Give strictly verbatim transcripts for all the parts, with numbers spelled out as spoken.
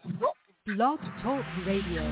Blog Talk Radio.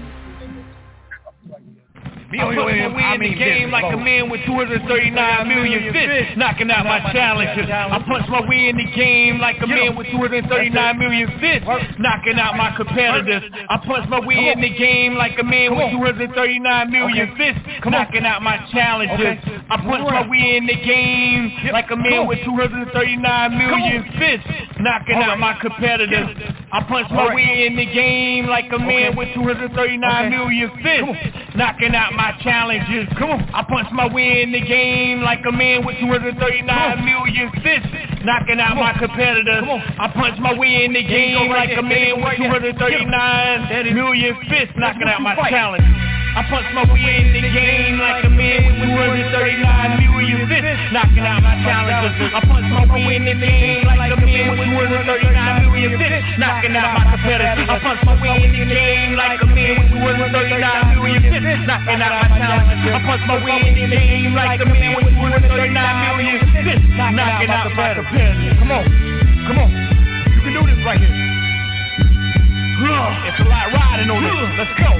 B O M, I'm in the game like a man with two hundred thirty-nine million fists, knocking out my challenges. I punch my way in the game like a man with two hundred thirty-nine million fists, knocking out my competitors. I punch my way in the game like a man with two hundred thirty-nine million fists, knocking out my challenges. I punch my way in the game like a man with two hundred thirty-nine million fists, knocking out my competitors. I punch my way in the game like a man with two hundred thirty-nine million fists, knocking out my challenges. Come on. I punch my way in the game like a man with two hundred thirty-nine million fists, knocking out my competitors. I punch my way in the game like a man with two hundred thirty-nine million fists, knocking out my challenges. I punch my way in the game like a man with two hundred thirty-nine million fists, knocking out my challenges. I punch my way in the game like a man with two hundred thirty-nine million fists, knocking out my competitors. I punch my way in the game like a man with two hundred thirty-nine million fists, knocking out my challenges. I punch my way in the game like a man with two hundred thirty-nine million fists, knocking out my competitors. Come on, come on, you can do this right here. It's a lot riding on this. Let's go.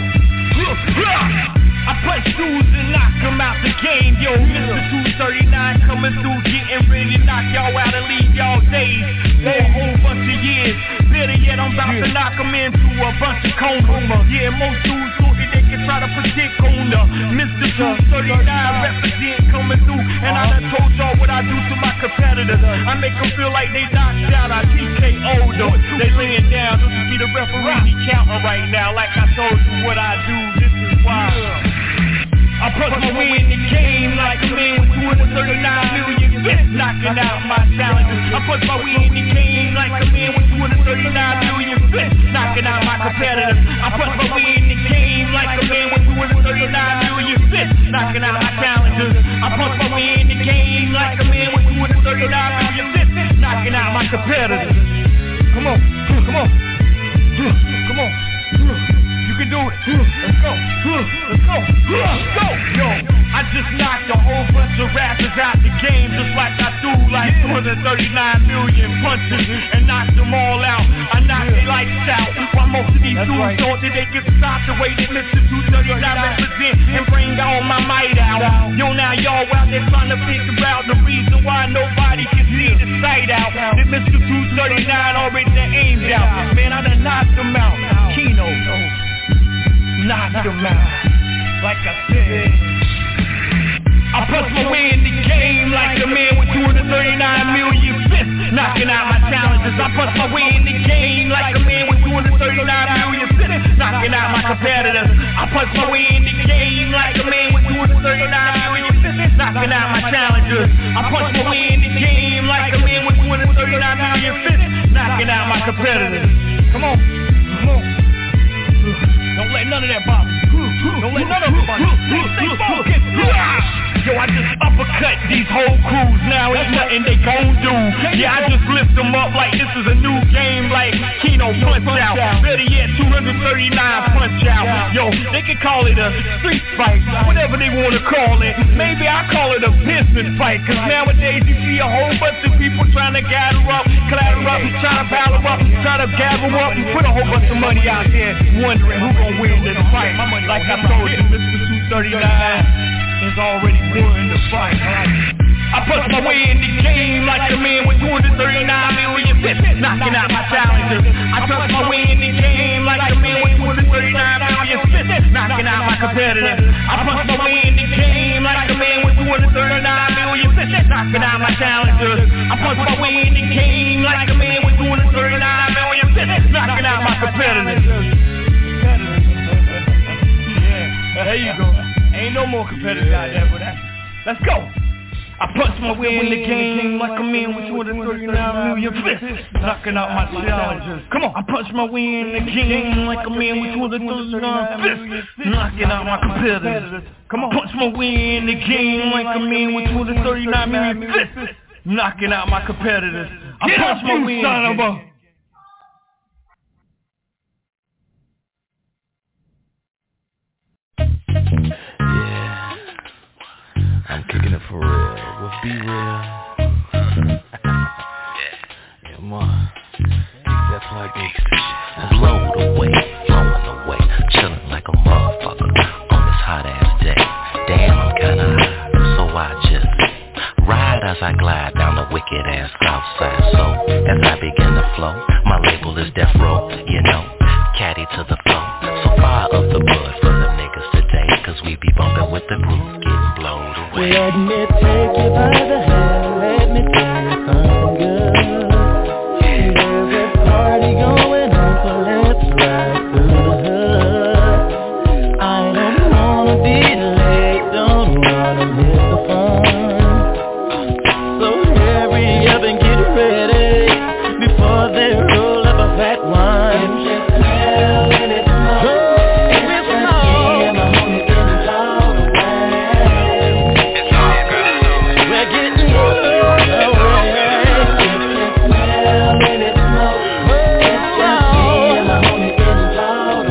I punch dudes and knock them out the game. Yo, Mister two thirty-nine coming through, getting ready to knock y'all out and leave y'all days for a whole bunch of years. Better yet, I'm about to knock them into a bunch of coma. Yeah, most dudes thought that they can try to predict on the Mister two thirty-nine represent coming through, and I done told y'all what I do to my competitors. I make them feel like they knocked out, I T K O'd them. They laying down, this is the referee, he counting right now. Like I told you what I do, this is why. I punch my way in the game like a man with two hundred thirty-nine million fists, knocking out my challenges. I punch my way in the game like a man with two hundred thirty-nine million fists, knocking out my competitors. I punch my way in the game like a man with two hundred thirty-nine million fists, knocking out my challenges. I punch my way in the game like a man with two hundred thirty-nine million fists, knocking out my competitors. Come on, come on, come on. You can do it. Let's go. Let's go. Let's go. Yo, I just knocked a whole bunch of rappers out the game just like I do, like two hundred thirty-nine million punches and knocked them all out. I knocked their lights out. While most of these dudes right. thought that they could stop the way that Mister two thirty-nine represent and bring all my might out. Yo, now y'all out there trying to figure out the reason why nobody can see the sight out. That Mister two thirty-nine already done aimed out. Man, I done knocked them out. Kino. Knock them out, like I said. I punch my way in the game like a man with two hundred thirty-nine million fists, knocking out my challenges. I punch my way in the game like a man with two hundred thirty-nine million fists, knocking out my competitors. I punch my way in the game like a man with two hundred thirty-nine million fists, knocking out my challenges. I punch my way in the game like a man with two hundred thirty-nine million fists, knocking out my competitors. Come on, come on. Don't let none of that bother you. Don't let none of it bother you. Stay focused. Yo, I just uppercut these whole crews. Now ain't nothing they gon' do. Yeah, I just lift them up like this is a new game, like Kino Punch Out. Better yet, two hundred thirty-nine Punch Out. Yo, they can call it a street fight, whatever they wanna call it. Maybe I call it a business fight, cause nowadays you see a whole bunch of people trying to gather up, clatter up, trying to battle up, trying to gather up and put a whole bunch of money out there, wondering who gon' win this fight. Like I told you, Mister two thirty-nine is already won the fight. I punch my way in the game like a man with two hundred thirty-nine million fists, knocking out my challenges. I punch my way in the game like a man with two hundred thirty-nine million fists, knocking out my competitors. I punch my way in the game like a man with two hundred thirty-nine million fists, knocking out my challenges. I punch my way in the game like a man with two hundred thirty-nine million fists, knocking out my competitors. There you go. Ain't no more competitors out there for that. Let's go. I punch my way in the game like a man with two hundred thirty-nine million fists, knocking out my challenges. Come on. I punch my way in the game like a man with two hundred thirty-nine fists, knocking out my competitors. Come on. Punch my way in the game like a man with two hundred thirty-nine million fists, knocking out my competitors. I punch my way in the game. Yeah, I'm kicking it for real. We'll be real. Yeah, man. That's my gangsta shit. Blow the way. broke, you know, caddy to the flow. So fire up the bud for the niggas today, cause we be bumping with the groove, getting blowed away. Let me take you by the hand, let me tell you something good. There's a party going on, so let's ride through the hood. I don't wanna be late, don't wanna miss the fun. So hurry up and get ready before they roll up a fat one. It's just smell and it's smoke. Oh, it's just me and my homie getting loud away. It's all good. We're getting loud away. It's just smell and it's smoke. It's just me and my homie getting loud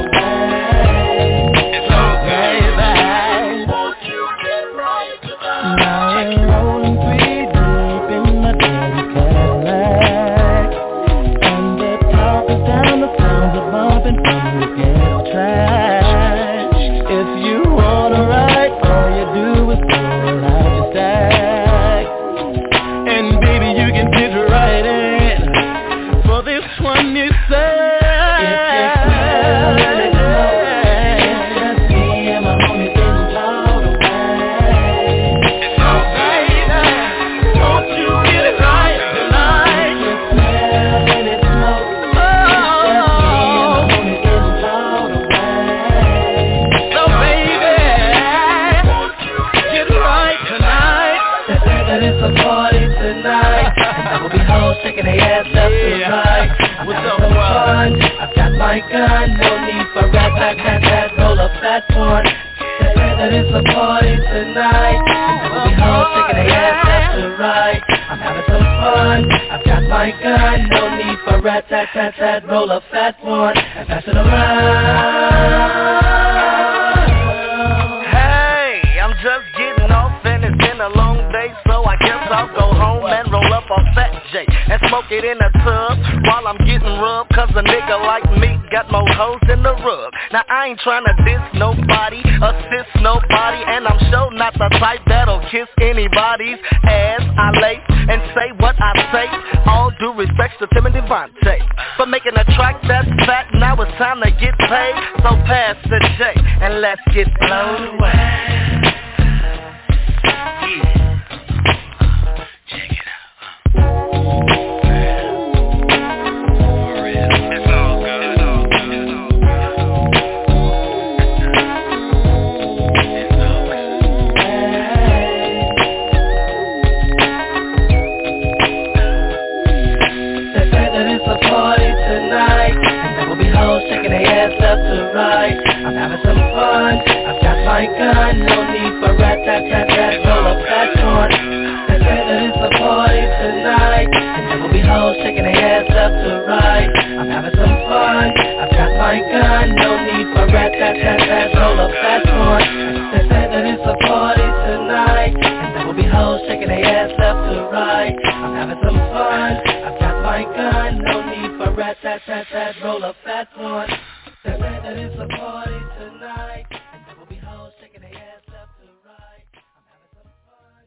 away. It's all good. Won't you get right tonight? Now I'm rolling three deep in my daddy Cadillac, and the top is down, the sounds are bumping from the ghetto trash. If you wanna ride, all you do is pull out your stack, and baby you can fit right in for this one you say. It's just smell and it's smoke. It's just me and my homie getting loud away. It's all right. Won't you get it right tonight? It's just smell and it's smoke. It's just me and my homie getting loud away. So baby, won't you get it right tonight? They say that it's a party tonight, and there will be hoes shaking their ass left to right. I'm having some fun, I've got my gun, no need for rat, tat, tat, tat, roll up that one. They say that it's a party tonight, and there will be hoes shaking their ass left to right. I'm having some fun, I've got my gun, no need for rat, tat, tat, tat, roll up that one, and pass it around. Hey, I'm just getting off and it's been a long day, so I guess I'll go home and roll up on Fat J and smoke it in a tub while I'm getting rubbed, cause a nigga like me got more hoes in the rub. Now I ain't tryna diss nobody, assist nobody, and I'm sure not the type that'll kiss anybody's ass. I lay and say what I say, all due respect to Tim and Devontae for making a track that's fat. Now it's time to get paid, so pass the J and let's get blown away. Yeah. Check it out. For real. It's all good. It's all good. It's all good. It's all good. They say that it's a party tonight, and there will be hoes shaking their ass left to right. I'm having some fun, I've got my gun, no need for rat, tat, tat, tat, roll up that one. They say that it's a party tonight, and there will be hoes shaking their ass left to right. I'm having some fun, I've got my gun, no need for rat, tat, tat, tat, roll up that one. They say that it's a party tonight, and there will be hoes shaking their ass left to right. I'm having some fun, I've got my gun, no need for rat, tat, tat, tat, roll up that one. They say that it's a party tonight, and there will be hoes shaking their ass left to right. I'm having some fun.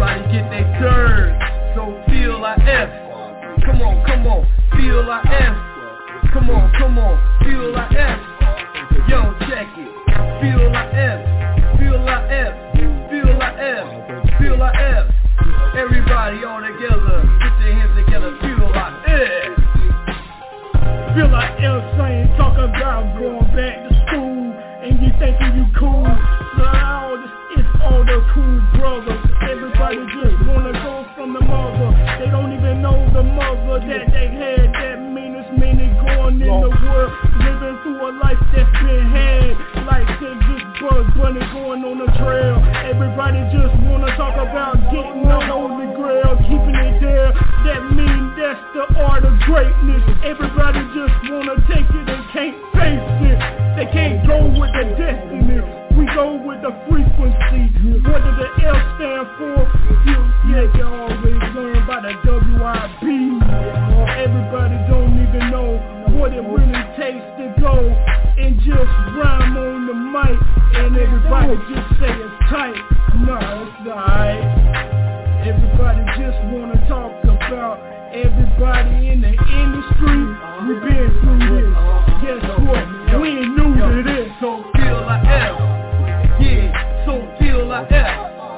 everybody get their turn. So feel I F. Come on, come on, feel I F. Come on, come on, feel I F. Yo, check it. Feel I F. Feel I F. Feel I F. Feel I F. Everybody all together. Put your hands together. Feel I F. Feel like F saying, talk about going back to school, and you thinking you cool. No, it's all the cool brothers. Everybody just wanna go from the mother. They don't even know the mother that they had. That meanest minute going in the world, living through a life that's been had. Like they just Bug Bunny going on the trail. Everybody just wanna talk about getting the holy grail, keeping it there. That mean that's the art of greatness. Everybody just wanna take it and can't face it. They can't go with the destiny. We go with the frequency. What does the L stand for? You, yeah, you always learn by the W I B. Everybody don't even know what it really takes to go and just rhyme on the mic, and everybody just say it's tight. No, it's alright. Everybody just wanna talk about everybody in the industry. We've been through this. Guess what? We ain't new to this. So feel like F. Yeah, so feel like F.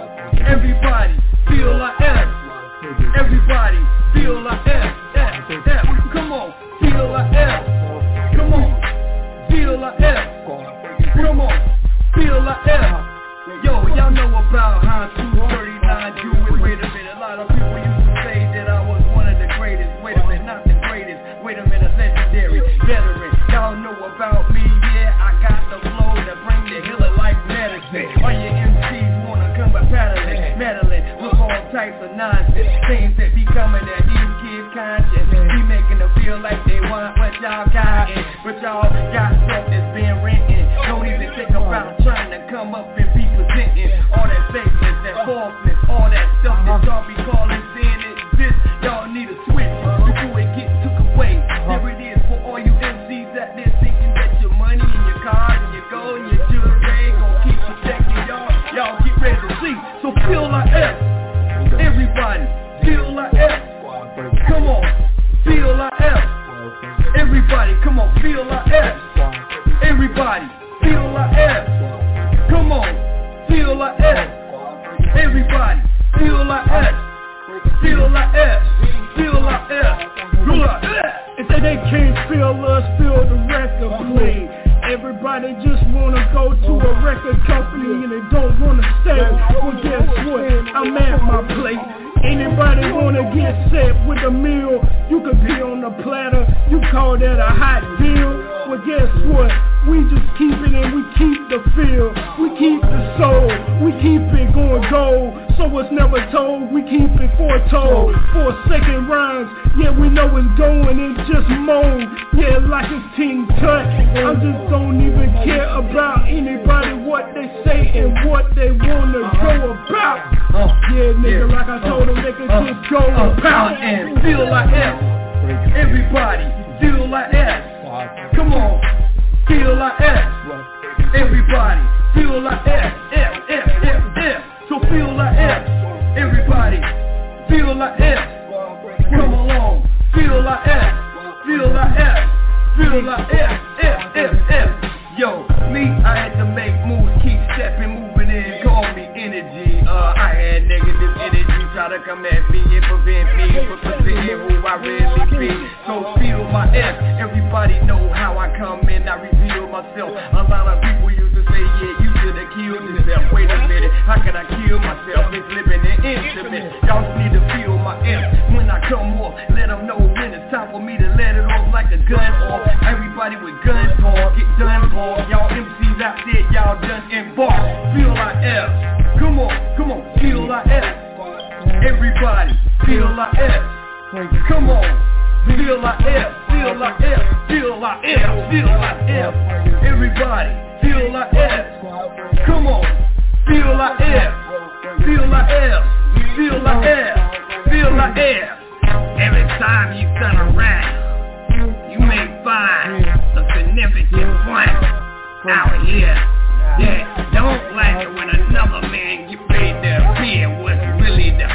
Everybody feel like F. Everybody feel like F. F, F. Come on, feel like F. Come on, feel like F. Come on, feel like F. Yo, y'all know about how two thirty-nine do it. Wait a minute, a lot of people used to say that I was one of the greatest. Wait a minute, not the greatest. Wait a minute, legendary veteran. Y'all know about me, yeah, I got the flow to bring the healer like medicine. All your M Cs wanna come by paddling, meddling with all types of nonsense. Things that be coming at these kids' conscience. Be making them feel like they want what y'all got, but y'all got stuff that's been renting. Don't even think about trying to come up and be presenting all that fakeness, that falseness, all that stuff that y'all be calling sin exists. Y'all need a switch before it gets took away. There it is for all you M Cs out there thinking that your money and your cars and your gold and your jewelry gon' keep protecting y'all. Y'all get ready to see. So feel like F. Everybody feel like F. Come on, feel like F. Everybody, come on, feel like F. Everybody feel like F. Come on, feel like F. Everybody feel like F. Feel like F. Feel like F. Feel like F. If they, they can't feel us, feel the record play. Everybody just wanna go to a record company and they don't wanna stay. Well, guess what? I'm at my place. Anybody wanna get set with a meal? You could be on the platter. You call that a hot deal? Well, guess what? We just keep it and we keep the feel. We keep the soul. We keep it going gold. So it's never told. We keep it foretold. For a second rhymes, yeah, we know it's going. It just moan. Yeah, like it's Teen Tut. I just don't even care about anybody, what they say and what they wanna go about. Yeah, nigga, like I told them, they can just go about and feel like F. Everybody feel like F. Come on, feel like F. Everybody feel like F. F, F, F, F. So feel like F. Everybody feel like F. Come along, feel like F. Feel like F. Feel like F. F, F, F. Yo, me, I had to make moves, keep stepping, moving in, call me energy. Uh, I had negative energy try to come at me and prevent me from presenting who I really be. So feel my F. Everybody know how I come in, I reveal myself. A lot of people used to say, yeah, you should have killed yourself. Wait a minute, how can I kill myself? It's living in intimate. Y'all just need to feel my F. When I come off, let them know when it's time for me to let it off like a gun off. Everybody with guns on, get done for. Y'all M Cs out there, y'all done embarked. Feel like F. Come on, come on, feel like F. Everybody, feel like F. Come on, feel like F. Feel like F. Feel like F. Feel like F. Everybody, feel like F. Come on, feel like F. Feel like F. Feel like F. Feel like F. Every time you turn around, you may find a significant point out here that don't like it when another man get paid to appear what's really the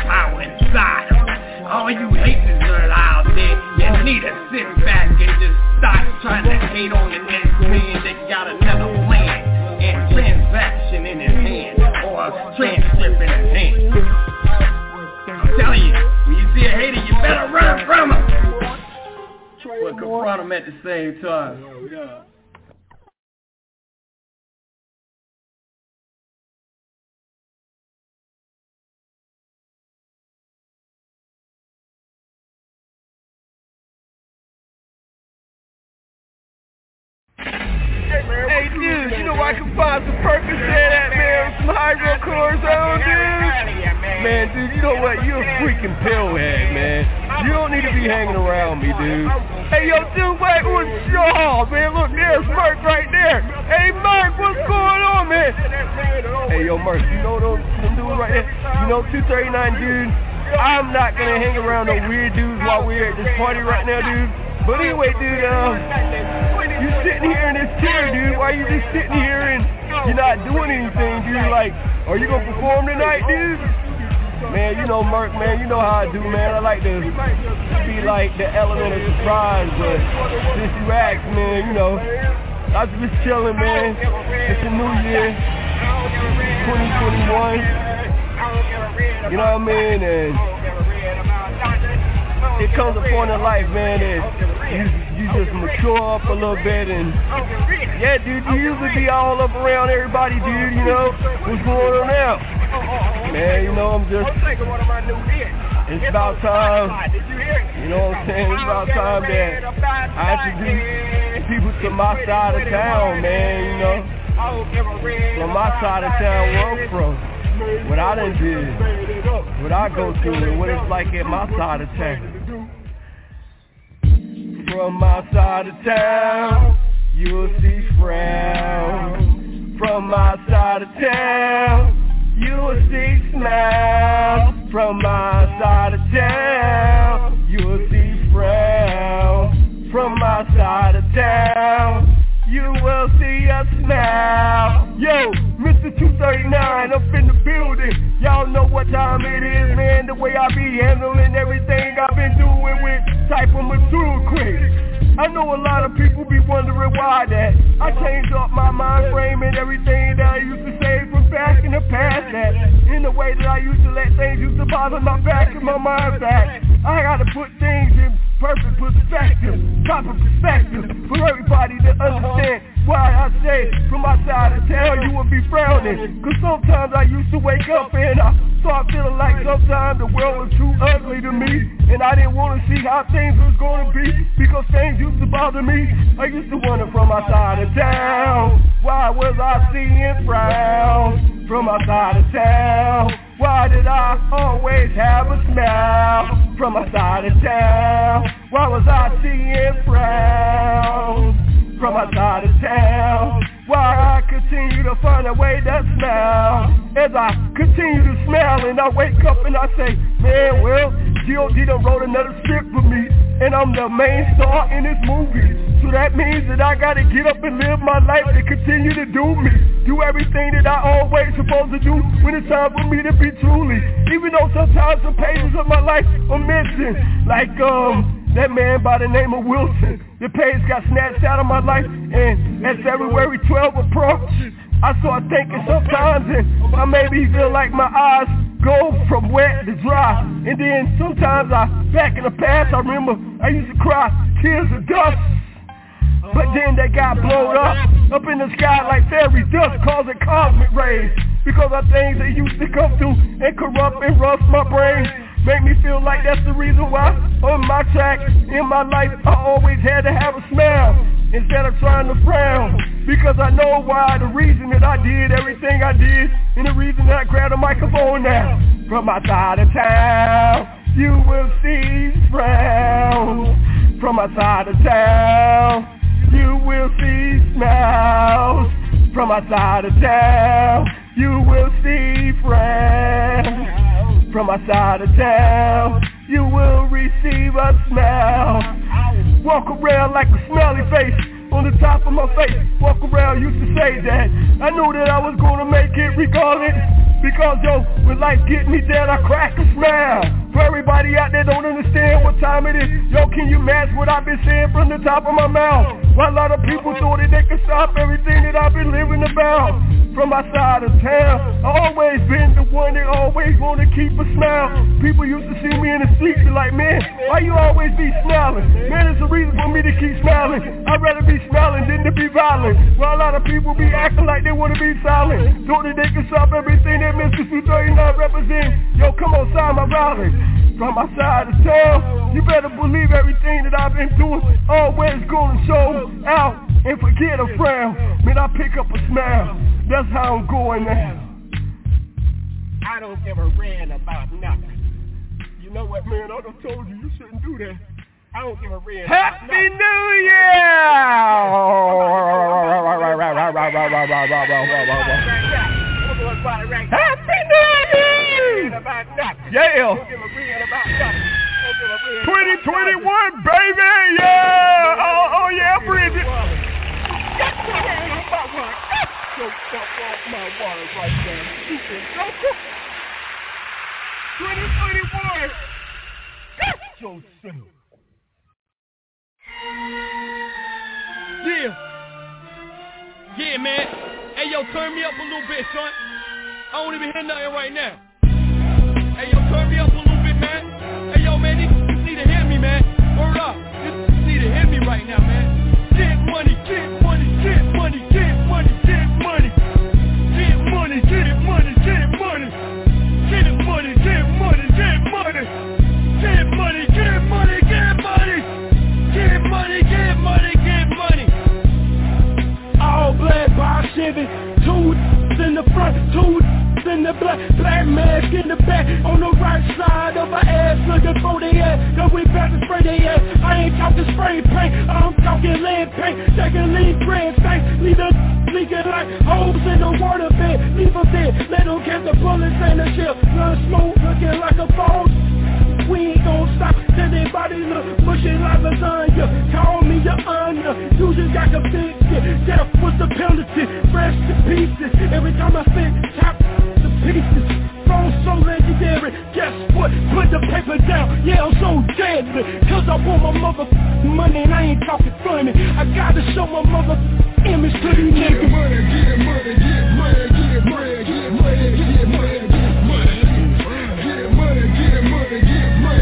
all you haters are out there, you need to sit back and just stop trying to hate on the next man that got another plan and transaction in his hand or a transcript in his hand. I'm telling you, when you see a hater, you better run from him. But confront him at the same time. Hey dude, you know I can find some Percocet at, man, some hydrocortisone, dude. Man, dude, you know what? You're a freaking pillhead, man. You don't need to be hanging around me, dude. Hey, yo, dude, wait, what's y'all, man? Look, there's Merc right there. Hey, Merc, what's going on, man? Hey, yo, Merc, you know those them dudes right there? You know, two thirty-nine, dude. I'm not gonna hang around no weird dudes while we're at this party right now, dude. But anyway, dude, uh, you sitting here in this chair, dude. Why you just sitting here and you're not doing anything, dude? Like, are you gonna perform tonight, dude? Man, you know, Merc, man, you know how I do, man. I like to be like the element of surprise, but since you asked, man, you know, I was just chilling, man. It's a new year, twenty twenty-one. You know what I mean? And it comes a point in life, man, that you, you just mature up a little bit, and yeah, dude, you usually be all up around everybody, dude, you know, what's going on now? Man, you know, I'm just, it's about time, you know what I'm saying, it's about time that I introduce people to my side of town, man, you know, from my side of town where I'm from. What I done did, what I go through, and what it's like at my side of town. From my side of town, you'll see frown. From my side of town, you will see smile. From my side of town, you will see frown. From my side of town, you will see a smile. Yo, Mister two thirty-nine up in the building. Y'all know what time it is, man. The way I be handling everything I've been doing with type of mature quick. I know a lot of people be wondering why that I changed up my mind frame and everything that I used to say from back in the past. That in the way that I used to let things used to bother my back and my mind back. I gotta put things in perfect perspective, proper perspective for everybody to understand why I say from my side of town you will be frowning. Cause sometimes I used to wake up and I start feeling like sometimes the world was too ugly to me, and I didn't want to see how things was going to be because things used to bother me. I used to wonder from my side of town, why was I seeing frowns? From my side of town, why did I always have a smile? From my side of town, why was I seeing frowns? From my side of town, why I continue to find a way to smile? As I continue to smile and I wake up and I say, man, well, G O D done wrote another script for me, and I'm the main star in this movie. So that means that I gotta get up and live my life and continue to do me. Do everything that I always supposed to do when it's time for me to be truly. Even though sometimes some pages of my life are missing. Like um that man by the name of Wilson. The page got snatched out of my life, and as February twelfth approached, I start thinking sometimes, and I maybe feel like my eyes go from wet to dry. And then sometimes I, back in the past, I remember I used to cry tears of dust. But then they got blown up, up in the sky like fairy dust, causing cosmic rays. Because of things that used to come through and corrupt and rust my brain. Make me feel like that's the reason why on my track, in my life, I always had to have a smile instead of trying to frown. Because I know why, the reason that I did everything I did, and the reason that I grabbed a microphone now. From my side of town, you will see frowns. From my side of town, you will see smiles. From my side of town, you will see frowns. From my side of town, you will receive a smile. Walk around like a smiley face on the top of my face. Walk around, used to say that I knew that I was gonna make it regardless. Because yo, when life get me down, I crack a smile. For everybody out there don't understand what time it is. Yo, can you match what I've been saying from the top of my mouth? Why a lot of people thought that they could stop everything that I've been living about. From my side of town, I always been the one that always wanna keep a smile. People used to see me in the streets and like, man, why you always be smiling? Man, there's a reason for me to keep smiling. I'd rather be smiling than to be violent. While a lot of people be acting like they wanna be silent. Thought that they could stop everything that Mister two thirty-nine represents. Yo, come on, sign my rally. From my side of town, you better believe everything that I've been doing. Always gonna show out and forget a frown. Man, I pick up a smile. That's how I'm going now. I don't give a ran about nothing. You know what, man? I done told you you shouldn't do that. I don't give a ran. Happy New Year! Happy New Year! Yeah. twenty twenty-one, baby! Yeah! Oh, oh yeah, Bridget! My water right there. twenty twenty-one! That's yourself. Yeah. Yeah, man. Hey, yo, turn me up a little bit, son. I don't even hear nothing right now. Hey, yo, turn me up a little bit, man. Hey, yo, man, these need to hear me, man. Word up. Just need to hear me right now, man. Get money, get money, get money, get money, get money. Get money, get money, get money. Get money, get money, get money. Get money, get money, get money. Get money, get money, get money. All black by Chevy, two in the front, two in the black, black mask in the back, on the right side of her ass, looking for the ass, cause we about to spray the ass. I ain't talking spray paint, I'm talking lead paint, taking lead grand stank, leave the leaking like holes in the water bed, leave them dead, let them catch the bullets and the shell, run smooth, looking like a phone. We ain't gon' stop till they body look mushy like lasagna. Call me your honor, you just got convicted. Death was the penalty, fresh to pieces. Every time I spit, top the pieces. Phone so legendary, guess what? Put the paper down, yeah I'm so deadly. Cause I want my motherfucking money and I ain't talking funny. I gotta show my motherfucking image to these niggas. Get money, get money, get money, get money, get money, get money, get money. Get money, get money, get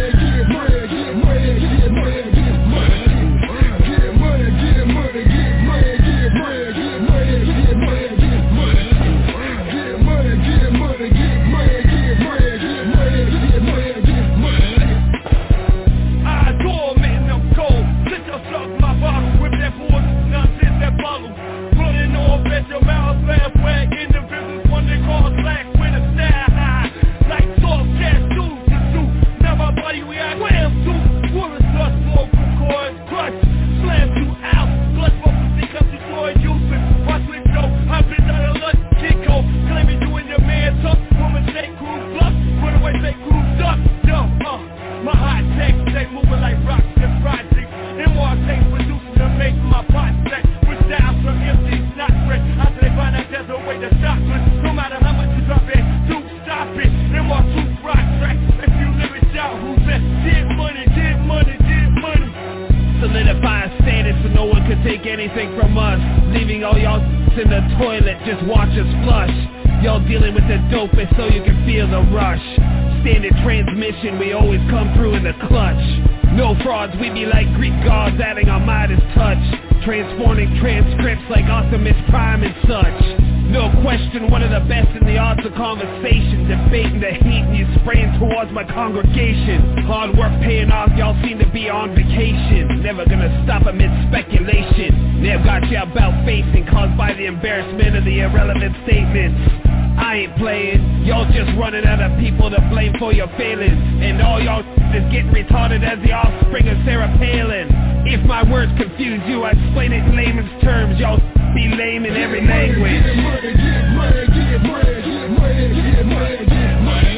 your mouth, laugh, wag, individuals, one they call black with a style high. Like soft gas dudes, just do. Now my body we act wham to. Woolers, dust, vocal cords, crush, slam you out. Blood for pussy, cause you joy using. Watch me go, I've been out of luck, Chico. Claiming you and your man tough. Woman say crew bluff, run away say crew duck. Yo, uh, my hot takes, they moving like rocks and projects. And more takes producing to make my pot stack. With styles from M C's not fresh. After they find out there's a way to stop it. No matter how much you drop it, do stop it. Them are two rock tracks. If you live it down, who's that? Get money, get money, get money. Solidifying status so no one can take anything from us. Leaving all y'all in the toilet, just watch us flush. Y'all dealing with the dopest so you can feel the rush. Standard transmission, we always come through in the clutch. No frauds, we be like Greek gods adding our Midas touch. Transforming transcripts like Optimus Prime and such. No question, one of the best in the arts of conversation. Debating the heat and you spraying towards my congregation. Hard work paying off, y'all seem to be on vacation. Never gonna stop amid speculation. They've got you about facing, caused by the embarrassment of the irrelevant statements. I ain't playing, y'all just running out of people to blame for your failings. And all y'all is getting retarded as the offspring of Sarah Palin. If my words confuse you, I explain it in layman's terms. Y'all be lame in every language. Get money, get money, get money, get money, get money, get money.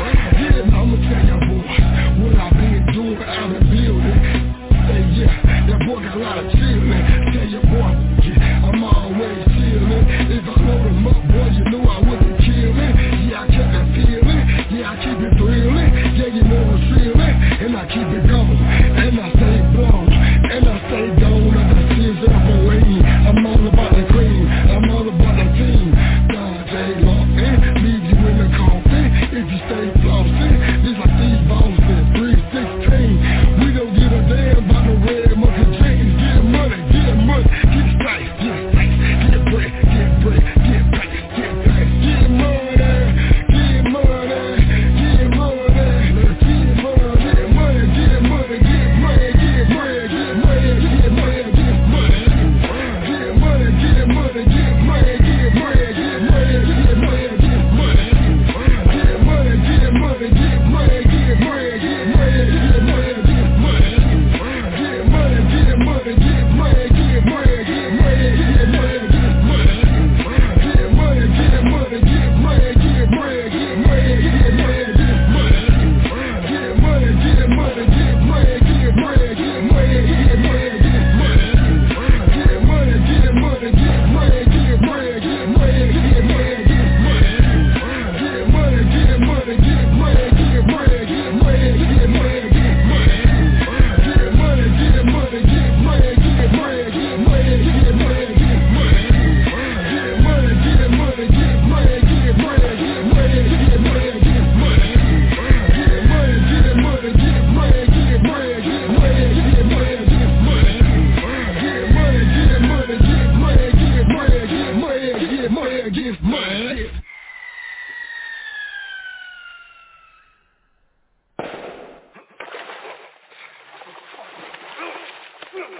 I'ma tell y'all boys what I've been doing out in the building. Say yeah, that boy got a lot of chillin'. Tell your boy, yeah, I'm always chillin'. If I load him up, boy, you know I wouldn't kill it. Yeah, I kept it feeling. Yeah, I keep it thrilling. Yeah, you know what's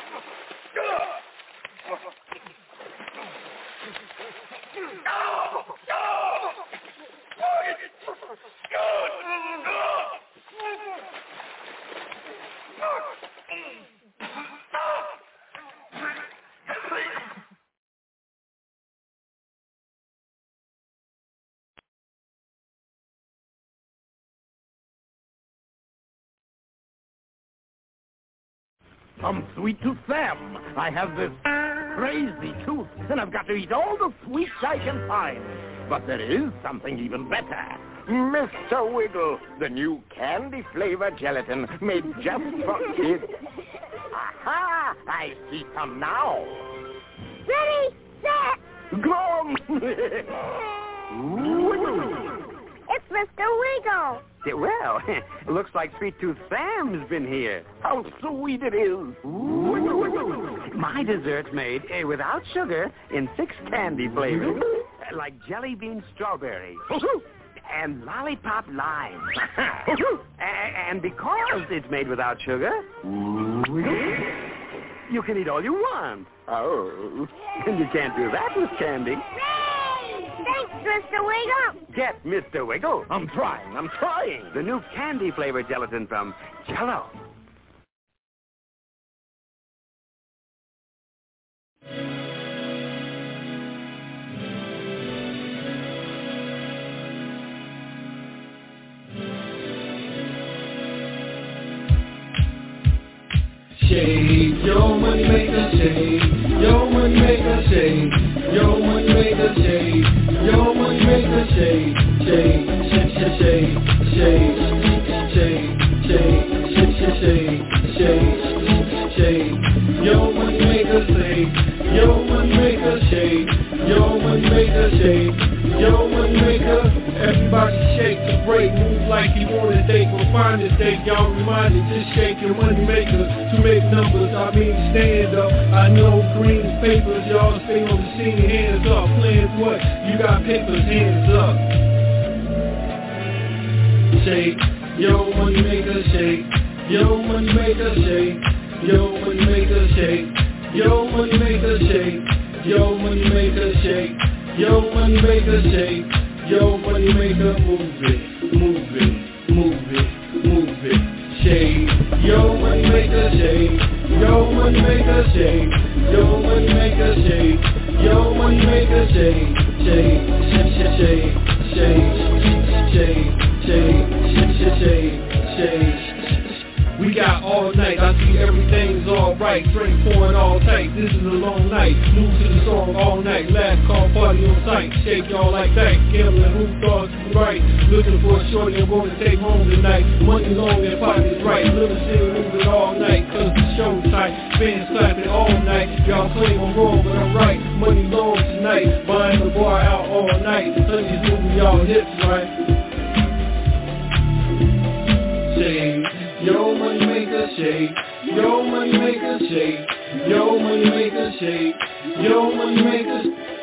I'm Sweet Tooth Sam. I have this crazy tooth, and I've got to eat all the sweets I can find. But there is something even better. Mister Wiggle, the new candy-flavored gelatin made just for kids. Aha! I see some now. Ready, set, Go! it's Mister Wiggle. Well, looks like Sweet Tooth Sam's been here. How sweet it is. My dessert's made uh, without sugar in six candy flavors, uh, like jelly bean strawberry and lollipop lime. A- and because it's made without sugar, you can eat all you want. Oh. And you can't do that with candy. Thanks, Mister Wiggle. Get Mister Wiggle. I'm trying, I'm trying. The new candy-flavored gelatin from Jell-O. Shake, yo money maker, shake, yo money maker, shake, yo money maker, shake, yo money maker, shake, shake, shake, shake, shake, shake, shake, shake, shake, shake, shake, yo money maker, shake, yo money maker, shake, yo money maker, shake, yo money maker. Everybody shake the break, move like you want to take or find a stake. Y'all reminded, just shake your money maker to make numbers. I mean stand up. I know green papers, y'all stay on the scene, hands up. Plans what? You got papers, hands up. Shake, yo money maker, shake, yo money maker, shake, yo money maker, shake, yo money maker, shake, yo money maker, shake, yo money maker, shake. Yo, money maker, move it, move it, move it, move it, shake. Yo, money maker, shake. Yo, money maker, shake. Yo, money maker, shake. Yo, money maker, shake. Shake, shake, shake, shake, shake, shake, shake, shake, shake, shake. We got all night, I see everything's alright. Drink pouring all tight, this is a long night. Move to the song all night, last call party on sight. Shake y'all like that, gambling, who thought to be right. Looking for a shorty I'm gonna take home tonight. Money long and pockets right, little shit moving all night. Cause the show's tight, fans clapping all night. Y'all claim I'm wrong, but I'm right. Money long tonight, buying the bar out all night. Honey's moving y'all hips right. Shake. Yo money maker shake, yo money maker shake, yo money maker shake, yo money maker.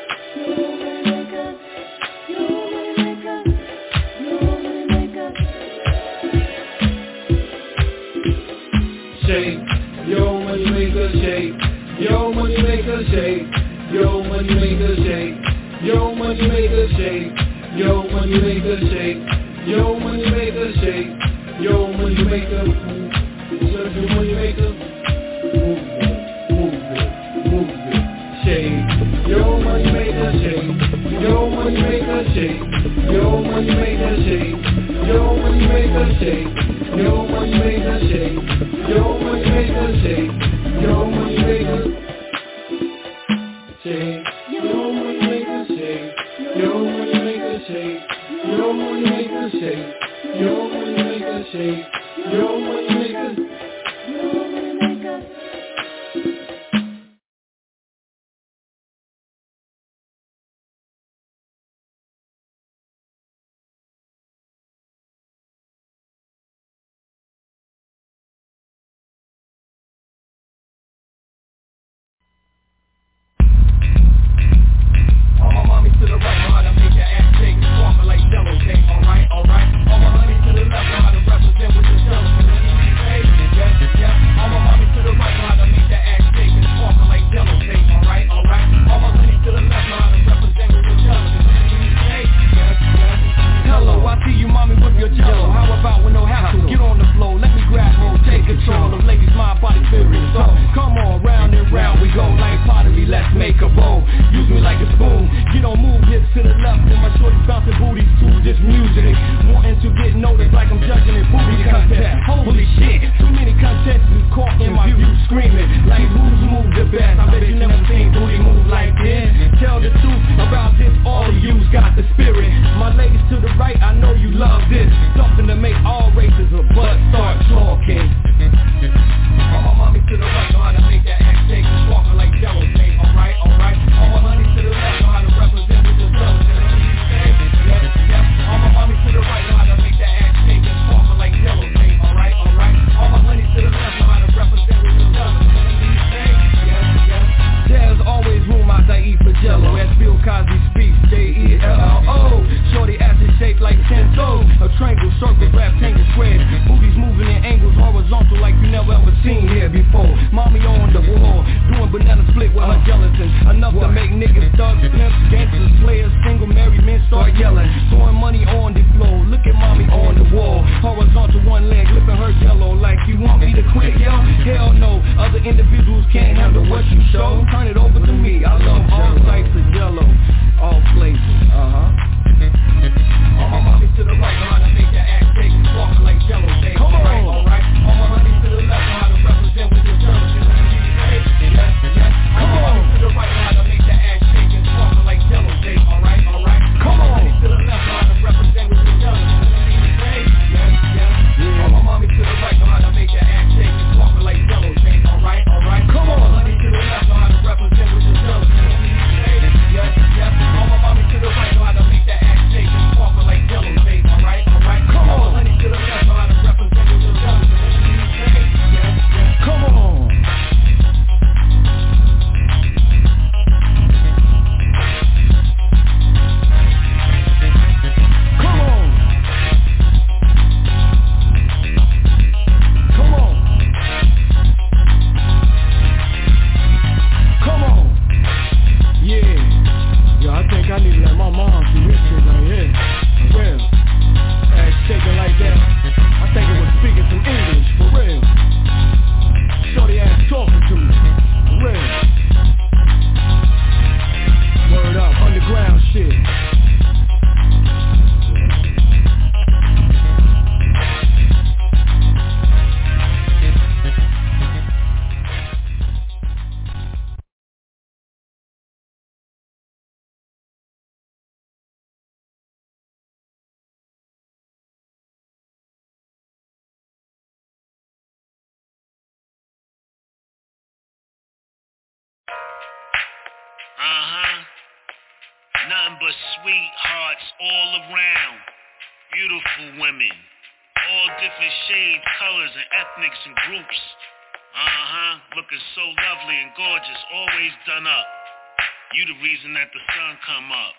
Shake, yo money maker shake, yo money maker shake, yo money maker shake, yo money maker shake, yo money maker shake, yo money maker shake. Yo, money maker, move. Just your money maker, move it, move it, move it, shake. Yo, money maker, shake. Yo, money maker, shake. Yo, money maker, shake. Yo, money maker, shake. Yo, money maker, shake. Yo, money maker, shake. Yo, money maker, shake. Yo, money maker, shake. Yo, money maker, shake. Yo, money maker, shake. Yo, money maker, shake. Yo, money maker. mommy on the wall, doing banana split with her gelatin. Enough to make niggas thugs, pimps, gangsters, players, single married men start yelling. Throwing money on the floor, look at mommy on the wall. Horizontal one leg, lipping her yellow like you want me to quit, yo? Hell no, other individuals can't handle what you show. Turn it over to me, I love all types of yellow, all places, uh-huh. All my mommy to the right, know how to make that ass shake and walk like jello, baby. Come on, alright, alright. All my mommy to the left, know how to represent with the girls in the N B A. Yes, yes. Come on, to the right, know how to make that ass shake and walk like jello, baby. Alright, alright. Come on, to the left, know how to represent with the girls in the N B A. Yes, yes. All my mommy to the right, know how to make that ass shake and walk like jello, baby. Alright, alright. Come on, honey to the left, know how to represent with the girls in the N B A. Yes, yes. All my mommy to the right, know how to make that ass shake and walk like jello, baby. Alright, alright. Come on, honey to the left, know how to represent with the girls in the N B A. Yes, yes. Come on. I need to let my mom see this shit right here. For real. Ass shaking like that. I think it was speaking some English. For real. Shorty ass talking to me. For real. Word up. Underground shit. Uh-huh. Nothing but sweethearts all around. Beautiful women. All different shades, colors, and ethnics and groups. Uh-huh. Looking so lovely and gorgeous, always done up. You the reason that the sun come up.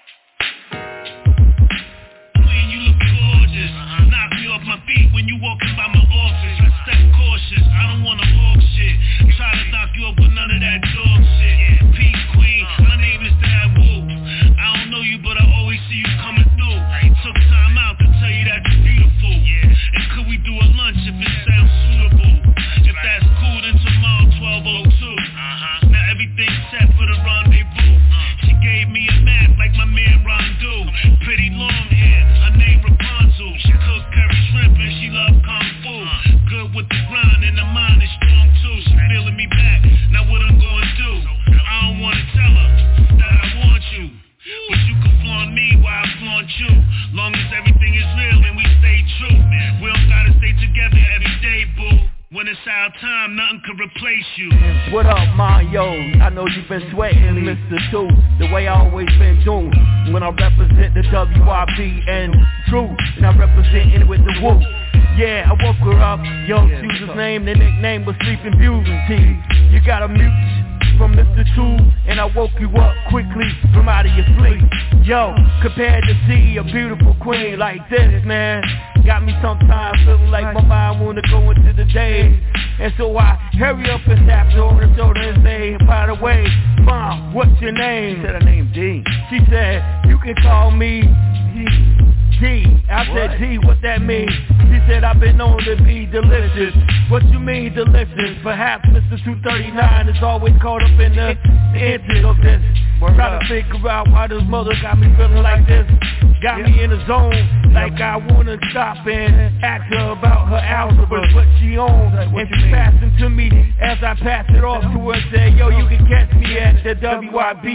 Queen, you look gorgeous. Uh-huh. Knock me off my feet when you walking by my office. I step cautious, I don't wanna talk shit. Try to knock you up with none of that dog shit. Peace, queen, my name is Dad Woo. I don't know you, but I always see you coming through. Took time out to tell you that you're beautiful. And could we do a lunch if it sounds suitable? If that's cool, then tomorrow twelve oh two. Now everything's set for the rendezvous. She gave me a map like my man Rondu. Pretty long hair, her name Rapunzel. She cook curry shrimp and she love kung fu. Good with the grind and the mind is strong too. She feeling me back, now what I'm gonna do? I don't wanna tell her that I want you, but you can flaunt me while I flaunt you. Long as everything is real and we stay true. We don't gotta stay together every day, boo. When it's our time, nothing can replace you. What up, my yo? I know you've been sweating, Mister Two. The way I always been doing when I represent the W I B and True, and I represent it with the Woo. Yeah, I woke her up, yo, she was his name, the nickname was Sleeping Beauty. You got a mute from Mister Two, and I woke you up quickly from out of your sleep. Yo, compared to see a beautiful queen like this, man, got me sometimes feeling like my mind wanna go into the day. And so I hurry up and tap her on the shoulder and say, by the way, Mom, what's your name? She said her name D. She said, you can call me D. D. I said, what? D, what that mean? She said, I've been known to be delicious. What you mean delicious? Perhaps Mister two thirty-nine is always caught up in the intent of this. Try to figure out why this mother got me feeling like this. Got yeah. me in a zone like I wanna stop and ask her about her algebra, what she owns. And she passed it to me as I passed it off to her and said, yo, you can catch me at the W I B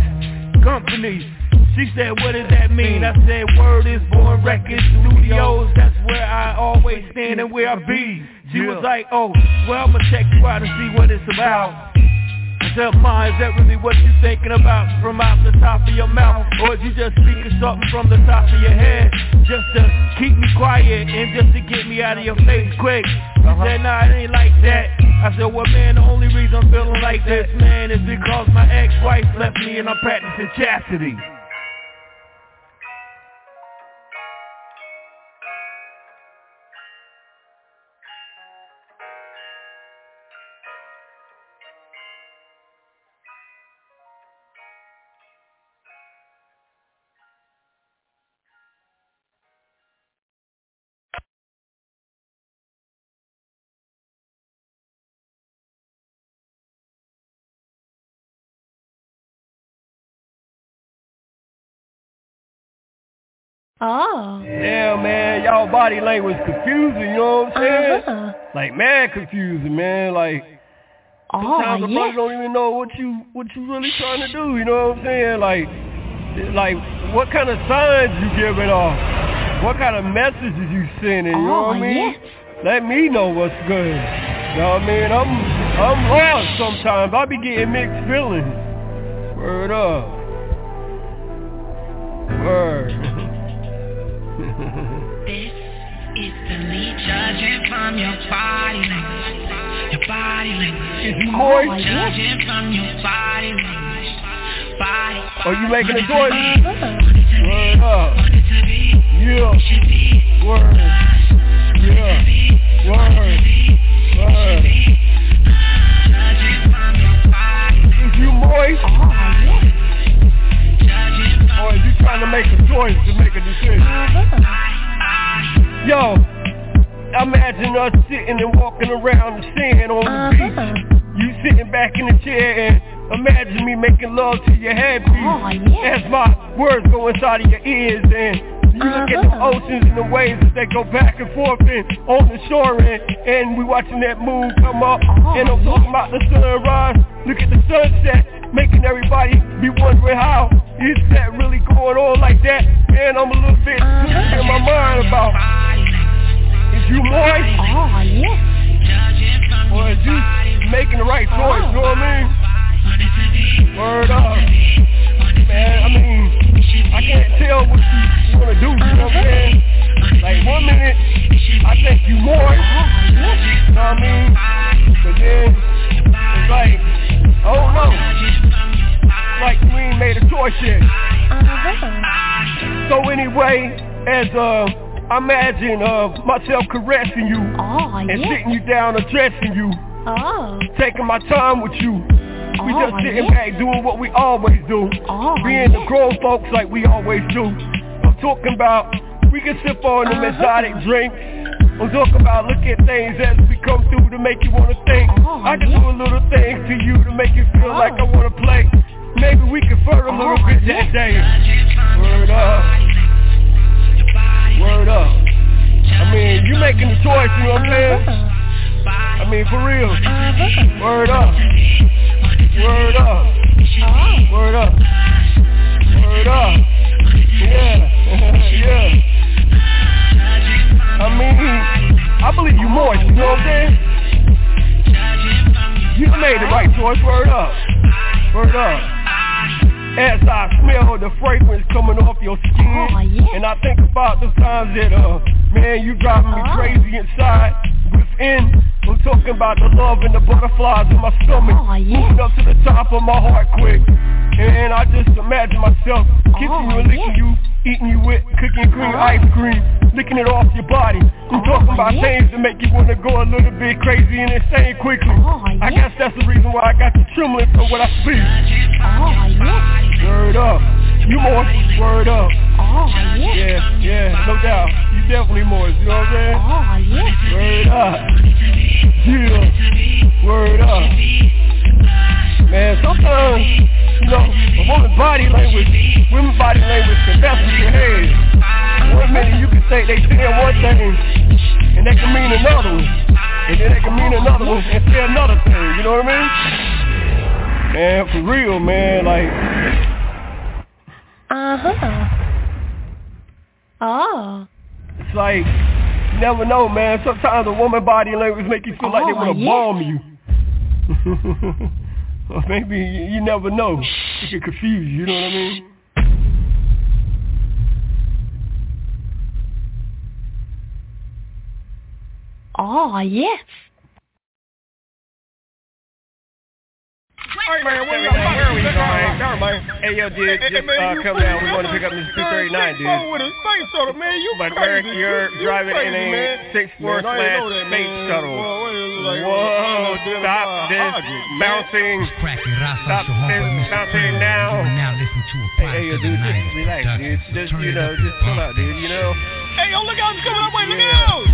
S company. She said, what does that mean? I said, word is Born Record Studios. That's where I always stand and where I be. She was like, oh, well, I'ma check you out and see what it's about. I said, Ma, is that really what you're thinking about from out the top of your mouth? Or is you just speaking something from the top of your head just to keep me quiet and just to get me out of your face quick? She uh-huh. said, nah, it ain't like that. I said, well, man, the only reason I'm feeling like this, man, is because my ex-wife left me and I'm practicing chastity. Oh. Yeah, man, y'all body language confusing, you know what I'm saying? Uh-huh. Like, mad confusing, man. Like, sometimes oh, a yes. brother don't even know what you what you really trying to do, you know what I'm saying? Like, like what kind of signs you giving off? What kind of messages you sending, you oh, know what I mean? Yes. Let me know what's good. You know what I mean? I'm I'm lost sometimes. I be getting mixed feelings. Word up. Word. This is the lead judging from your body language. Your body language. Is you moist? Oh, judging from your body language. Body. Are you making a choice? Uh-huh. Word up. Yeah. Word. Yeah. Word. Word. Is you moist? Oh, yes. Or is you trying to make a choice to make a decision? Uh-huh. Yo, imagine us sitting and walking around the sand on the Uh-huh. beach. You sitting back in the chair and imagine me making love to your headpiece. Oh, yes. As my words go inside of your ears and you look at the Uh-huh. oceans and the waves as they go back and forth and on the shore and, and we watching that moon come up Oh, and I'm talking about the sunrise. Look at the sunset, making everybody be wondering how is that really going on like that? Man, I'm a little bit Uh-huh. in my mind about is you moist? Oh, yes. Or is you making the right choice, you know what I mean? Word up. Man, I mean, I can't tell what you wanna do, you know what I'm saying? Like one minute, I think you moist, you know what I mean? But then, it's like, I don't know. Like we ain't made a choice yet. Uh-huh. So anyway, as uh, I imagine uh, myself caressing you Oh, and yes. sitting you down, addressing you, Oh. taking my time with you. We Oh, just sitting yes. back doing what we always do, Oh, being the yes. grown folks like we always do. I'm talking about we can sip on them Uh-huh. exotic drinks. I'm talking about look at things as we come through to make you want to think. Oh, I can yes. do a little thing to you to make you feel Oh. like I want to play. Maybe we can flirt a little Oh, bit yes. that day. Word up. Word up. I mean, you making the choice, you know what I'm saying? Uh-huh. I mean, for real. Uh-huh. Word up. Word up. Oh. Word up. Word up. Yeah. Yeah. I mean, I believe you moist, you know what I'm saying? You made the right choice, word up. Word up. As I smell the fragrance coming off your skin, Oh, yes. and I think about the times that, uh, man, you driving me Oh. crazy inside, within. I'm talking about the love and the butterflies in my stomach, Oh, yes. moving up to the top of my heart quick. And I just imagine myself kissing Oh, you and licking yes. you, eating you with cookie and cream Oh. ice cream, licking it off your body. I'm Oh, talking about yes. things that make you want to go a little bit crazy and insane quickly. Oh, I yes. guess that's the reason why I got you trembling from what I speak. Oh, yes. Word up. You more. Word up. Oh, yes. Yeah, yeah, no doubt. You definitely more. You know what I'm saying? Oh, yes. Word up. Yeah. Word up. Man, sometimes, you know, a woman's body language, women's body language can mess with your head. One minute you can think they saying one thing, and they can mean another one. And then they can mean another one and say another thing, you know what I mean? Man, for real, man, like... Uh-huh. Oh. It's like, you never know, man. Sometimes a woman body language make you feel like they Oh, want to yes. bomb you. Or maybe you, you never know. It can confuse you, you know what I mean? Oh, yes. Alright, man, where, where, where are we going? Never mind. Hey, yo, dude, just uh, come down. We want to pick up this two thirty-nine, dude. With a space shuttle, man. You But crazy. Eric, you're You driving crazy, in a man. six four Man, I ain't know that, slash space man. shuttle. Whoa, what is it like? Whoa, Whoa, stop uh, this object, man. bouncing. Stop this bouncing now. Now listen to a Hey, hey, yo, dude, just relax, dude. Just, you know, just chill out, dude, you know? Hey, yo, look out, it's coming up, wait, look Yeah. out!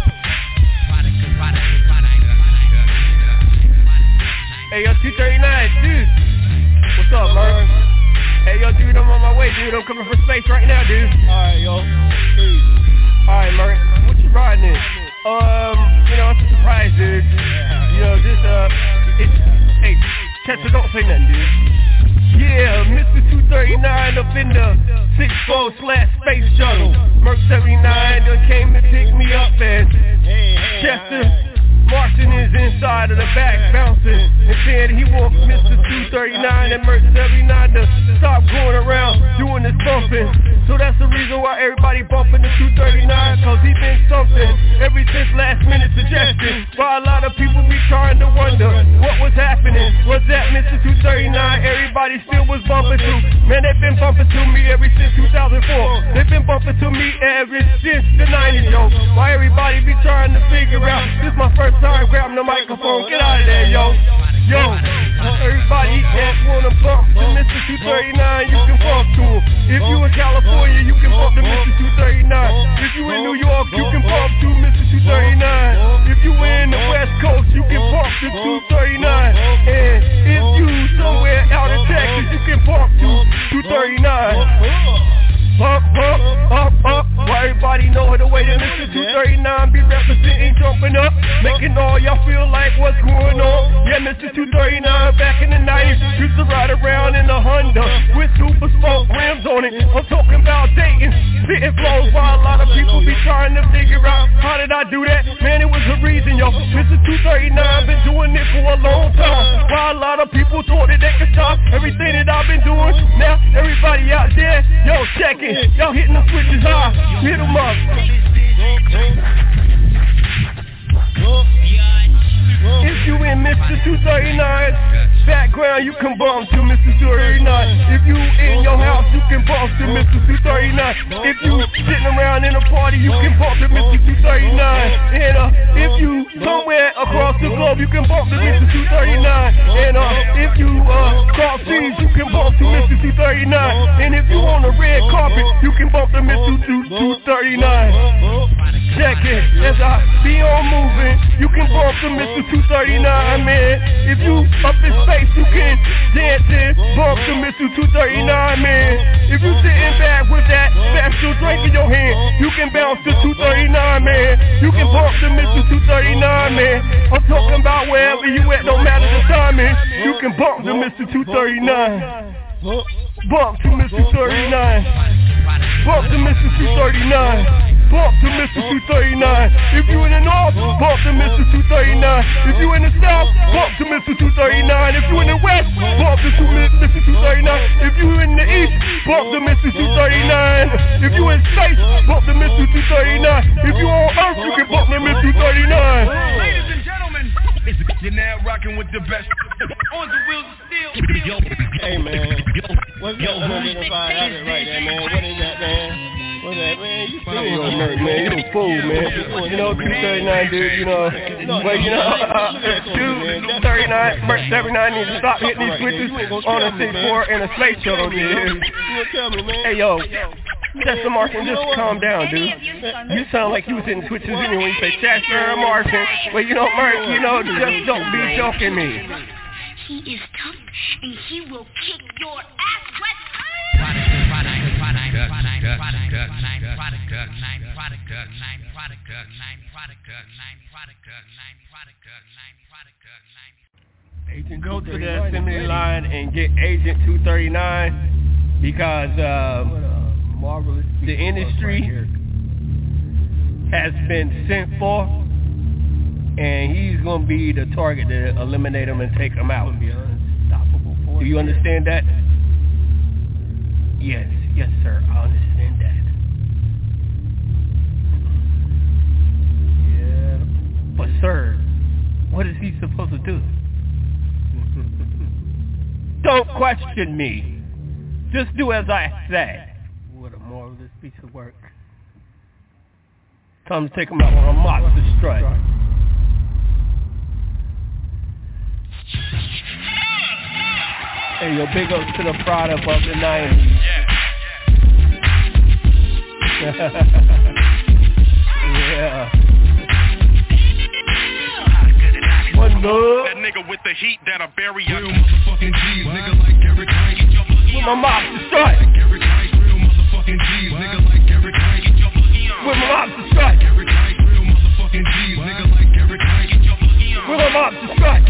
Hey, yo, two thirty-nine, dude. What's up, man? Hey, yo, dude, I'm on my way, dude. I'm coming from space right now, dude. Alright, yo. Peace. Alright, Murray. What you riding in? Um, you know, it's a surprise, dude. You know, just, uh, it's, hey, Chester, don't say nothing, dude. Yeah, Mister two thirty-nine up in the six four slash space shuttle. Merc seventy-nine done came to pick me up, and Chester Martin is inside of the back bouncing and said he wants Mister two thirty-nine and Merc seventy-nine to stop going around doing this bumping. So that's the reason why everybody bumping the two thirty-nine, cause he been something ever since last minute suggestion. Why a lot of people be trying to wonder what was happening. Was that Mister two thirty-nine everybody still was bumping to? Man, they've been bumping to me ever since two thousand four. They've been bumping to me ever since the nineties, yo. Why everybody be trying to figure out this my first time grabbing the microphone? Get out of there, yo. Yo, everybody that wanna bump to Mister two thirty-nine, you can bump to him. If you in California, you can bump to Mister two thirty-nine. If you in New York, you can bump to Mister two thirty-nine. If you in the West Coast, you can bump to two thirty-nine. And if you somewhere out in Texas, you can bump to two thirty-nine. Bump, bump, up, up. Why everybody know the way that Mister two thirty-nine be representing, jumping up, making all y'all feel like what's going on. Yeah, Mister two thirty-nine back in the nineties used to ride around in a Honda with super smoke rims on it. I'm talking about dating, spitting flows while a lot of people be trying to figure out how did I do that? Man, it was a reason, yo. Mister two thirty-nine been doing it for a long time. While a lot of people thought that they could stop everything that I've been doing. Now everybody out there, yo, check it. Y'all hitting the switches high, hit them up. If you in Mister two thirty-nine background, you can bump to Mister two thirty-nine. If you in your house, you can bump to Mister two thirty-nine. If you sitting around in a party, you can bump to Mister two thirty-nine. And uh, if you somewhere across the globe, you can bump to Mister two thirty-nine. And uh, if you uh, cross seas, you can bump to Mister two thirty-nine. And if you on the red carpet, you can bump to Mister two thirty-nine. Check it, as I be on moving, you can bump to Mister two thirty-nine, man. If you up in space, you can dance and bump to Mister two thirty-nine, man. If you sitting back with that special drink in your hand, you can bounce to two thirty-nine, man. You can bump to Mister two thirty-nine, man. I'm talking about wherever you at, no matter the timing, you can bump to Mister two thirty-nine. Bump to Mister thirty-nine. Bump to Mister two thirty-nine. Bump to Mister two thirty-nine. If you in the north, bump to Mister two thirty-nine. If you in the south, bump to Mister two thirty-nine. If you in the west, bump to Mister two thirty-nine. If you in the east, bump to Mister two thirty-nine. If you in space, bump to Mister two thirty-nine. If you on earth, you can bump to Mister two thirty-nine. Ladies and gentlemen, you're now rocking with the best on the wheels of steel. Hey man, what's that one hundred five hundred right there, man? What is that, man? What's that, man? You still Yo, man, man, you a fool, man. You know, two thirty-nine, dude, you know. But, you know, uh, two thirty-nine, Merc seventy-nine needs to stop hitting these switches on a six four and a space shuttle, dude. Hey, yo. Chester Martin, just calm down, dude. You sound like you was hitting switches anyway when you say Chester Martin. But, you know, Merc, you know, just don't be joking me. He is tough, and he will kick your ass. Agent, go to the assembly line and get Agent two thirty-nine because um, the industry has been sent for, and he's going to be the target to eliminate him and take him out. Do you understand that? Yes, yes, sir. I understand that. Yeah. But, sir, what is he supposed to do? Don't question me. Just do as I said. What a marvelous piece of work. Time to take him out on a monster strut. Hey, yo, big ups to the product of the nineties. Yeah. One love. That nigga with the heat that'll bury you. Real motherfucking G's, nigga like Eric Knight. With my mobster strut. With my mobster strut. With my mobster strut.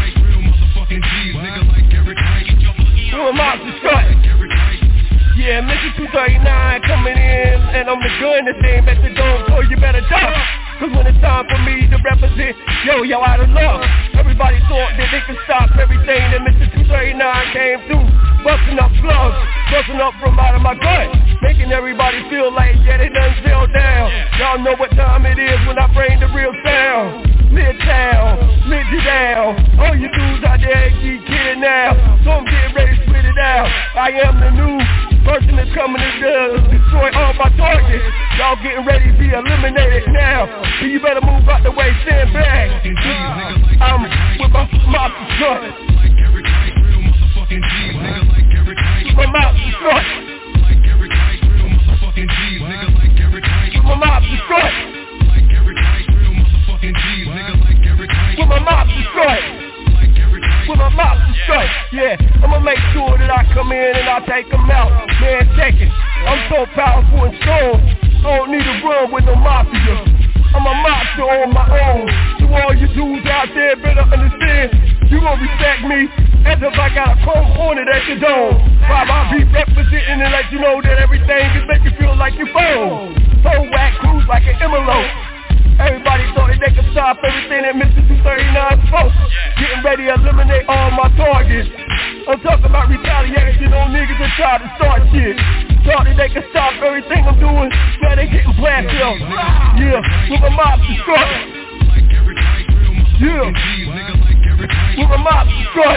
With my mobster strut. Yeah, Mister two thirty-nine coming in, and I'm the gun that ain't at the door, so you better duck. Cause when it's time for me to represent, yo, yo, out of luck. Everybody thought that they could stop everything that Mister two thirty-nine came through. Busting up plugs, busting up from out of my gut, making everybody feel like, yeah, they done fell down. Y'all know what time it is when I bring the real sound. Midtown, mid-down, all you dudes out there keep kidding now. So I'm getting ready to split it out. I am the new person that's coming to uh, destroy all my targets. Y'all getting ready to be eliminated now. So you better move out the way, stand back. I'm with my mobster strut. My mobster strut. My mobster strut. With my mobster strut. With my mobster strut. Yeah, I'ma make sure that I come in and I take them out. Man, check it. I'm so powerful and strong. I don't need to run with no mafia. I'm a mobster on my own. To all you dudes out there better understand, you gon' respect me as if I got a chrome pointed at your dome. While I be representing and let you know that everything just make you feel like your phone. So whack cruise like an envelope. Everybody thought that they could stop everything that Mister two thirty-nine spoke. Getting ready to eliminate all my targets. I'm talking about retaliation on niggas that try to start shit. Thought that they could stop everything I'm doing. Now they getting blasted up. Yeah, with my mobster strut. Yeah, with my mobster strut.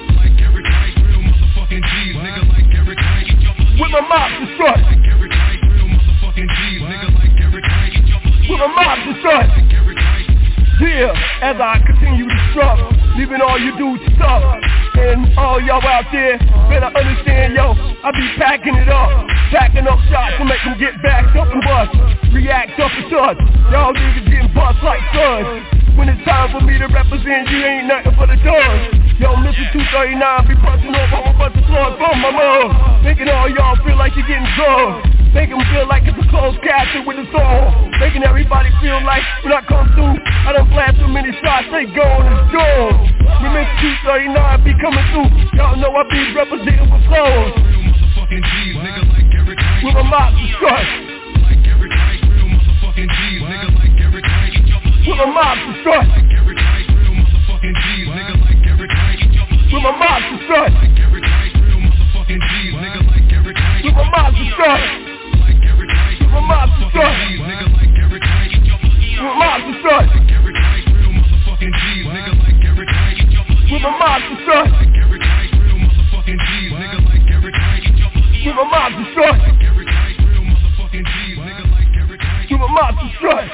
With my mobster strut. With my mobster strut. Yeah, as I continue to struggle, leaving all you dudes stuck. And all y'all out there better understand, yo, I be packing it up, packing up shots to make them get backed up and bust, react up and touch. Y'all niggas getting bust like suds. When it's time for me to represent, you ain't nothing but a dog. Yo, Mister two thirty-nine be punching over a whole bunch of slugs from my mom, making all y'all feel like you're getting drugged, making them feel like it's a closed caption with a song, making everybody feel like when I come through, I done blast so many shots, they gone and gone. When Mister two thirty-nine be coming through, y'all know I be representing with flows. With my mobster strut. With my mobster strut. With my mobster strut. With my mobster strut. With my mobster strut. With my mobster strut. With my mobster strut. With my mobster strut. With my mobster strut.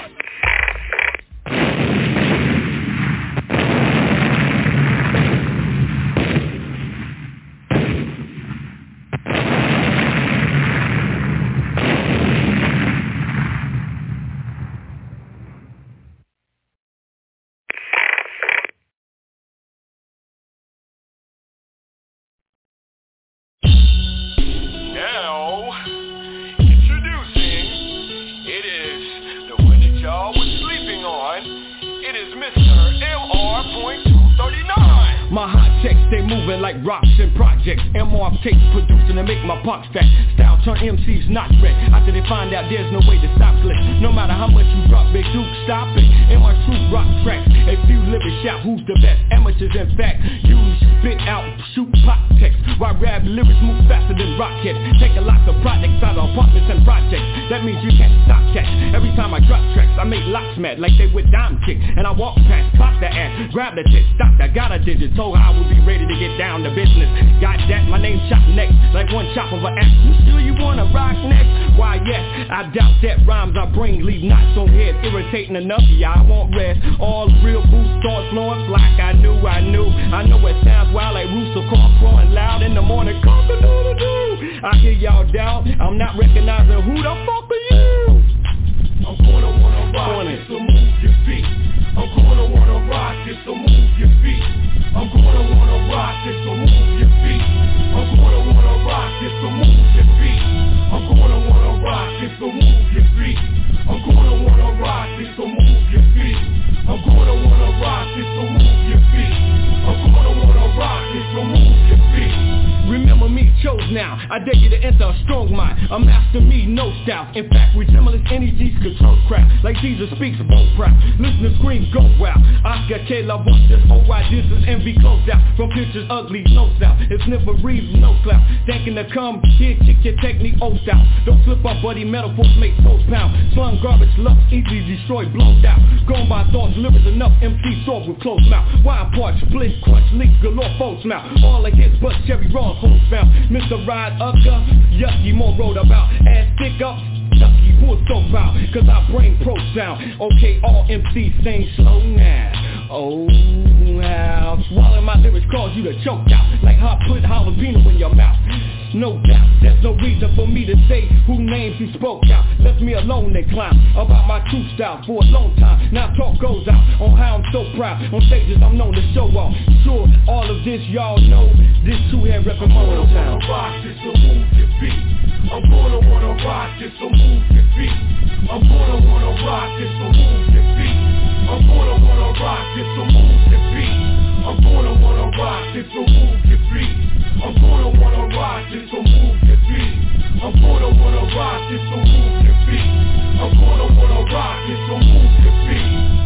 Like rocks and projects, M R tapes producing to make my box fat. Style turn M Cs not red. After they find out there's no way to stop clips. No matter how much you drop, Big Duke, stop it. M R true rock tracks. A few lyrics shout who's the best. Amateurs in fact, you spit out, shoot pop text. While rap lyrics move faster than rockets. Take a lot of projects out of apartments and projects. That means you can't stop catch. Every time I drop tracks, I make locks mad like they with dime chick. And I walk past, pop the ass, grab the tip, stop that, got a digit. Told her I would be ready to get down to business. Got that, my name chop next, like one chop of an axe. You sure you wanna rock next? Why yes, I doubt that rhymes I bring leave knots on head, irritating enough. Yeah, I won't rest. All real boost starts flowing like I knew, I knew. I know it sounds wild like rooster call crowing loud in the morning. Cock-a-doodle-doo. I hear y'all doubt, I'm not recognizing who the fuck are you? I'm gonna wanna rock it, so move your feet. I'm gonna wanna rock it, so move your feet. I'm gonna wanna rock it, so move your feet. I'm gonna wanna rock it, chose now. I dare you to enter a strong mind. A master me, no style. In fact, resemblance energies control crap. Like Jesus speaks, both proud. Listeners scream, go wild. Oscar K. La Voice, just oh why this is envy closed out. From pictures ugly, no style. It's never reads, no clout. Thinking to come here, kick your technique, old style. Don't slip up, buddy, metaphors make souls pound. Slung garbage, love, easily destroyed, blown out. Gone by thoughts, lyrics enough, M C soft with closed mouth. Wild parts, split, crunch, leaks, galore, folks mouth. All against but Cherry Raw, holes found. Mister Ride Ucker, yucky, more wrote about. Ass stick up, ducky, full so proud. Cause I bring pro sound. Okay, all M Cs sing slow now. Oh, how swallowing my lyrics cause you to choke out. Like hot put jalapeno in your mouth. No doubt, there's no reason for me to say who names you spoke out. Left me alone and clown about my true style for a long time. Now talk goes out on how I'm so proud. On stages I'm known to show off. Sure, all of this y'all know. This two-head reppin' Moto Town. I'm gonna rock this, so move your feet. I'm gonna wanna rock this, so move your feet. I'm gonna wanna rock this, so move your feet. I'm gonna wanna rock this, so move your feet. I'm gonna wanna rock this, so move your feet. I'm gonna wanna rock this, so move your feet. I'm gonna wanna rock this, so move your feet. I'm gonna wanna rock this, so move your feet.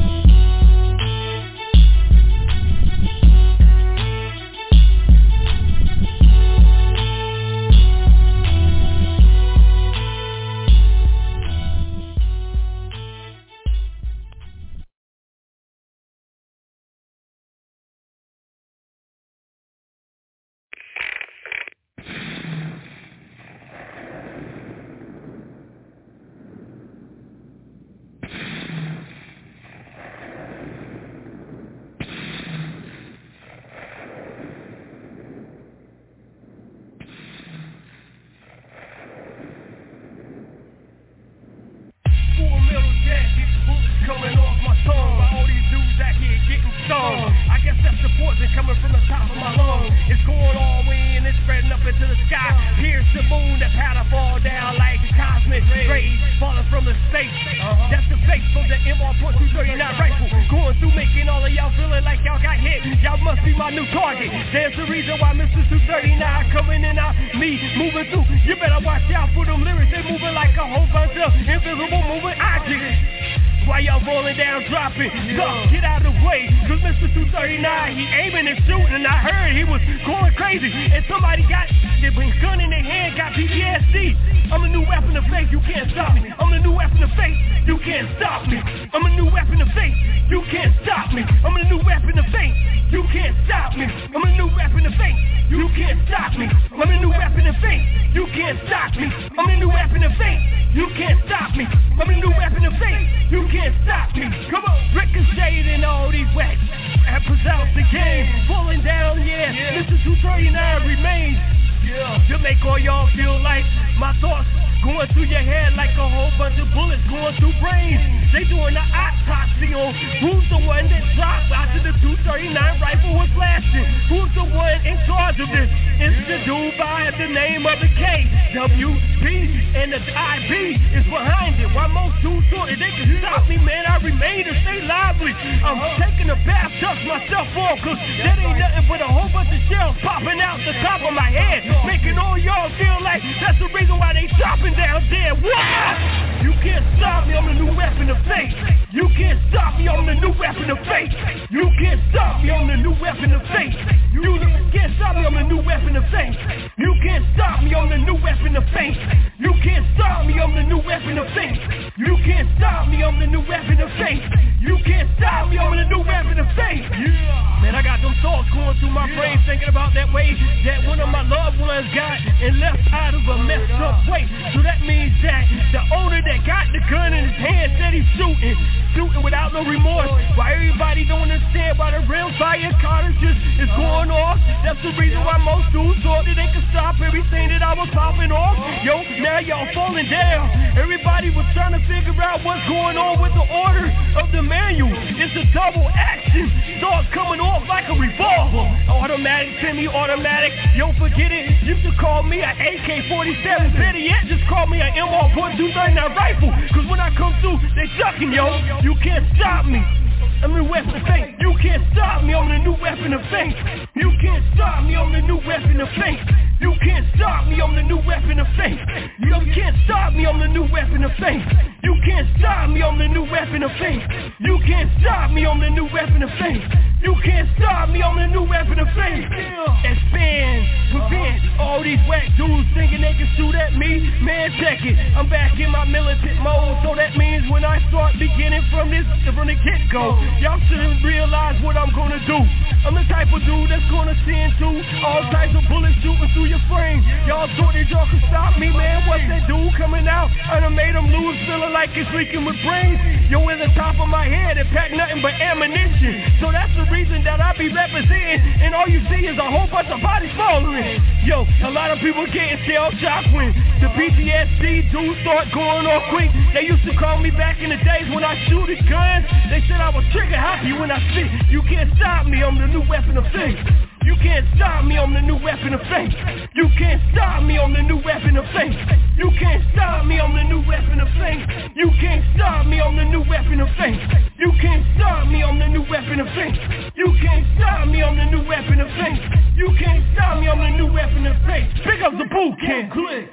faith. You can't stop me, I'm the new weapon of faith. You can't stop me, I'm the new weapon of faith. You can't stop me, I'm the new weapon of faith. Expand, prevent all these whack dudes thinking they can shoot at me. Man, check it, I'm back in my militant mode. So that means when I start beginning from this, from the get-go, y'all shouldn't realize what I'm gonna do. I'm the type of dude that's gonna send to all types of bullets shooting through your frame. Y'all thought that y'all could stop me, man. What's that dude coming out? I done made him lose, feeling like it's leaking with brains. Yo, in the top of my head, it packed nothing but ammunition. So that's the reason that I be representing, and all you see is a whole bunch of bodies falling. Yo, a lot of people getting shell-shocked when the P T S D dudes start going off quick. They used to call me back in the days when I shoot at guns. They said I was trigger happy when I spit. You can't stop me, I'm the new weapon of faith. You can't stop me, I'm the new weapon of faith. You can't stop me, I'm the new weapon of faith. You can't stop me, I'm the new weapon of faith. You can't stop me, I'm the new weapon of faith. You can't stop me, I'm the new weapon of faith. You can't stop me, I'm the new weapon of faith. You can't stop me, I'm the new weapon of faith. Pick up the boot camp. Click.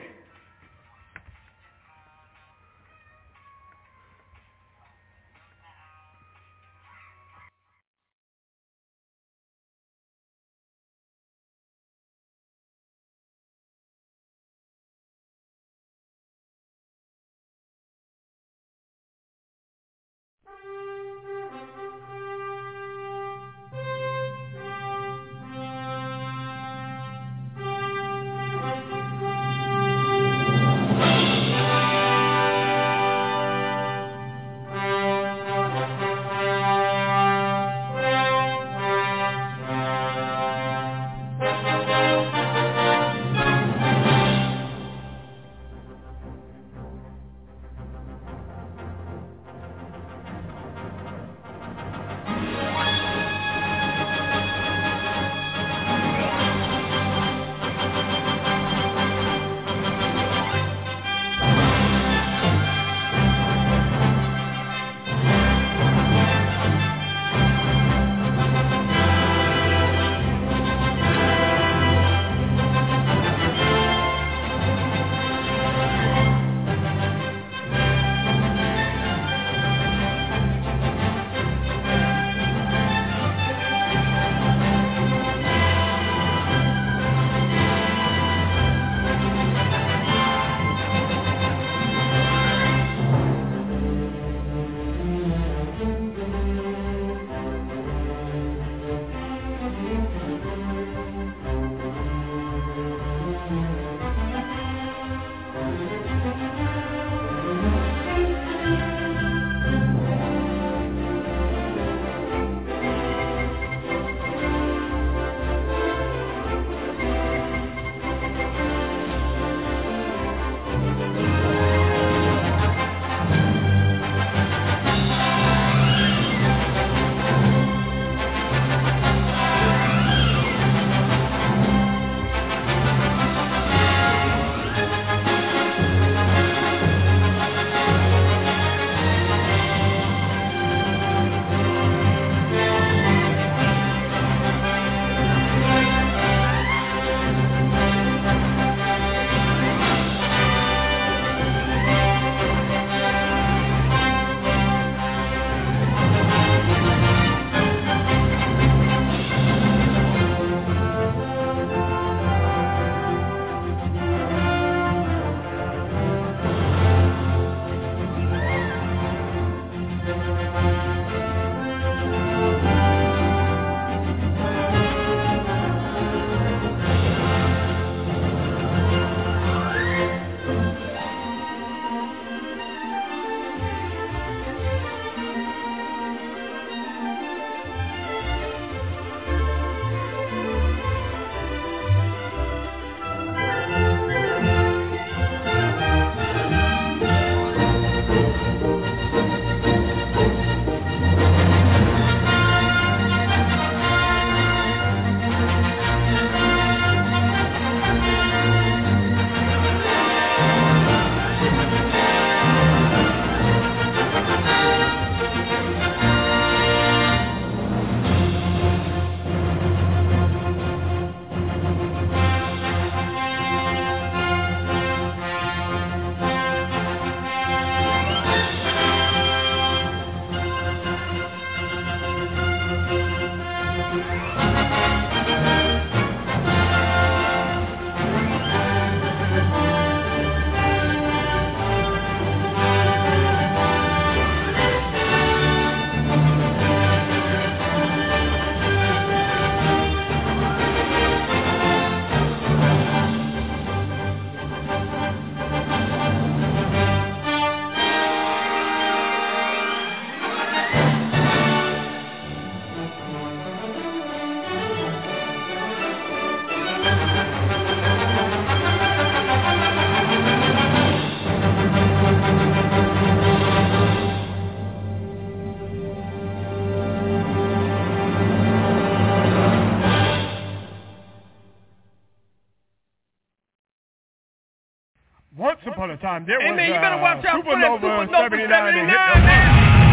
Once upon a time, there hey, was man, you better watch out for that Supernova Supernova seventy-nine. seventy-nine, man.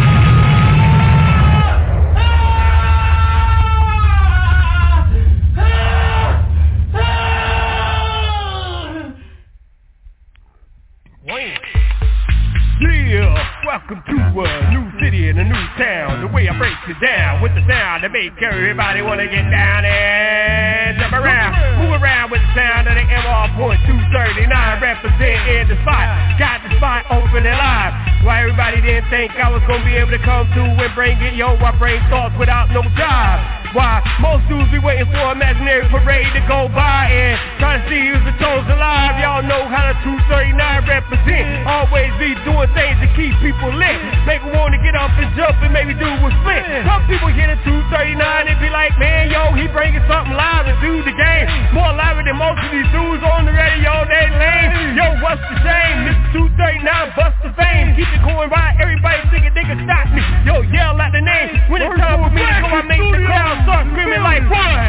Yeah, welcome to a new city and a new town. The way I break it down with the sound that make everybody wanna get down and jump around, move around with the sound of the M R point two thirty-nine representing the spot. Got the spot open and live. Why everybody didn't think I was gonna be able to come through and bring it? Yo, I bring thoughts without no job. Why most dudes be waiting for an imaginary parade to go by and trying to see who's the chosen alive. Y'all know how the two thirty-nine represent. Always be doing things to keep people lit. Make them want to get up and jump and maybe do a split. Some people get a two thirty-nine and be like, man, yo, he bringing something live and do the game. More live than most of these dudes on the radio, they lame. Yo, what's the shame? This two thirty-nine bust the fame. Keep it going right, everybody thinking they can stop me. Yo, yell out the name. When it's time for me to go, I make the crowd start screaming like, what?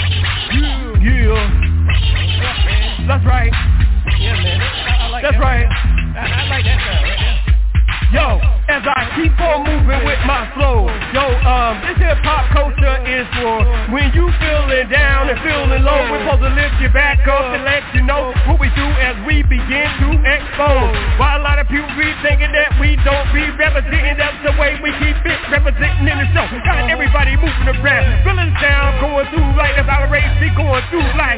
Yeah. That's right. Yeah, man. I like That's that. right. I, I like that sound right there. Yo, as I keep on moving with my flow, yo, um, this hip hop culture is for when you feeling down and feeling low. We're supposed to lift you back up and let you know what we do as we begin to expose. Why a lot of people be thinking that we don't be representing, that's the way we keep it representing in the show. Got everybody moving around, feeling down, going through like the power race, be going through like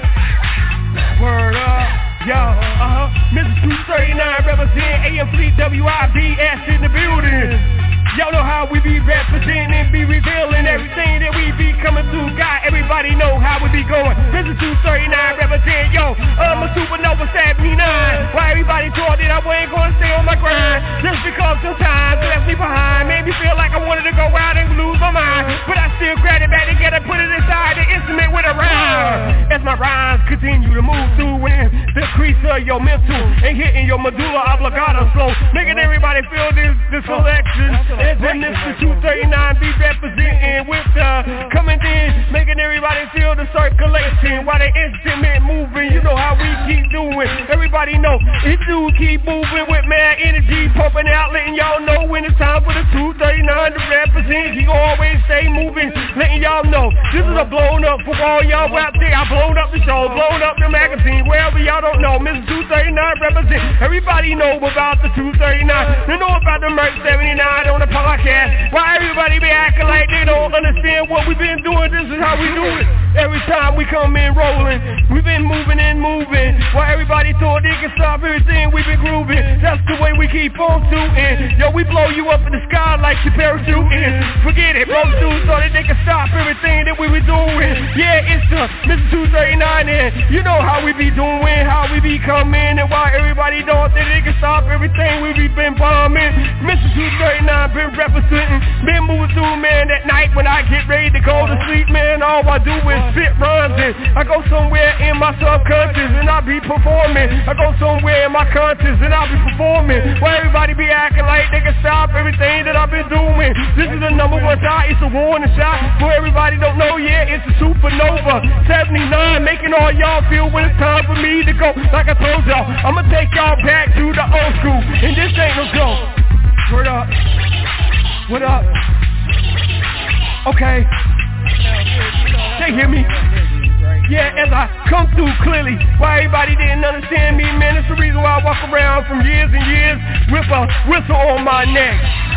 word up. Yo, uh-huh, Mister two thirty-nine represent A M Fleet W I B S in the building. Y'all know how we be representing and be revealing everything that we be coming through. God, everybody know how we be going. Mister two thirty-nine represent, yo, I'm a Supernova seventy-nine. Why everybody thought that I wasn't gonna stay on my grind? Just because sometimes it left me behind, made me feel like I wanted to go out and lose my mind. But I still grabbed it back together, put it inside the instrument with a rhyme. As my rhymes continue to move through in the crease of your mental and hitting your medulla oblongata flow, making everybody feel this, this selection. As in this the two thirty-nine be representing with the coming in, making everybody feel the circulation while the instrument moving. You know how we keep doing. Everybody know it do keep moving with mad energy pumping out, letting y'all know when it's time for the two thirty-nine to represent. He always stay moving, letting y'all know this is a blown up for all y'all out there. I blown up the show, blown up the magazine, wherever y'all don't know. Mister two thirty-nine represent. Everybody know about the two thirty-nine. They know about the Merc seventy-nine on the podcast. Why everybody be acting like they don't understand what we've been doing? This is how we do it. Every time we come in rolling, we've been moving and moving. Why everybody thought they can stop everything we've been grooving? That's the way we keep on shooting. Yo, we blow you up in the sky like your parachuting. Forget it, most dudes thought that they can stop everything that we were doing. Yeah, it's the Mister two thirty-nine and you know how we be doing, how we be coming, and why everybody thought that they can stop everything we be been bombing. Mister two thirty-nine been representing, been moving through, man. That night when I get ready to go to sleep, man, all I do is spit rhymes and I go somewhere in my subconscious and I be performing. I go somewhere in my conscious and I be performing. Why everybody be acting like they can stop everything that I've been doing? This is the number one shot, it's a warning shot for everybody don't know yet. It's a Supernova seventy-nine, making all y'all feel when it's time for me to go. Like I told y'all, I'ma take y'all back to the old school, and this ain't no joke. Word up. What up? Okay. They hear me? Yeah, as I come through clearly, why everybody didn't understand me, man, it's the reason why I walk around from years and years with a whistle on my neck.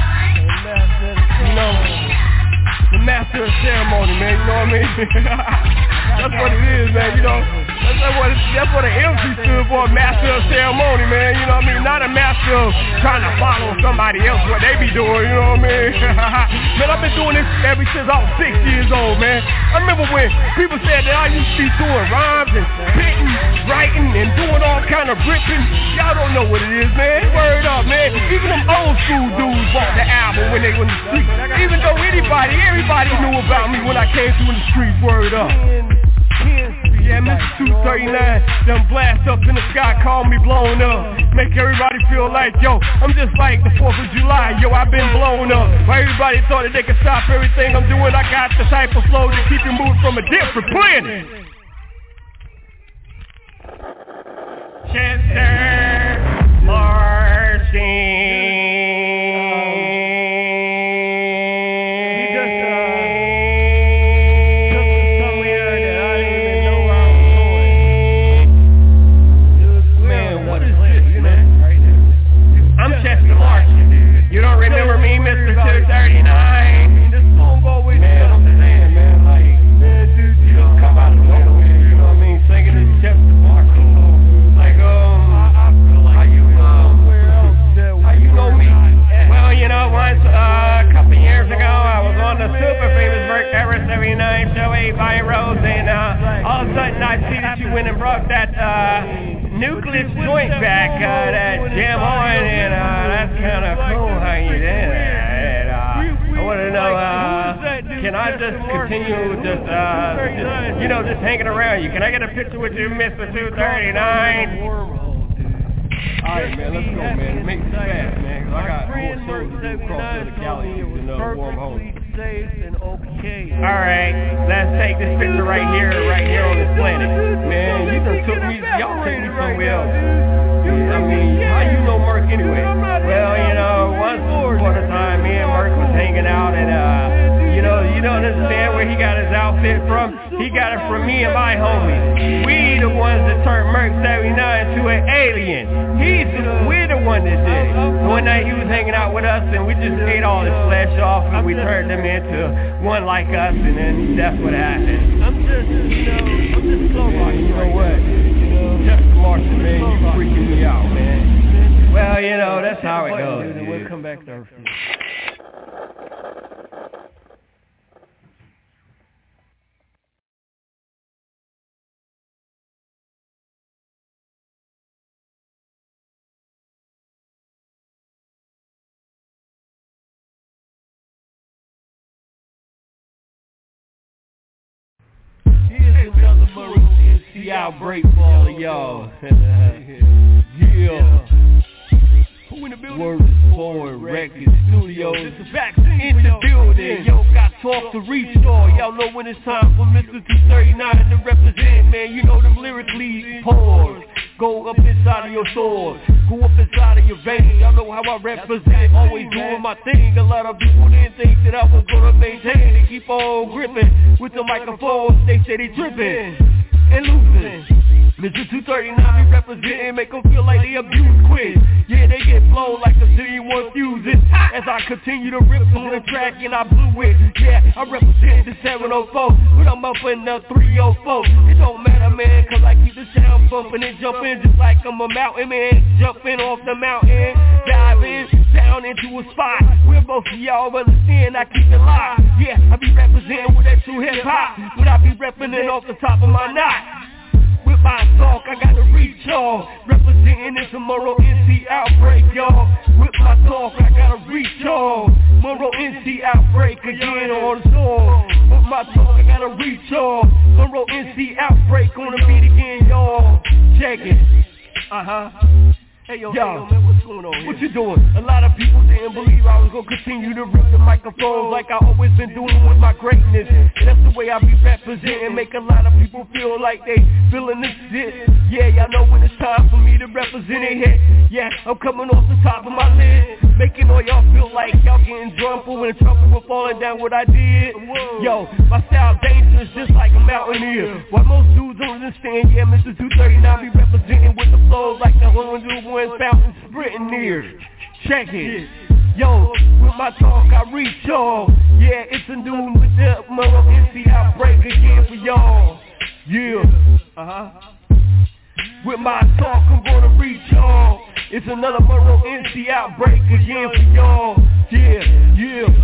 You know, the master of ceremony, man, you know what I mean? That's what it is, man, you know. That's what, that's what an M C stood for, master of ceremony, man, you know what I mean? Not a master of trying to follow somebody else, what they be doing, you know what I mean? Man, I've been doing this ever since I was six years old, man. I remember when people said that I used to be doing rhymes and spitting, writing, and doing all kind of ripping. Y'all don't know what it is, man. Word up, man. Even them old school dudes bought the album when they were in the street. Even though anybody, everybody knew about me when I came through in the streets. Word up. Yeah, Mister two thirty-nine, them blast up in the sky, call me blown up. Make everybody feel like, yo, I'm just like the fourth of July, yo, I've been blown up. Why everybody thought that they could stop everything I'm doing, I got the type of flow to keep you moving from a different planet. Chester. went and brought that uh, Nucleus joint back, uh, that Jam On, and uh, that's kind of cool how you did that. Uh, I want to know, uh, can I just continue just, uh, just, you know, just hanging around you? Can I get a picture with you, Mister two thirty-nine? Alright, man, let's go, man. Make it fast, man, because I got more shows to do across the galaxy than uh, warm home. Alright, let's take this picture right here, right here on this planet. Man, you done took me, y'all took me somewhere else. I mean, how you know Merc anyway? Well, you know, once upon a time, me and Merc was hanging out, and, uh, you know, you don't understand where he got his outfit from. He got it from me and my homies. We the ones that turned Merc seventy-nine to an alien. He's the, we're the one that did it. One night he was hanging out with us, and we just ate all his flesh off, and we turned him into one like us, and then that's what happened. I'm just, you know, I'm just slow walking. You know what? You know, Jeff Martin, man, you freaking me out, man. Well, you know, that's how it goes. We'll come back to our feet. The outbreak for all of y'all. Yeah. Who in the building? Word Forward Records Studios. In the building. Yo, got talk to reach y'all. Y'all know when it's time for Mister two thirty-nine to represent, man. You know them lyrically pause. Go up inside of your soul. Go up inside of your veins. Y'all know how I represent. Always doing my thing. A lot of people didn't think that I was gonna maintain. They keep on gripping with the microphone. They say they tripping and losing. Mister two thirty-nine be representing, make them feel like they abuse quick. Yeah, they get blown like the D one fuses. As I continue to rip on the track and I blew it. Yeah, I represent the seven oh four, but I'm up in the three oh four. It don't matter, man, cause I keep the sound bumping and jumping just like I'm a mountain man. Jumping off the mountain, diving down into a spot where both of y'all understand I keep it locked. Yeah, I be representing with that true hip hop, but I be repping it off the top of my knot. With my talk, I gotta reach y'all. Representing this Monroe N C outbreak, y'all. With my talk, I gotta reach y'all. Monroe N C outbreak again on the song. With my talk, I gotta reach y'all. Monroe N C outbreak on the beat again, y'all. Check it. Uh-huh. Hey yo, yo, hey yo, man, what's going on here? What you doing? A lot of people didn't believe I was gonna continue to rip the microphones like I always been doing with my greatness. And that's the way I be representing, make a lot of people feel like they feeling this shit. Yeah, y'all know when it's time for me to represent it hit. Yeah, I'm coming off the top of my lid, making all y'all feel like y'all getting drunk for in trouble for falling down what I did. Yo, my style dangerous just like a mountaineer. While most dudes don't understand, yeah, Mister two thirty-nine be representing with the flows like the one dude fountain sprinting near. Check it. Yo, with my talk I reach y'all. Yeah, it's a new with the Monroe N C outbreak again for y'all. Yeah. Uh-huh. With my talk I'm gonna reach y'all. It's another Monroe N C outbreak again for y'all. Yeah,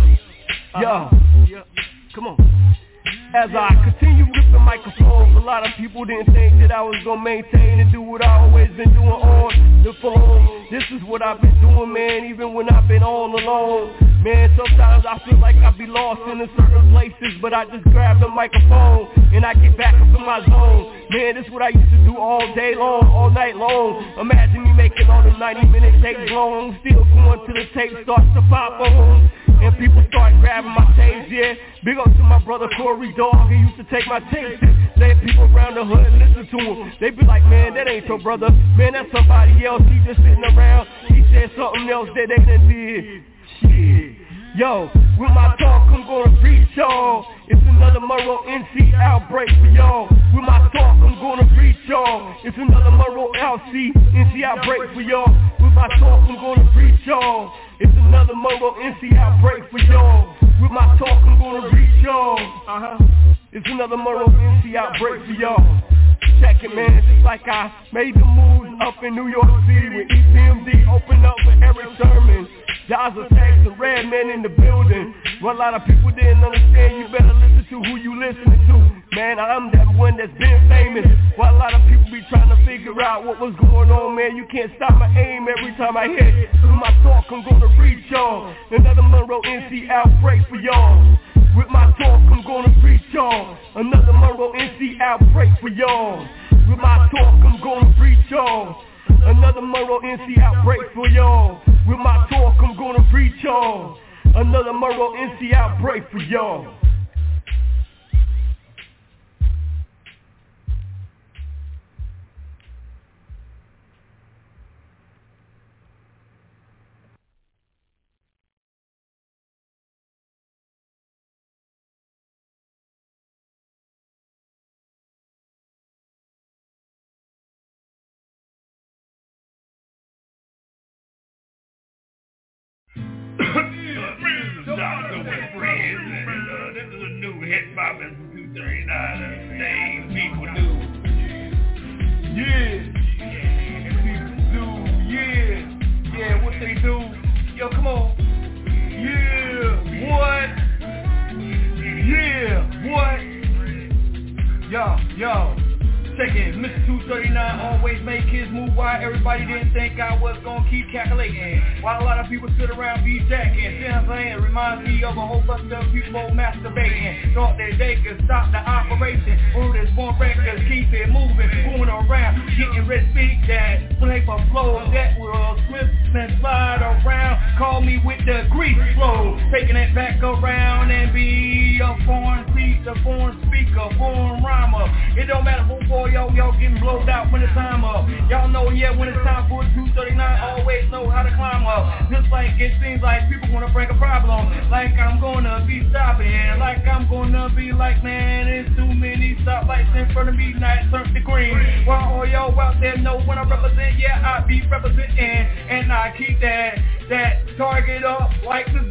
yeah. Yo. Come on. As I continue with the microphone, a lot of people didn't think that I was gonna maintain and do what I always been doing on the phone. This is what I've been doing, man, even when I've been all alone. Man, sometimes I feel like I be lost in certain places, but I just grab the microphone and I get back up in my zone. Man, this is what I used to do all day long, all night long. Imagine me making all the ninety minute takes long, still going to the tape starts to pop on. And people start grabbing my tapes, yeah. Big up to my brother Corey Dog, he used to take my tapes. Say people around the hood listen to him. They be like, man, that ain't your brother. Man, that's somebody else. He just sitting around. He said something else that they done did. Shit. Yo, with my talk, I'm gonna reach y'all. It's another Monroe N C outbreak for y'all. With my talk, I'm gonna reach y'all. It's another Monroe N C outbreak for y'all. With my talk, I'm gonna reach y'all. It's another Monroe N C outbreak for y'all. With my talk, I'm gonna reach y'all. Uh-huh. It's another Monroe N C outbreak for y'all. Check it, man, just like I made the moves up in New York City with E P M D, open up for Eric Sermon. Dazzle Tags and Redman in the building. What a lot of people didn't understand, you better listen to who you listening to. Man, I'm that one that's been famous. What a lot of people be trying to figure out what was going on, man. You can't stop my aim every time I hit. With my talk, I'm gonna reach y'all. Another Monroe N C outbreak for y'all. With my talk, I'm gonna reach y'all. Another Monroe N C outbreak for y'all. With my talk, I'm gonna reach y'all. Another Monroe N C outbreak for y'all. With my talk, I'm gonna reach y'all. Another Monroe N C outbreak for y'all. Doctor with friends, and uh, this is a new hit by Mister two thirty-nine, and things people do. Yeah, people do, yeah, yeah, what they do. Yo, come on. Yeah, what? Yeah, what? Yo, yo. Check it, Mister two thirty-nine always make his move. Why everybody didn't think I was gonna keep calculating. While a lot of people sit around be jacking. See what I'm saying? It reminds me of a whole bunch of people masturbating. Thought that they could stop the operation. Or this one records keep it moving, going around, getting red speak that play for flows that will slip and slide around. Call me with the grease flow, taking it back around and be a foreign seat, a foreign speaker, foreign rhymer. It don't matter who for yo, yo getting blowed out when it's time up. Y'all know, yeah, when it's time for two thirty-nine, always know how to climb up. Just like it seems like people wanna bring a problem, like I'm gonna be stopping, like I'm gonna be like, man, there's too many stoplights in front of me, night turn to green. While all y'all out there know when I represent, yeah, I be representing, and I keep that, that target up like the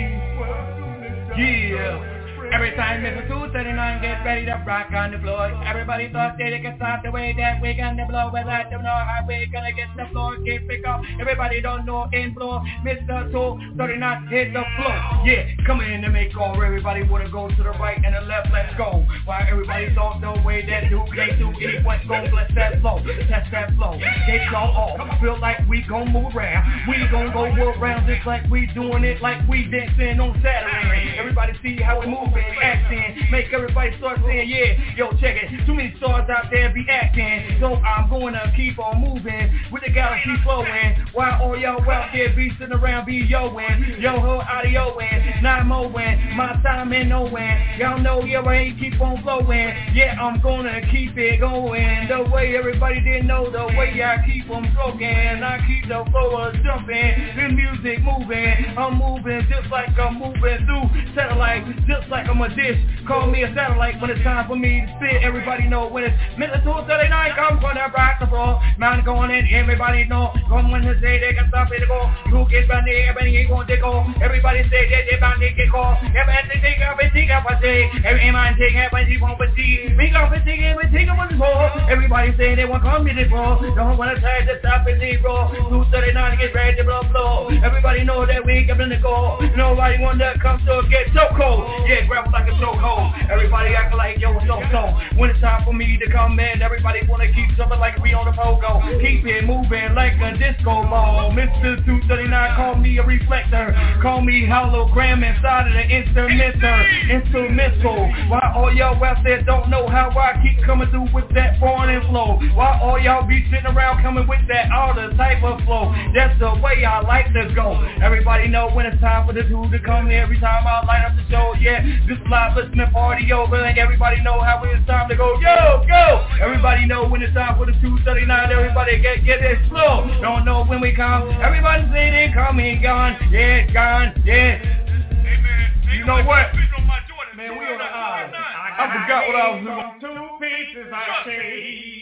Z. Yeah. Every time Mister two thirty-nine gets ready to rock on the floor, everybody thought that they could stop the way that we gonna blow. Well, I don't know how we gonna get the floor, get pick up. Everybody don't know in floor. Mister two thirty-nine hit the floor. Yeah, coming in to make all. Everybody wanna go to the right and the left, let's go. While everybody thought the way that do they do it, what's gon' bless that flow, test that flow. Get y'all off, feel like we gon' move around. We gon' go around just like we doing it, like we dancing on Saturday. Everybody see how we moving. Acting, make everybody start saying, yeah, yo, check it, too many stars out there be acting, so I'm gonna keep on moving, with the galaxy flowing, while all y'all out there be sitting around be yo-ing, yo-ho, audio-ing, not mowing, my time ain't knowing, y'all know, yeah, I ain't keep on flowing, yeah, I'm gonna keep it going, the way everybody didn't know, the way I keep on stroking, I keep the flow jumping, the music moving, I'm moving just like I'm moving through satellite, just like I'm a dish, call me a satellite when it's time for me to spit. Everybody know when it's Mister two thirty-nine, I'm gonna rock the floor. Man going in, everybody know. Come when they say they can stop it to go. You get by there, everybody ain't gonna take off. Everybody say that they bound to get caught. Everybody take up and take up a day. Every man take up and take up a day. We go for taking and take up on the floor. Everybody say they want to come to the floor. Don't wanna try to stop it, zero. two thirty-nine, get ready to blow blow. Everybody know that we ain't gonna go. Nobody wanna come to get so cold. Yeah, grab like a chokehold. Everybody acting like yo, so so. When it's time for me to come in, everybody wanna keep something like we on the pogo. Keep it moving like a disco ball. Mister two thirty-nine, call me a reflector. Call me hologram inside of the instrumental. Instrumental. Why all y'all out there don't know how I keep coming through with that foreign flow? Why all y'all be sitting around coming with that other type of flow? That's the way I like to go. Everybody know when it's time for the dude to come in. Every time I light up the show, yeah. This live listening party over, and everybody know how it's time to go. Yo, go! Everybody know when it's time for the two thirty-nine. Everybody get get it slow. Don't know when we come. Everybody say they coming, gone. Yeah, gone. Yeah. Hey man, you know what? Man, we on the aisle. I forgot what I was doing. Two pieces I say.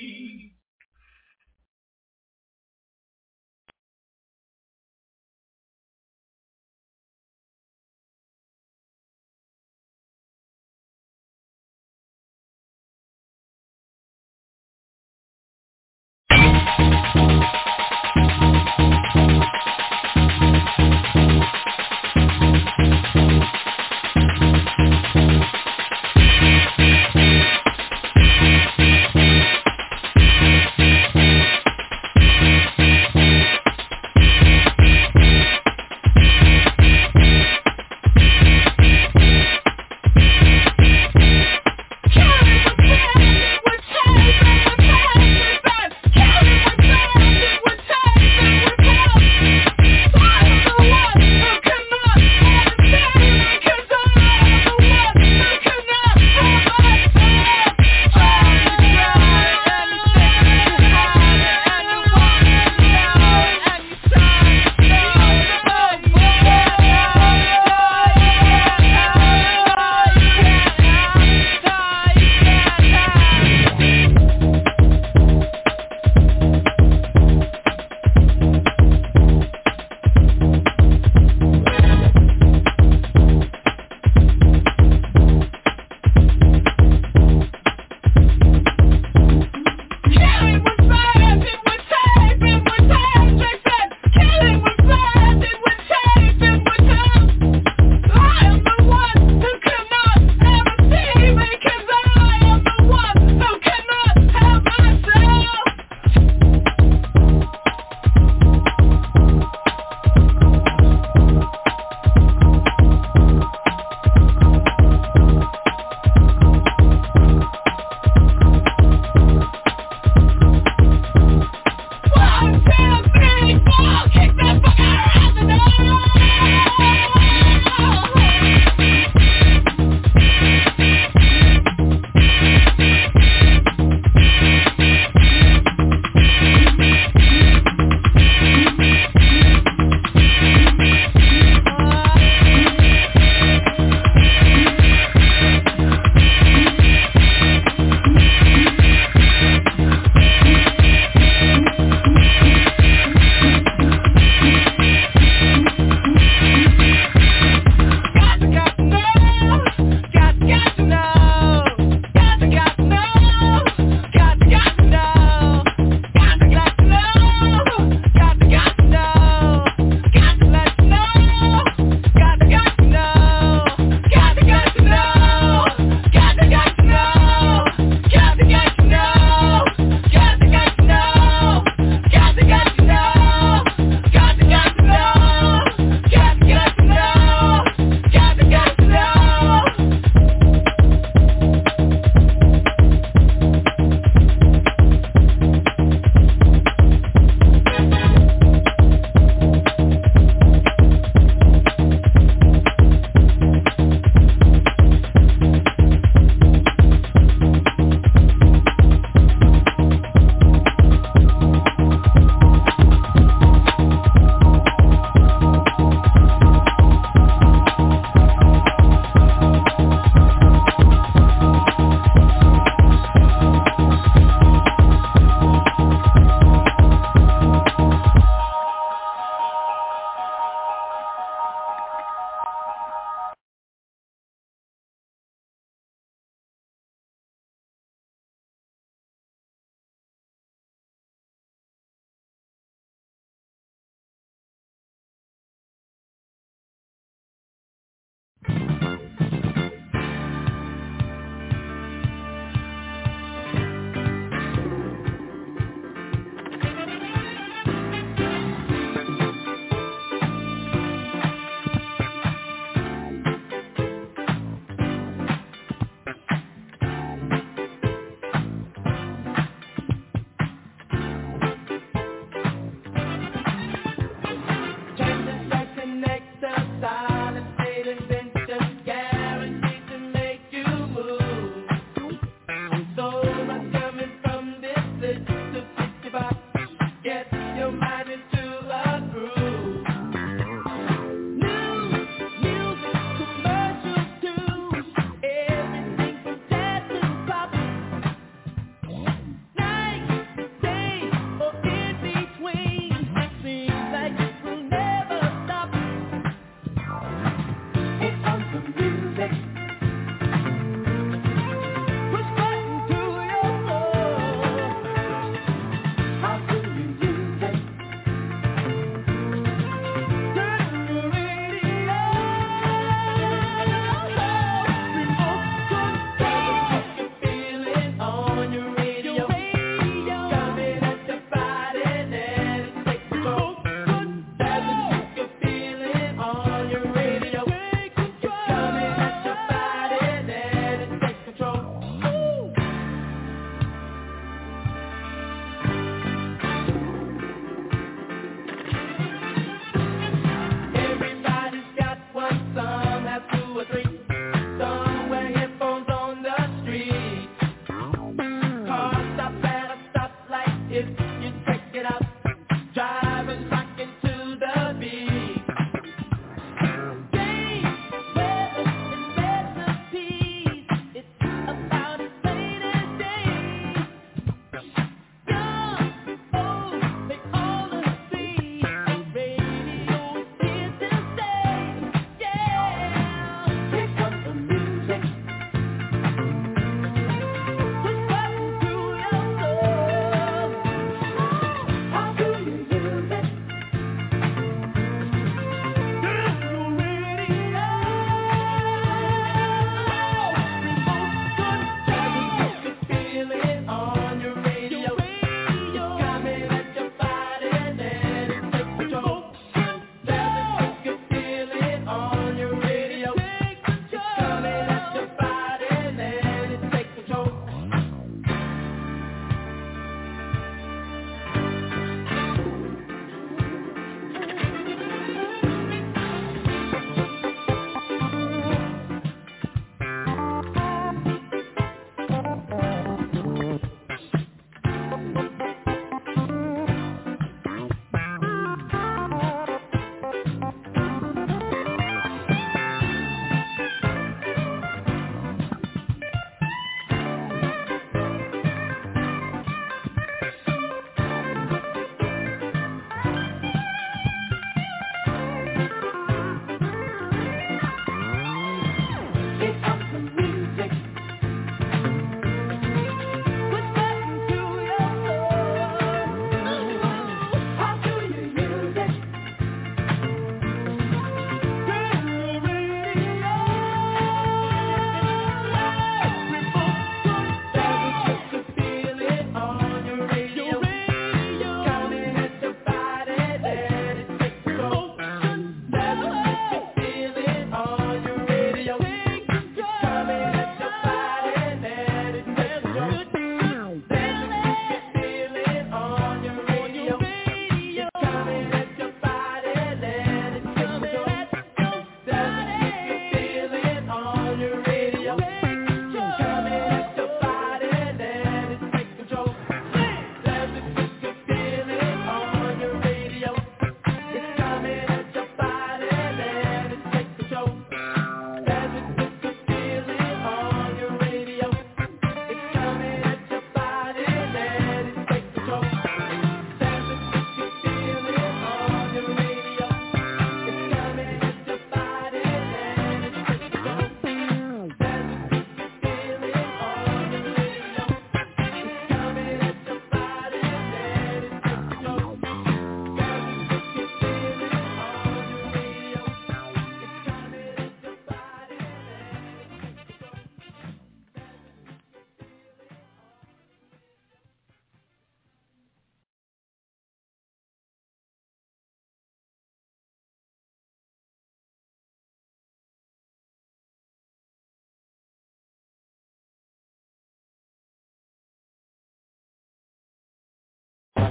We'll be right back.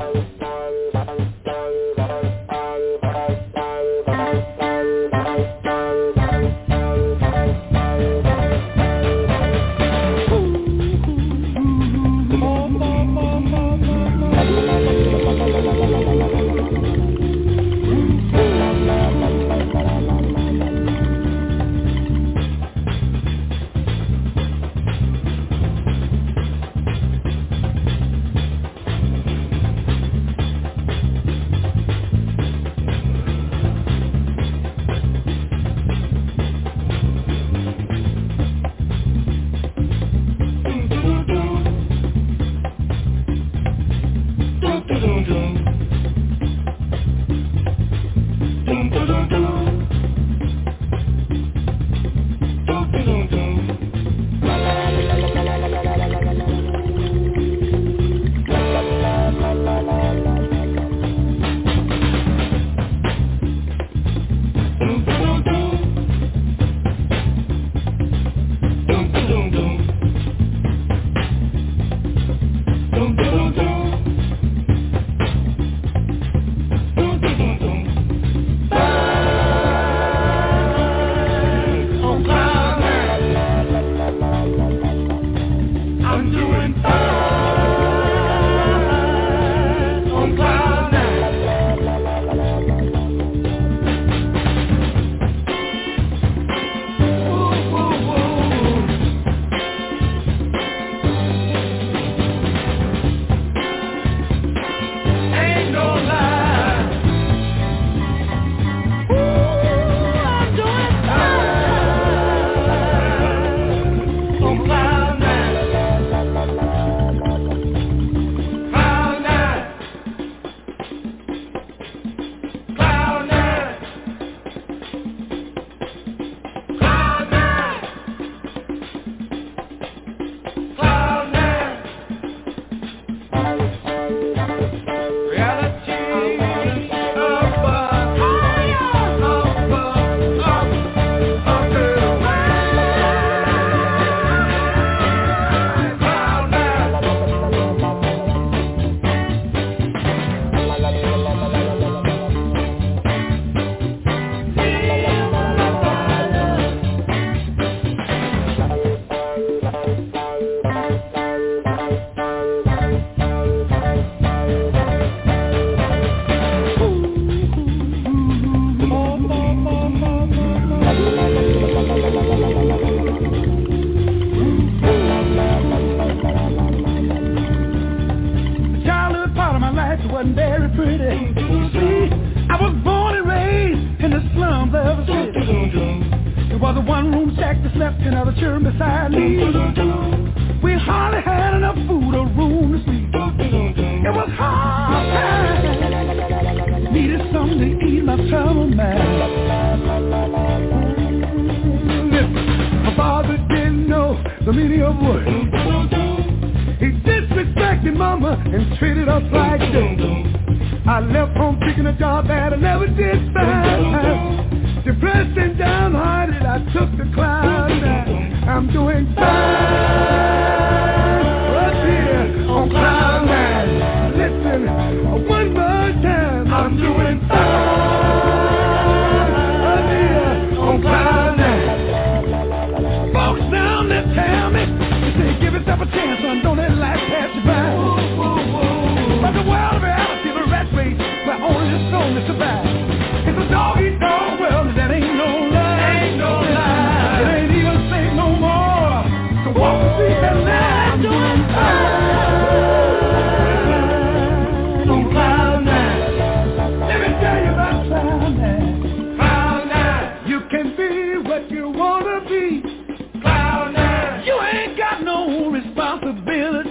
Responsibility.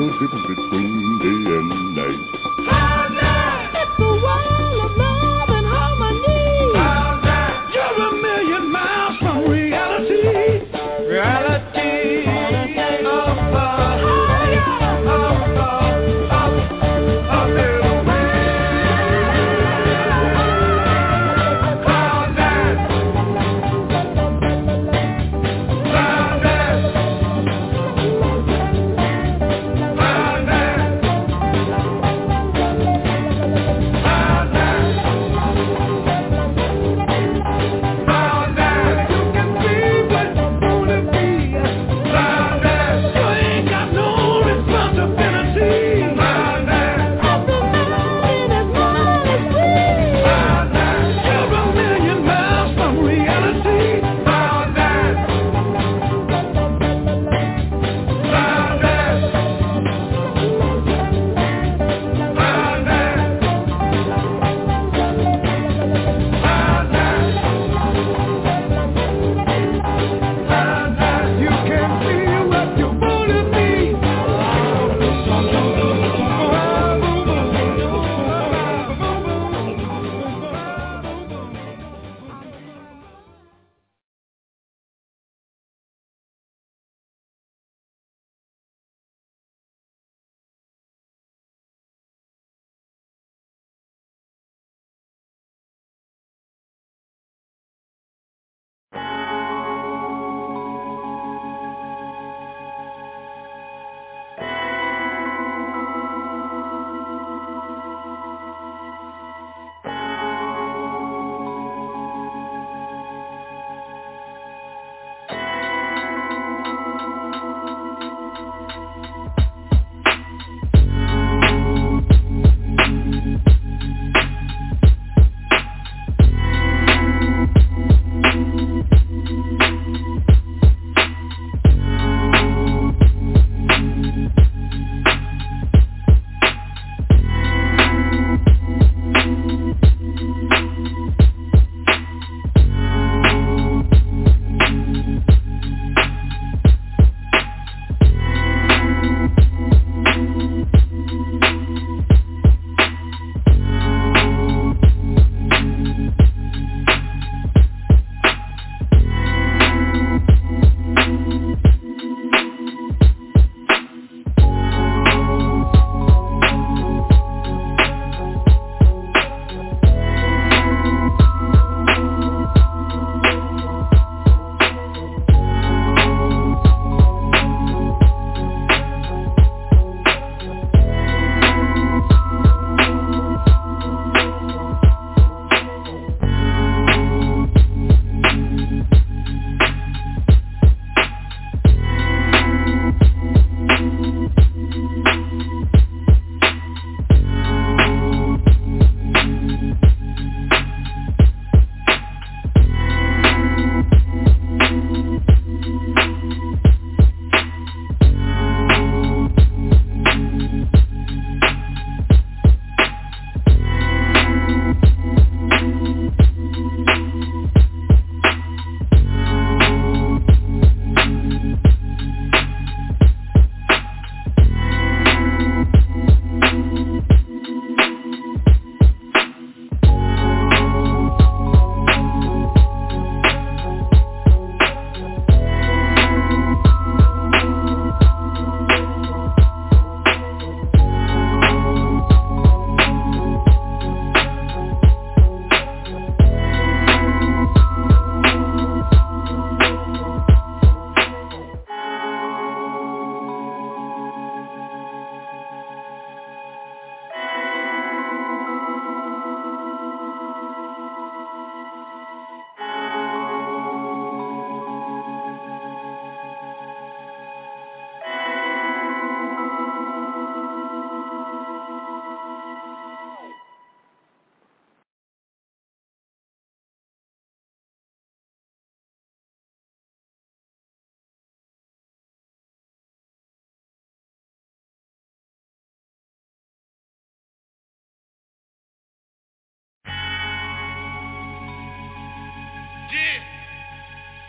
the difference between day and night. It's a world of love and harmony. You're a million miles from reality. Reality. Of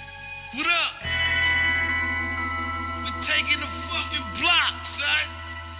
What up? We're taking the fucking block, son.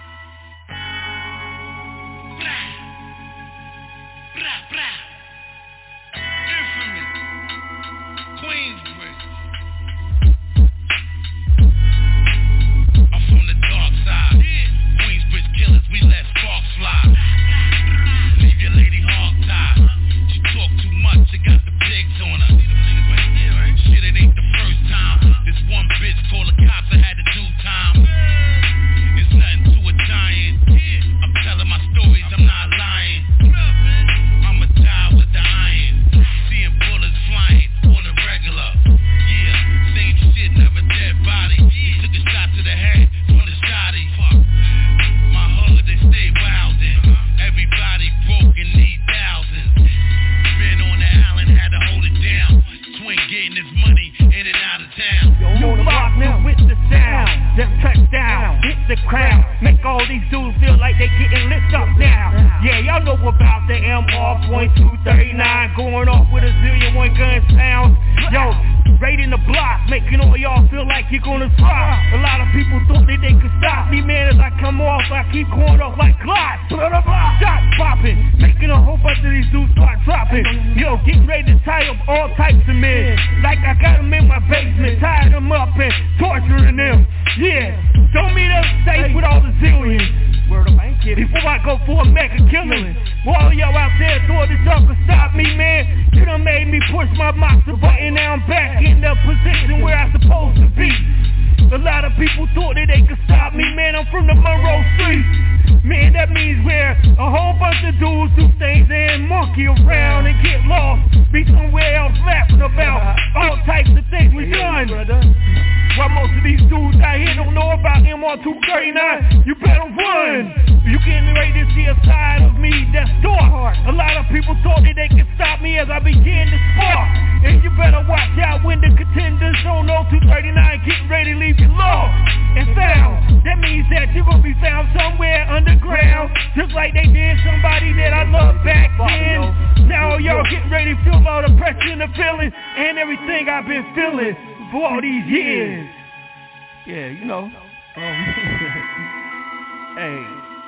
y'all know about the M R point two thirty-nine going off with a zillion one gun sounds. Yo, raiding the block, making all y'all feel like you're gonna drop. A lot of people thought that they could stop me, man. As I come off, I keep going off like Glocks. Shots popping, making a whole bunch of these dudes start dropping. Yo, getting ready to tie up all types of men. Like I got them in my basement, tied them up and torturing them. Yeah, show me them safe with all the zillions. Word up, I ain't kidding. Before I go for a mega killing, all y'all out there thought that y'all could stop me, man. You done made me push my monster button. Now I'm back in the position where I'm supposed to be. A lot of people thought that they could stop me, man. I'm from the Monroe Streets. Man, that means where a whole bunch of dudes do things and monkey around and get lost. Be somewhere else laughing about all types of things we done. While most of these dudes out here don't know about M R two thirty-nine, you better run. You getting ready to see a side of me that's dark. A lot of people thought that they could stop me as I began to spark. And you better watch out when the contenders on oh two thirty-nine getting ready to leave you lost and found. That means that you're gonna be found somewhere underground, just like they did somebody that I loved back then. Now y'all getting ready to feel all the pressure and the feeling and everything I've been feeling for all these years. Yeah, you know. Um, hey,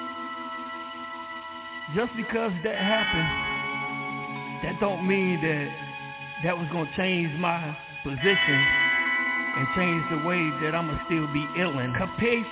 just because that happened, that don't mean that that was gonna change my position and change the way that I'ma still be illin'. Capiche?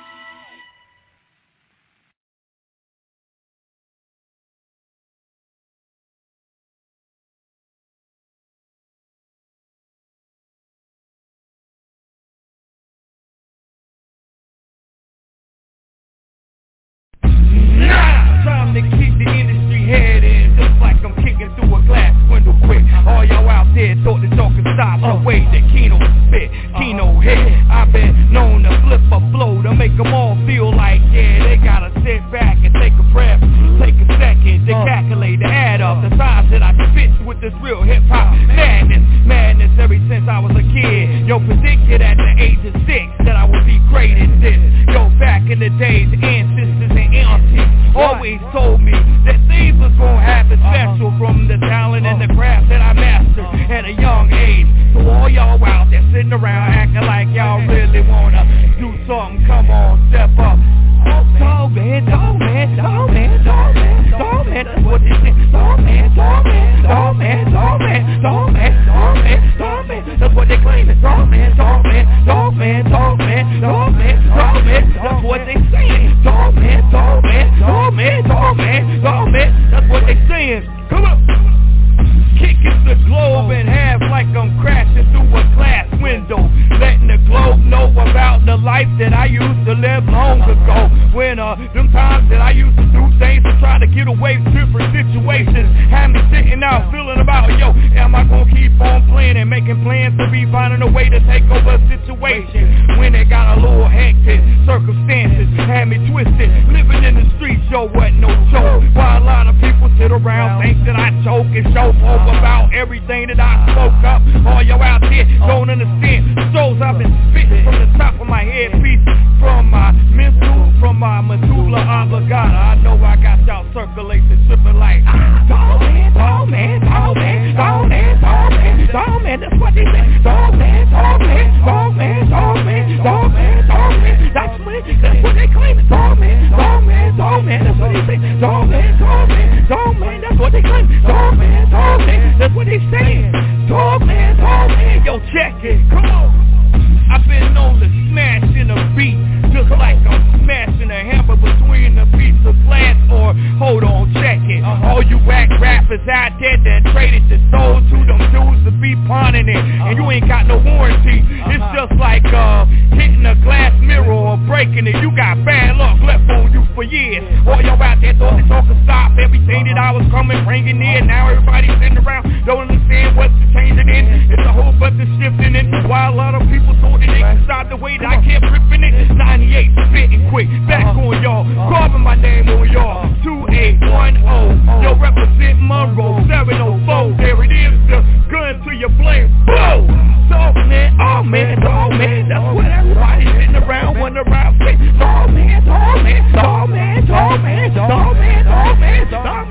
Time to kick the industry head in, just like I'm kicking through a glass window quick. All y'all out there thought that y'all could stop the way that Kino spit, Kino hit. I've been known to flip a flow to make them all feel like, yeah, they gotta sit back and take a breath, take a second to calculate the add up, the size that I spit with this real hip hop madness, madness ever since I was a kid. Yo, predicted at the age of six that I would be great at this. Yo, back in the days, ancestors and aunties always told me that things was gonna happen special from the talent and the craft that I mastered at a young age. So all y'all out there sitting around acting like y'all really wanna do something, come on, step up. Oh, dog man, dog man, dog man, dog man, dog man, that's what they say. Dog man, dog man, dog man, dog man, dog man, dog man, dog man, that's what they claiming. Dog man, dog man, dog man, dog man, dog man, dog man, that's what they saying. Dog man, dog man, dog man, dog man, dog man, that's what they saying. Come on. Kicking the globe in half like I'm crashing through a glass window, letting the globe know about the life that I used to live long ago. When uh, them times that I used to do things to try to get away from different situations had me sitting out feeling about, yo, am I gonna keep on playing and making plans to be finding a way to take over a situation? When it got a little hectic, circumstances had me twisted, living in the streets, yo, what no joke. While a lot of people sit around think that I choke and show over about everything that I spoke up. All y'all out there don't understand the souls I've been spitting from the top of my headpiece, from my mental, from my medulla oblongata. I know I got y'all circulating, tripping like, ah, dog man, dog man, dog man, dog man, dog man, dog man, that's what they say. Dog man, dog man, dog man, dog man, dog man, dog man, that's what, that's what they claim. Dog man, dog man, dog man, that's what they say. Dog man, dog man, dog man, that's what they claim. Dog man, dog man, that's what they saying. Dog man, dog man, yo, check it, come on. I've been known to smash in a beat, just like I'm smashing a hammer between a piece of glass. Or hold on, check it. All you whack rappers out there that traded the soul to them dudes to be pawning it, and you ain't got no warranty. It's just like uh hitting a glass mirror or breaking it. You got bad luck left on you for years. All y'all out there thought that y'all could stop everything that I was coming, bringing in. Now everybody's sitting around, don't understand what's changing in. It's a whole bunch of shifting in. While a lot of people thought that they could stop the way that I kept ripping it. ninety-eight, spitting quick, back on y'all, carving my name on y'all. Two eight one oh, yo, represent Monroe. Seven oh four, there it is, the gun to your blame. Boom! Dog man, oh man, dog man, that's what everybody's sitting around, wondering around. Dog man, dog man, dog man, dog man, dog man, dog man, dog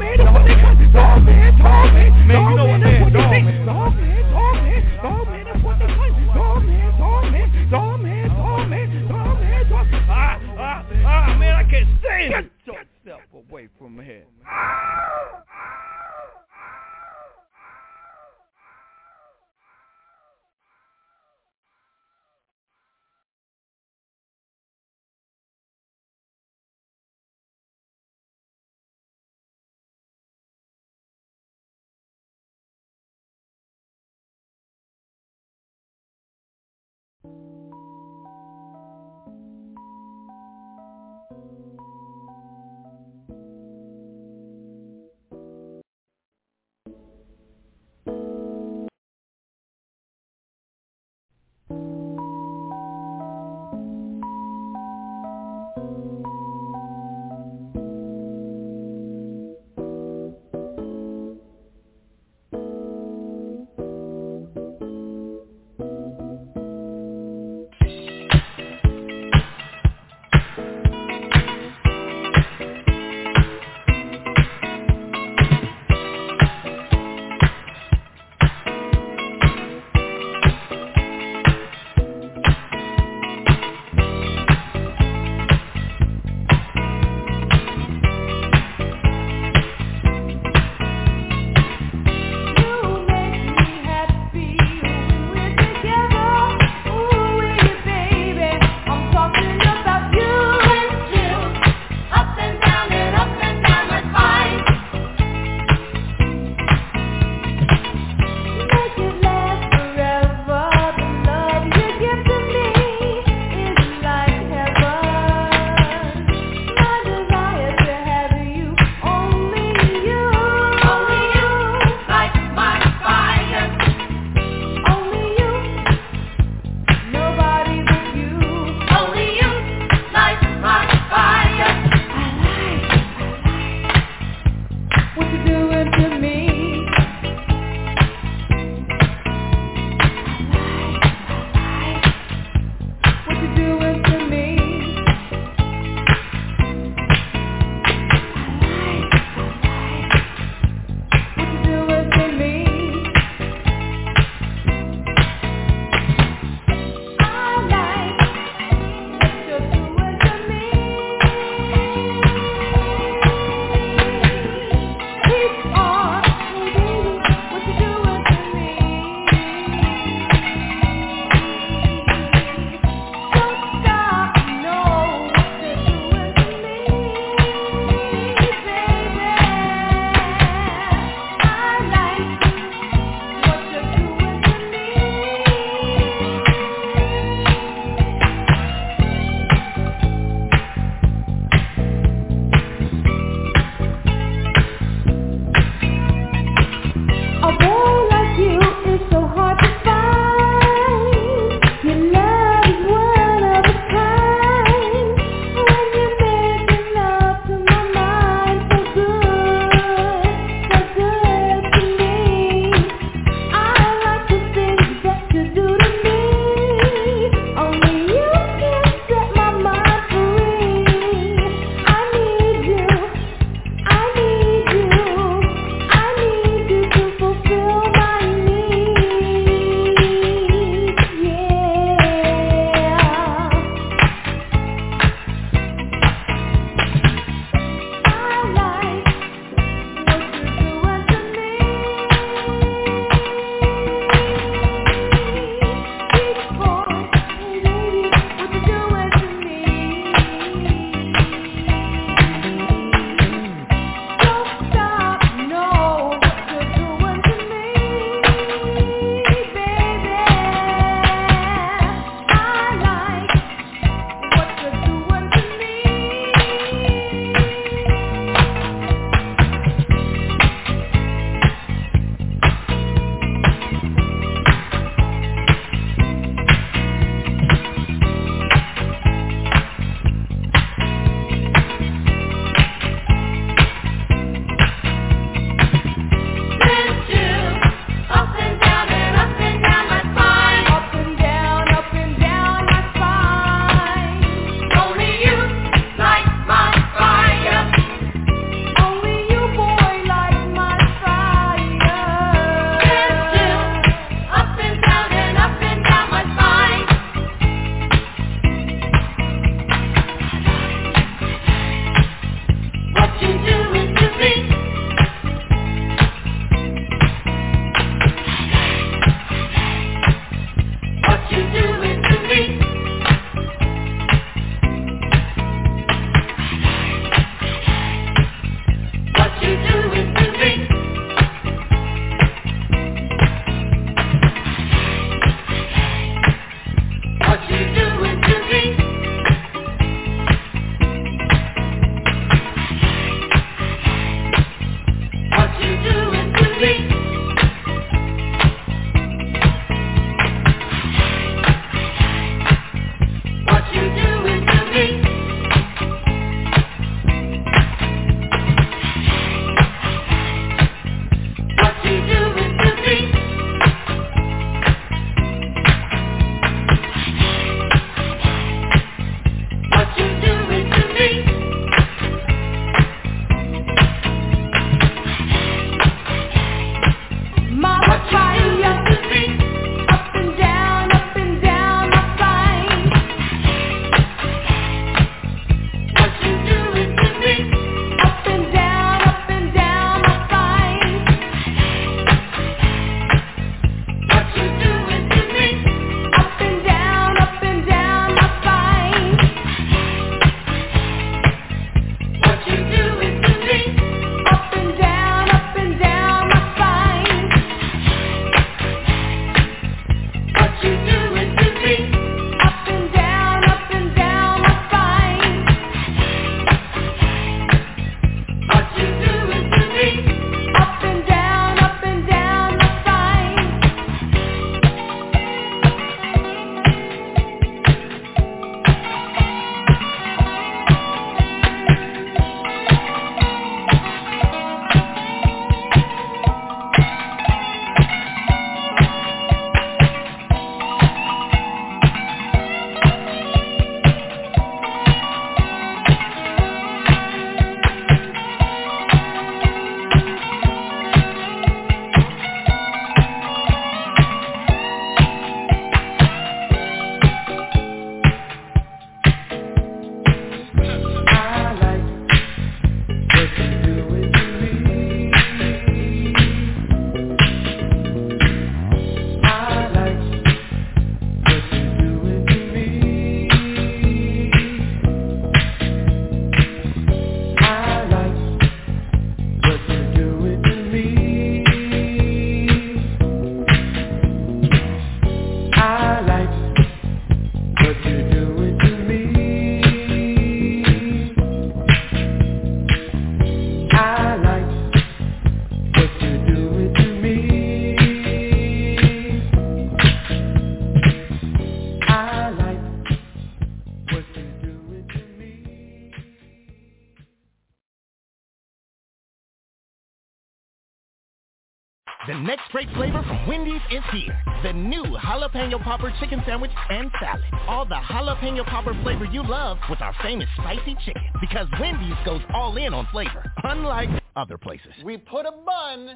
The next great flavor from Wendy's is here. The new Jalapeno Popper Chicken Sandwich and Salad. All the Jalapeno Popper flavor you love with our famous spicy chicken. Because Wendy's goes all in on flavor, unlike other places. We put a bun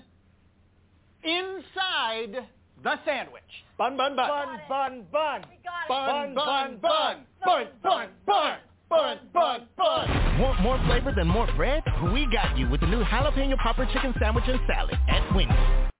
inside the sandwich. Bun, bun, bun. Bun, bun, bun. Bun, bun, bun. Bun, bun, bun. Bun, bun, bun. Want more flavor than more bread? We got you with the new Jalapeno Popper Chicken Sandwich and Salad at Wendy's.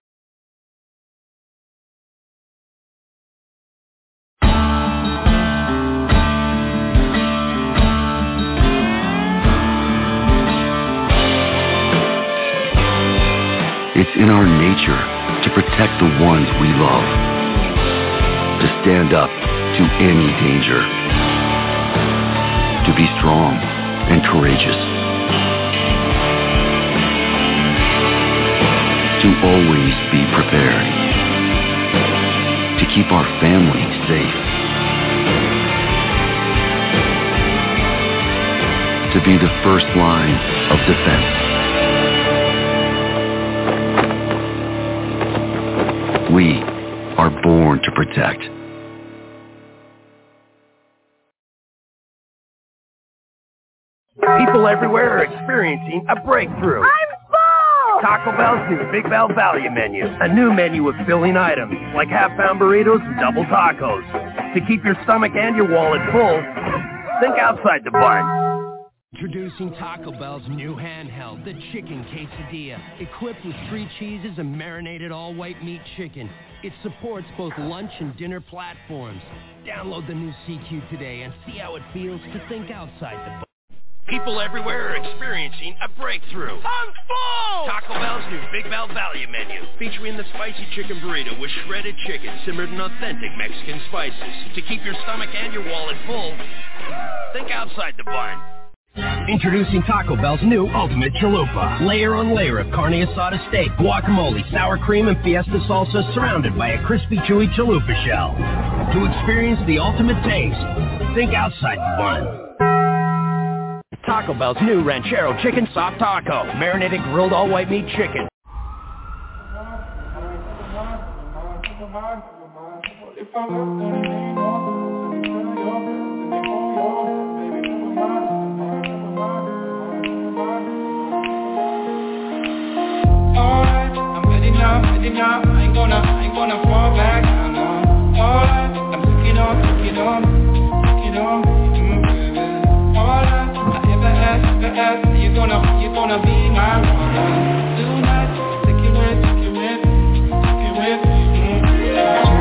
It's in our nature to protect the ones we love, to stand up to any danger, to be strong and courageous, to always be prepared, to keep our family safe, to be the first line of defense. We are born to protect. People everywhere are experiencing a breakthrough. I'm full! Taco Bell's new Big Bell Value Menu. A new menu of filling items like half-pound burritos and double tacos. To keep your stomach and your wallet full, think outside the bun. Introducing Taco Bell's new handheld, the Chicken Quesadilla. Equipped with three cheeses and marinated all-white meat chicken. It supports both lunch and dinner platforms. Download the new C Q today and see how it feels to think outside the box. People everywhere are experiencing a breakthrough. I'm full! Taco Bell's new Big Bell Value Menu, featuring the spicy chicken burrito with shredded chicken simmered in authentic Mexican spices. To keep your stomach and your wallet full, think outside the bun. Introducing Taco Bell's new Ultimate Chalupa. Layer on layer of carne asada steak, guacamole, sour cream, and fiesta salsa surrounded by a crispy, chewy chalupa shell. To experience the ultimate taste, think outside the bun. Taco Bell's new Ranchero Chicken Soft Taco, marinated grilled all-white meat chicken. Alright, I'm ready now, ready now. I ain't gonna, I ain't gonna fall back now, no. Alright, I'm taking on, taking on, taking on, mm, baby. Alright, I ever ask, ever ask, are you gonna, you gonna be my one? Tonight, take it with, take it with, take it with, mm,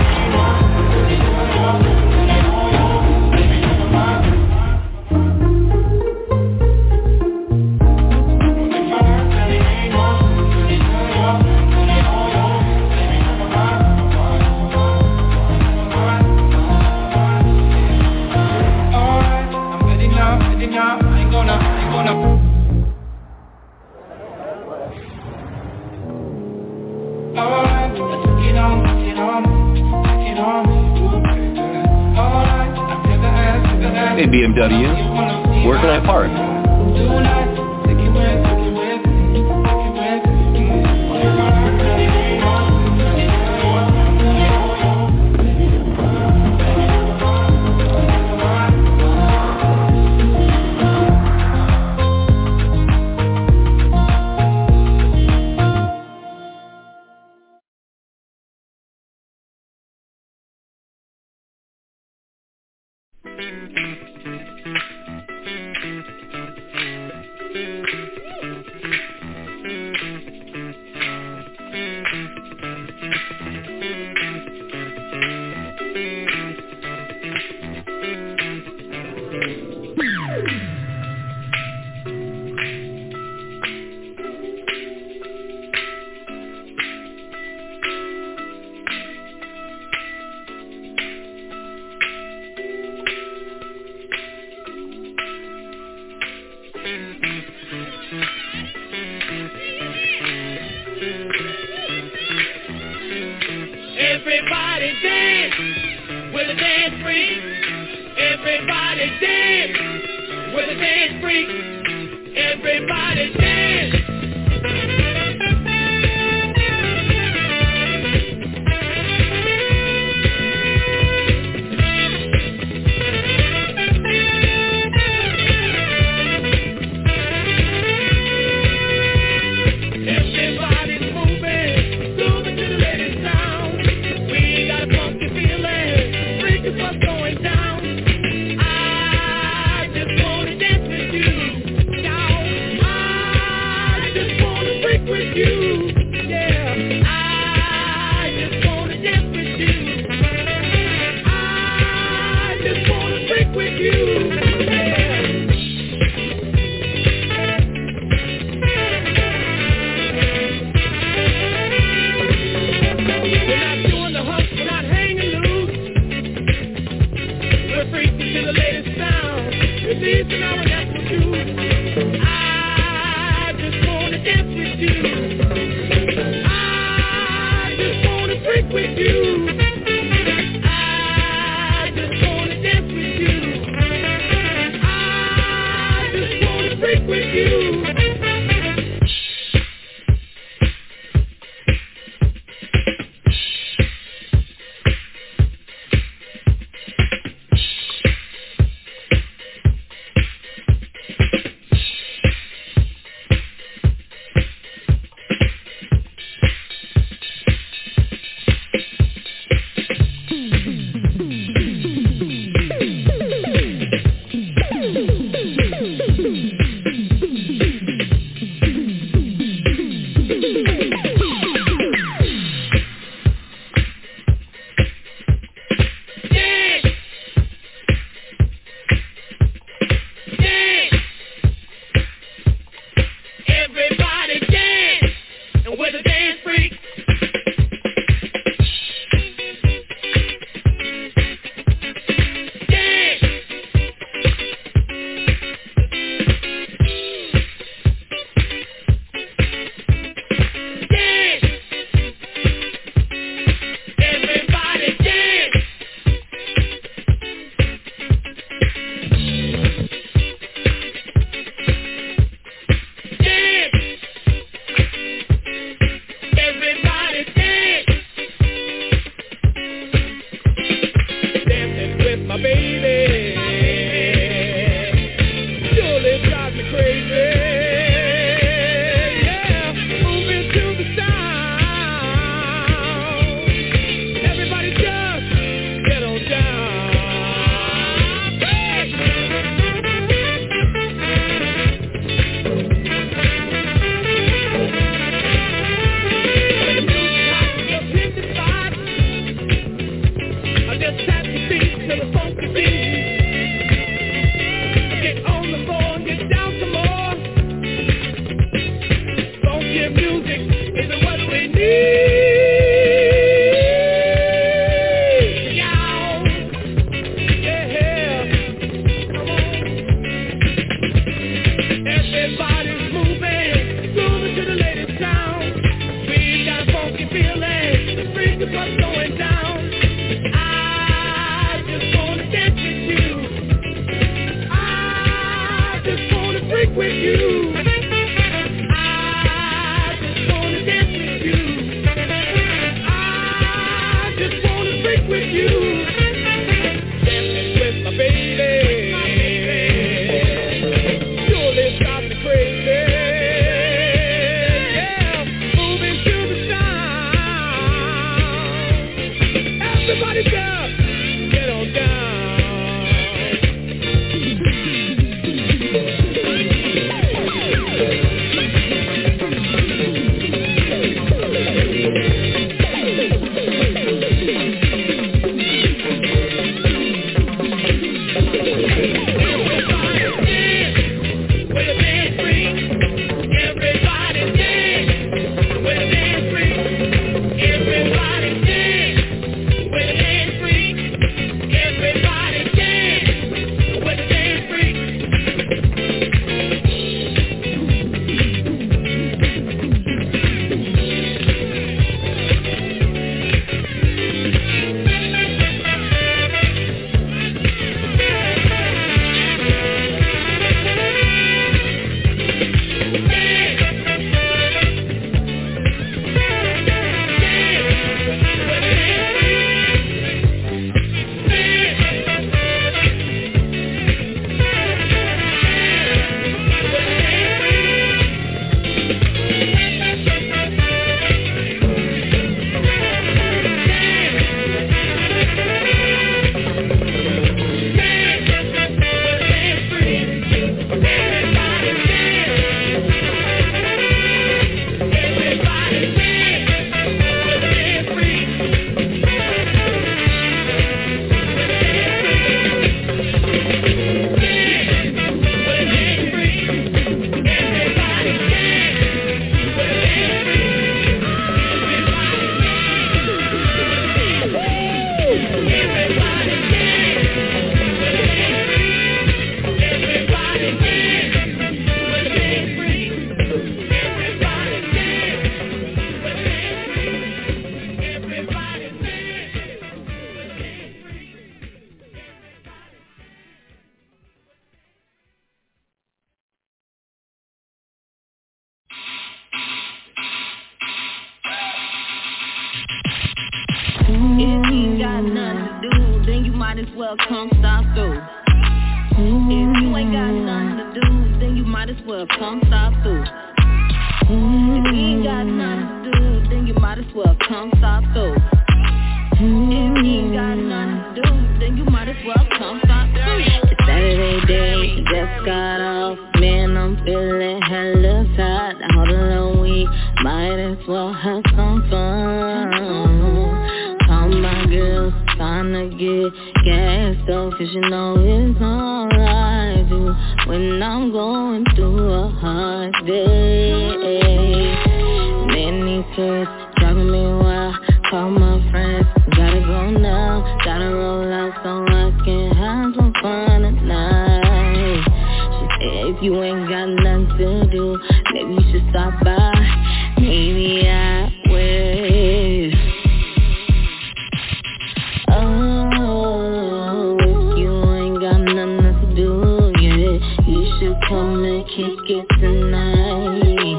Hey, B M W, where can I park? Everybody dance with a dance freak. Everybody dance with a dance freak. Everybody dance. dance with you. I just wanna freak with you. I just wanna dance with you. I just wanna freak with you. With you, I just If you ain't got nothing to do, then you might as well come stop through. If you ain't got nothing to do, then you might as well come stop through. If you ain't got nothing to do, then you might as well come stop through. If you ain't got nothing to do, then you might as well come stop through. It's Saturday day, just got off. Man, I'm feeling hella tired. I hold a little week, might as well have some fun. Call my girls, trying to get gassed up, cause you know it's all I do when I'm going through a hard day. Many tears driving me wild. Call my friends, gotta go now. Gotta roll out so I can have some fun tonight. She said if you ain't got nothing to do, maybe you should stop by. Maybe I will. Oh, if you ain't got nothing to do, yeah, you should come and kick it tonight.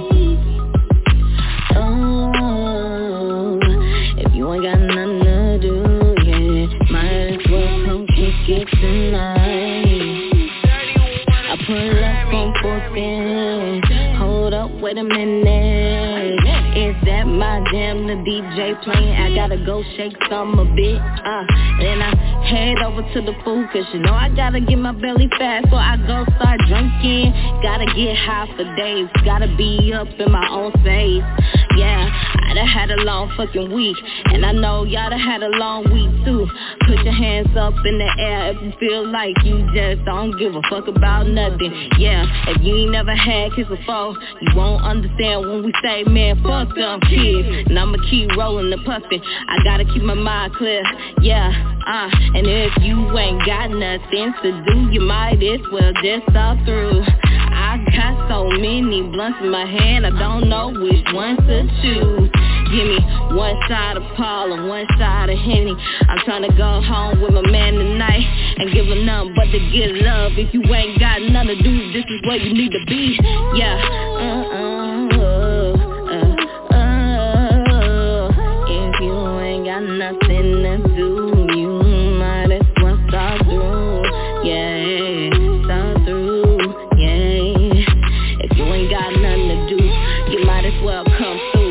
Wait a minute, is that my damn the D J playing? I gotta go shake some a bit, uh Then I head over to the food, cause you know I gotta get my belly fat. So I go start drinking, gotta get high for days. Gotta be up in my own space. Yeah, I done had a long fucking week, and I know y'all done had a long week too. Put your hands up in the air if you feel like you just don't give a fuck about nothing. Yeah, if you ain't never had kids before, you won't understand when we say, man, fuck them kids. And I'ma keep rolling the puffin', I gotta keep my mind clear. Yeah, uh, and if you ain't got nothing to do, you might as well just stop through. I got so many blunts in my hand, I don't know which one to choose. Give me one side of Paul and one side of Henny. I'm tryna go home with my man tonight and give him nothing but to get love. If you ain't got nothing to do, this is where you need to be. Yeah, uh-uh, uh, uh, if you ain't got nothing to do, you might as well start through. Yeah, start through, yeah. If you ain't got nothing to do, you might as well come through.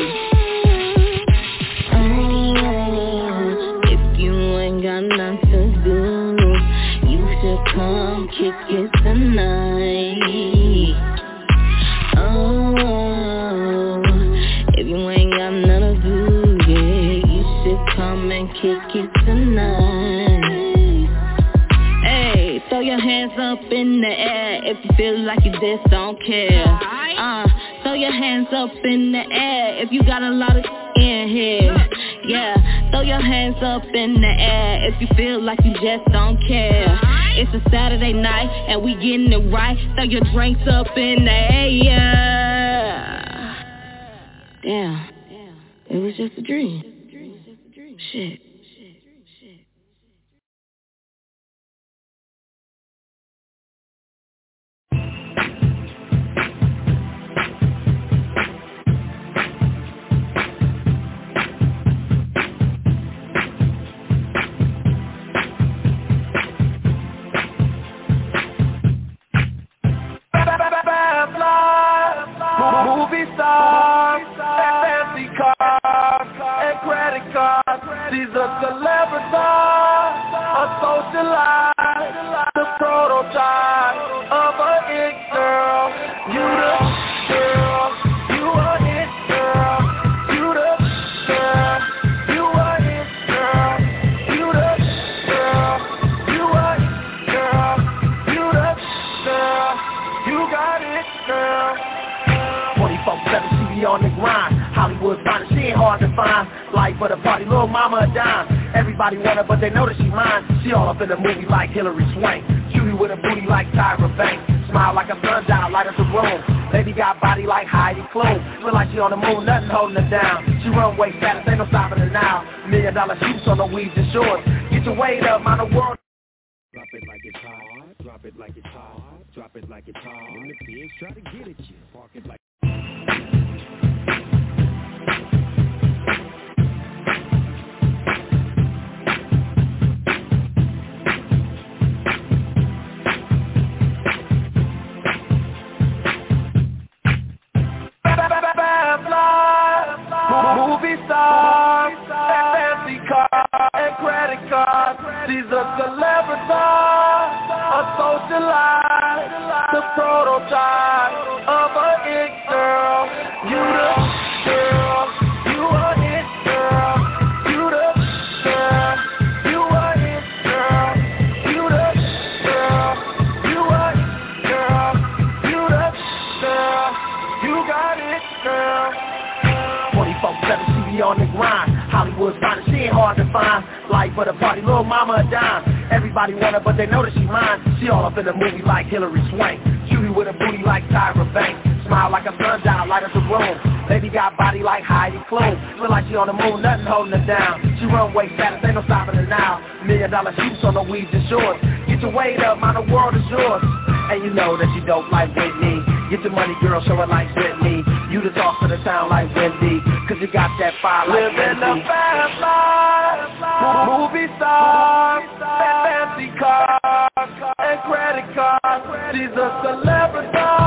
Come kick it tonight. Oh, if you ain't got nothing to do, yeah, you should come and kick it tonight. Hey, throw your hands up in the air if you feel like you just don't care. Uh, throw your hands up in the air if you got a lot of in here. Yeah, throw your hands up in the air if you feel like you just don't care. It's a Saturday night and we getting it right. Throw your drinks up in the air. Damn, it was just a dream. Shit. Movie stars, fancy cars, and credit cards. She's a celebrity, a socialite, the prototype of a it girl. You the girl, you a it girl. You the girl, you a it girl. You the girl, you a it girl. You the girl, you got it, girl. twenty-four seven, she be on the grind. Hollywood fine, she ain't hard to find. Life of the party, little mama a dime. Everybody want her, but they know that she mine. She all up in the movie like Hillary Swank. Cutie with a booty like Tyra Banks. Smile like a sundown, light up the room. Lady got body like Heidi Klum. Feel like she on the moon, nothing holding her down. She runway status, ain't no stopping her now. Million dollar shoots on the weeds and shorts. Get your weight up, mind the world. Drop it like it's hot, drop it like it's hot, drop it like it's hot. When the pigs try to get at you, park it like movie star, fancy car, and credit card. She's a celebrity, a socialite, the prototype of a it girl. You the girl, you a it girl. You the girl, you a it girl. You the girl, you a it girl. You the girl, you got it, girl. twenty-four seven, she be on the grind. Hollywood's finest, she ain't hard to find. Life for the party, little mama a dime. Everybody want her, but they know that she mine. She all up in the movie like Hillary Swank. Cutie with a booty like Tyra Banks. Smile like a sunshine, light up the room. Baby got body like Heidi Klum. Feel like she on the moon, nothing holding her down. She runway status, ain't no stopping her now. Million dollar shoots on the weeds and shorts. Get your weight up, man, the world is yours. And you know that she dope like Whitney. Get your money, girl, show it like Whitney. You the talk of the town like Wendy, cause you got that fire like Wendy. Living a fast life, movie star, fancy car, and credit card. She's a celebrity,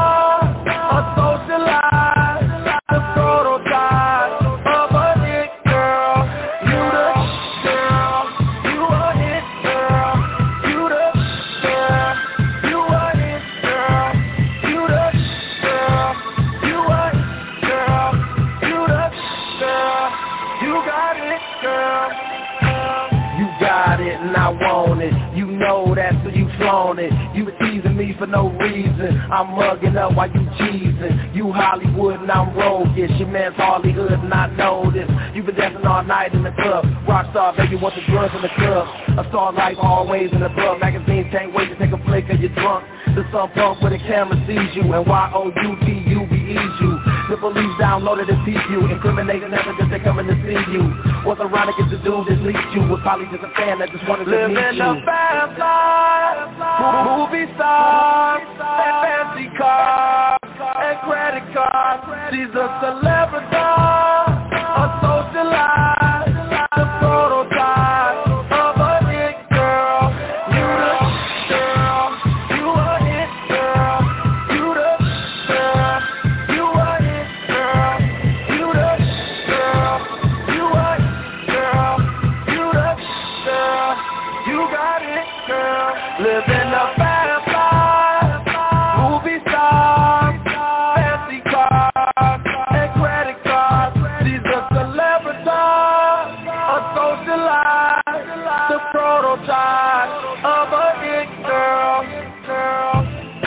a socialite, the prototype of a hit girl. You the girl, you a hit girl. You the girl, you a hit girl. You the girl, you a hit girl. You the girl, you got it, girl. You got it and I want it. You know that, so you flown it. You were teasing me for no reason. I'm mugging up while you cheesing. You Hollywood and I'm roguish. Your man's Hollywood and I know this. You been dancing all night in the club. Rockstar baby wants the drugs in the club. A star life always in the club. Magazines can't wait to take a flick of your drunk. The sun pump where the camera sees you. And Y O U T U B E's you. The police downloaded and peep you. Incriminating evidence, they coming to see you. What's ironic is the dude that leaked you was probably just a fan that just wanted to Live meet in you. a fast life, movie star, and fancy car, and credit card. She's a celebrity, a socialite, the prototype of a hit girl. You the girl, you a hit girl. You the girl, you a hit girl. You the girl, you a hit girl. You the girl, you got it, girl. Living a fast life, movie star, fancy car, and credit card. She's a celebrity, a socialite, the prototype of a hit girl, girl.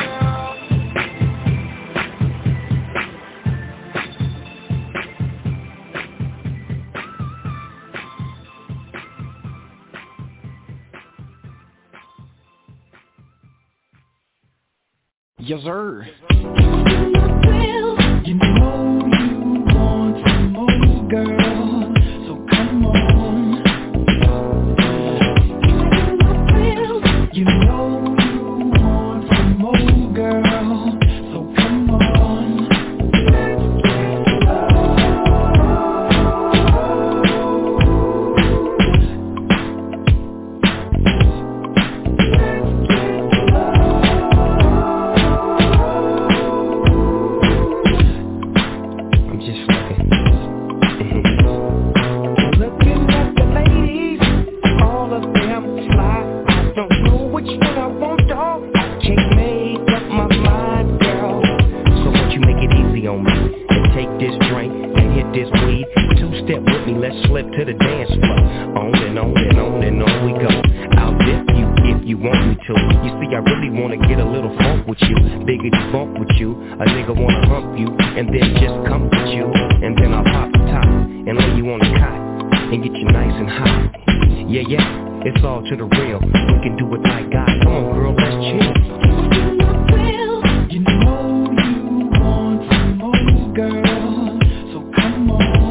Yes, sir. You know you want some more, girl, so come on. You know you want some more, girl, so come on. To the dance floor, on and on and on and on we go. I'll dip you if you want me to. You see, I really wanna get a little funk with you, biggity bump with you. A nigga wanna hump you and then just comfort you, and then I'll pop the top and lay you on the cot and get you nice and hot. Yeah, yeah, it's all to the real. We can do it like God. Come on, girl, let's chill. You know you want some more, girl, so come on.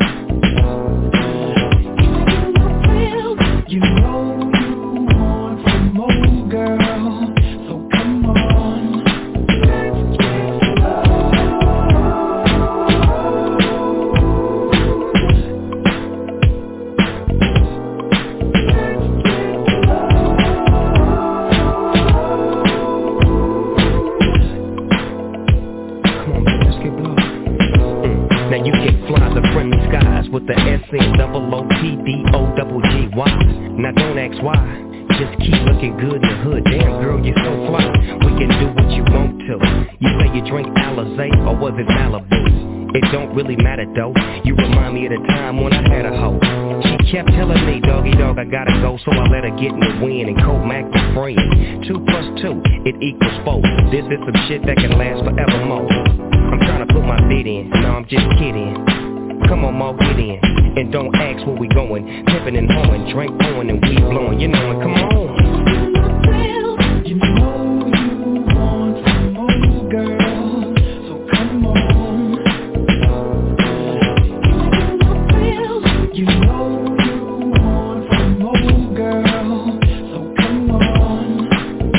You know you want some more, girl, so come on. the friendly skies with the S N double O P D O double G Y. Now don't ask why, just keep looking good in the hood. Damn girl, you're so fly. We can do what you want to. You say you drink Alizé or was it Malibu? It don't really matter though. You remind me of the time when I had a hoe. She kept telling me, doggy dog, I gotta go, so I let her get in the wind and co-mac the friend. Two plus two, it equals four. This is some shit that can last forevermore. I'm trying to put my bid in, no, I'm just kidding. Come on, Mo, get in, and don't ask where we going. Tipping and hoeing, drink pouring and weed blowing. You know it, come on. You know you want some more, girl, so come on. You know you want some more, girl, so come on.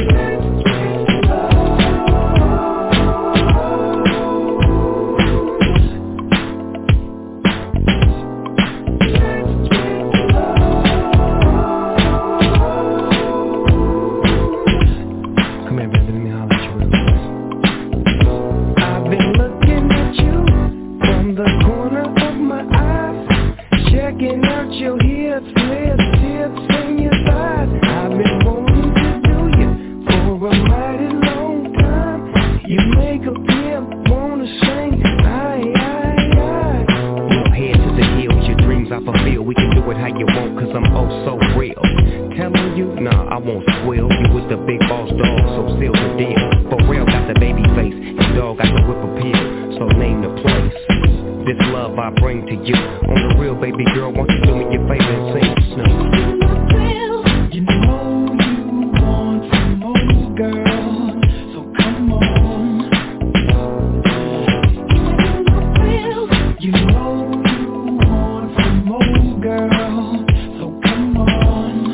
Checking out your hips, lips, tips, and your thighs. I've been wanting to do you for a mighty long time. You make a pimp wanna sing, aye, aye, aye. Your head to the hills, your dreams I fulfill. We can do it how you want, cause I'm oh so real. Telling you, nah, I won't squill. You with the big boss dog, so seal the deal. For real, got the baby face, and dog got the whip appeal. So name the place. This love I bring to you. On the real, baby girl, won't you do me your favor and sing Snoop? You know you want some more, girl, so come on. You know you want some more, girl, so come on.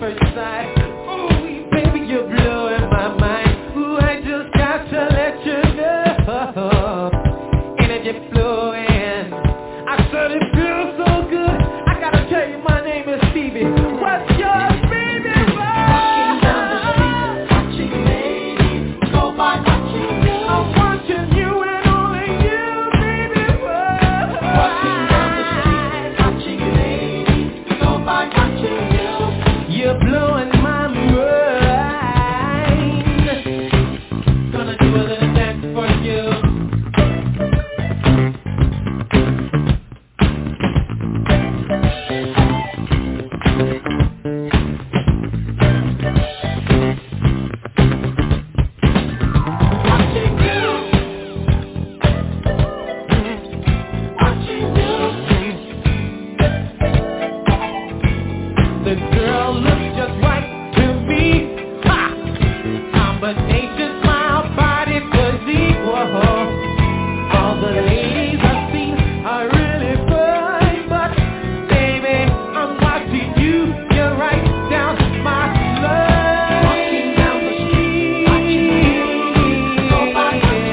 first sight. Ooh, baby, you're blowing my mind. Ooh, I just got to let you know. Energy flowing. I said it feels so good. I gotta tell you, my name is Stevie. What's yours, baby? Walking down the street, watching ladies go by, watching you. I'm watching you and only you, baby. Walking down the street, watching ladies go by, watching you. You're blowing my mind. Gonna do a little dance for you. The girl looks just right to me. Ha! Combination, smile, body, physique. Whoa. All the ladies I've seen are really fine, but baby, I'm watching you. You're right down my line. Walking down the street, watching ladies go by,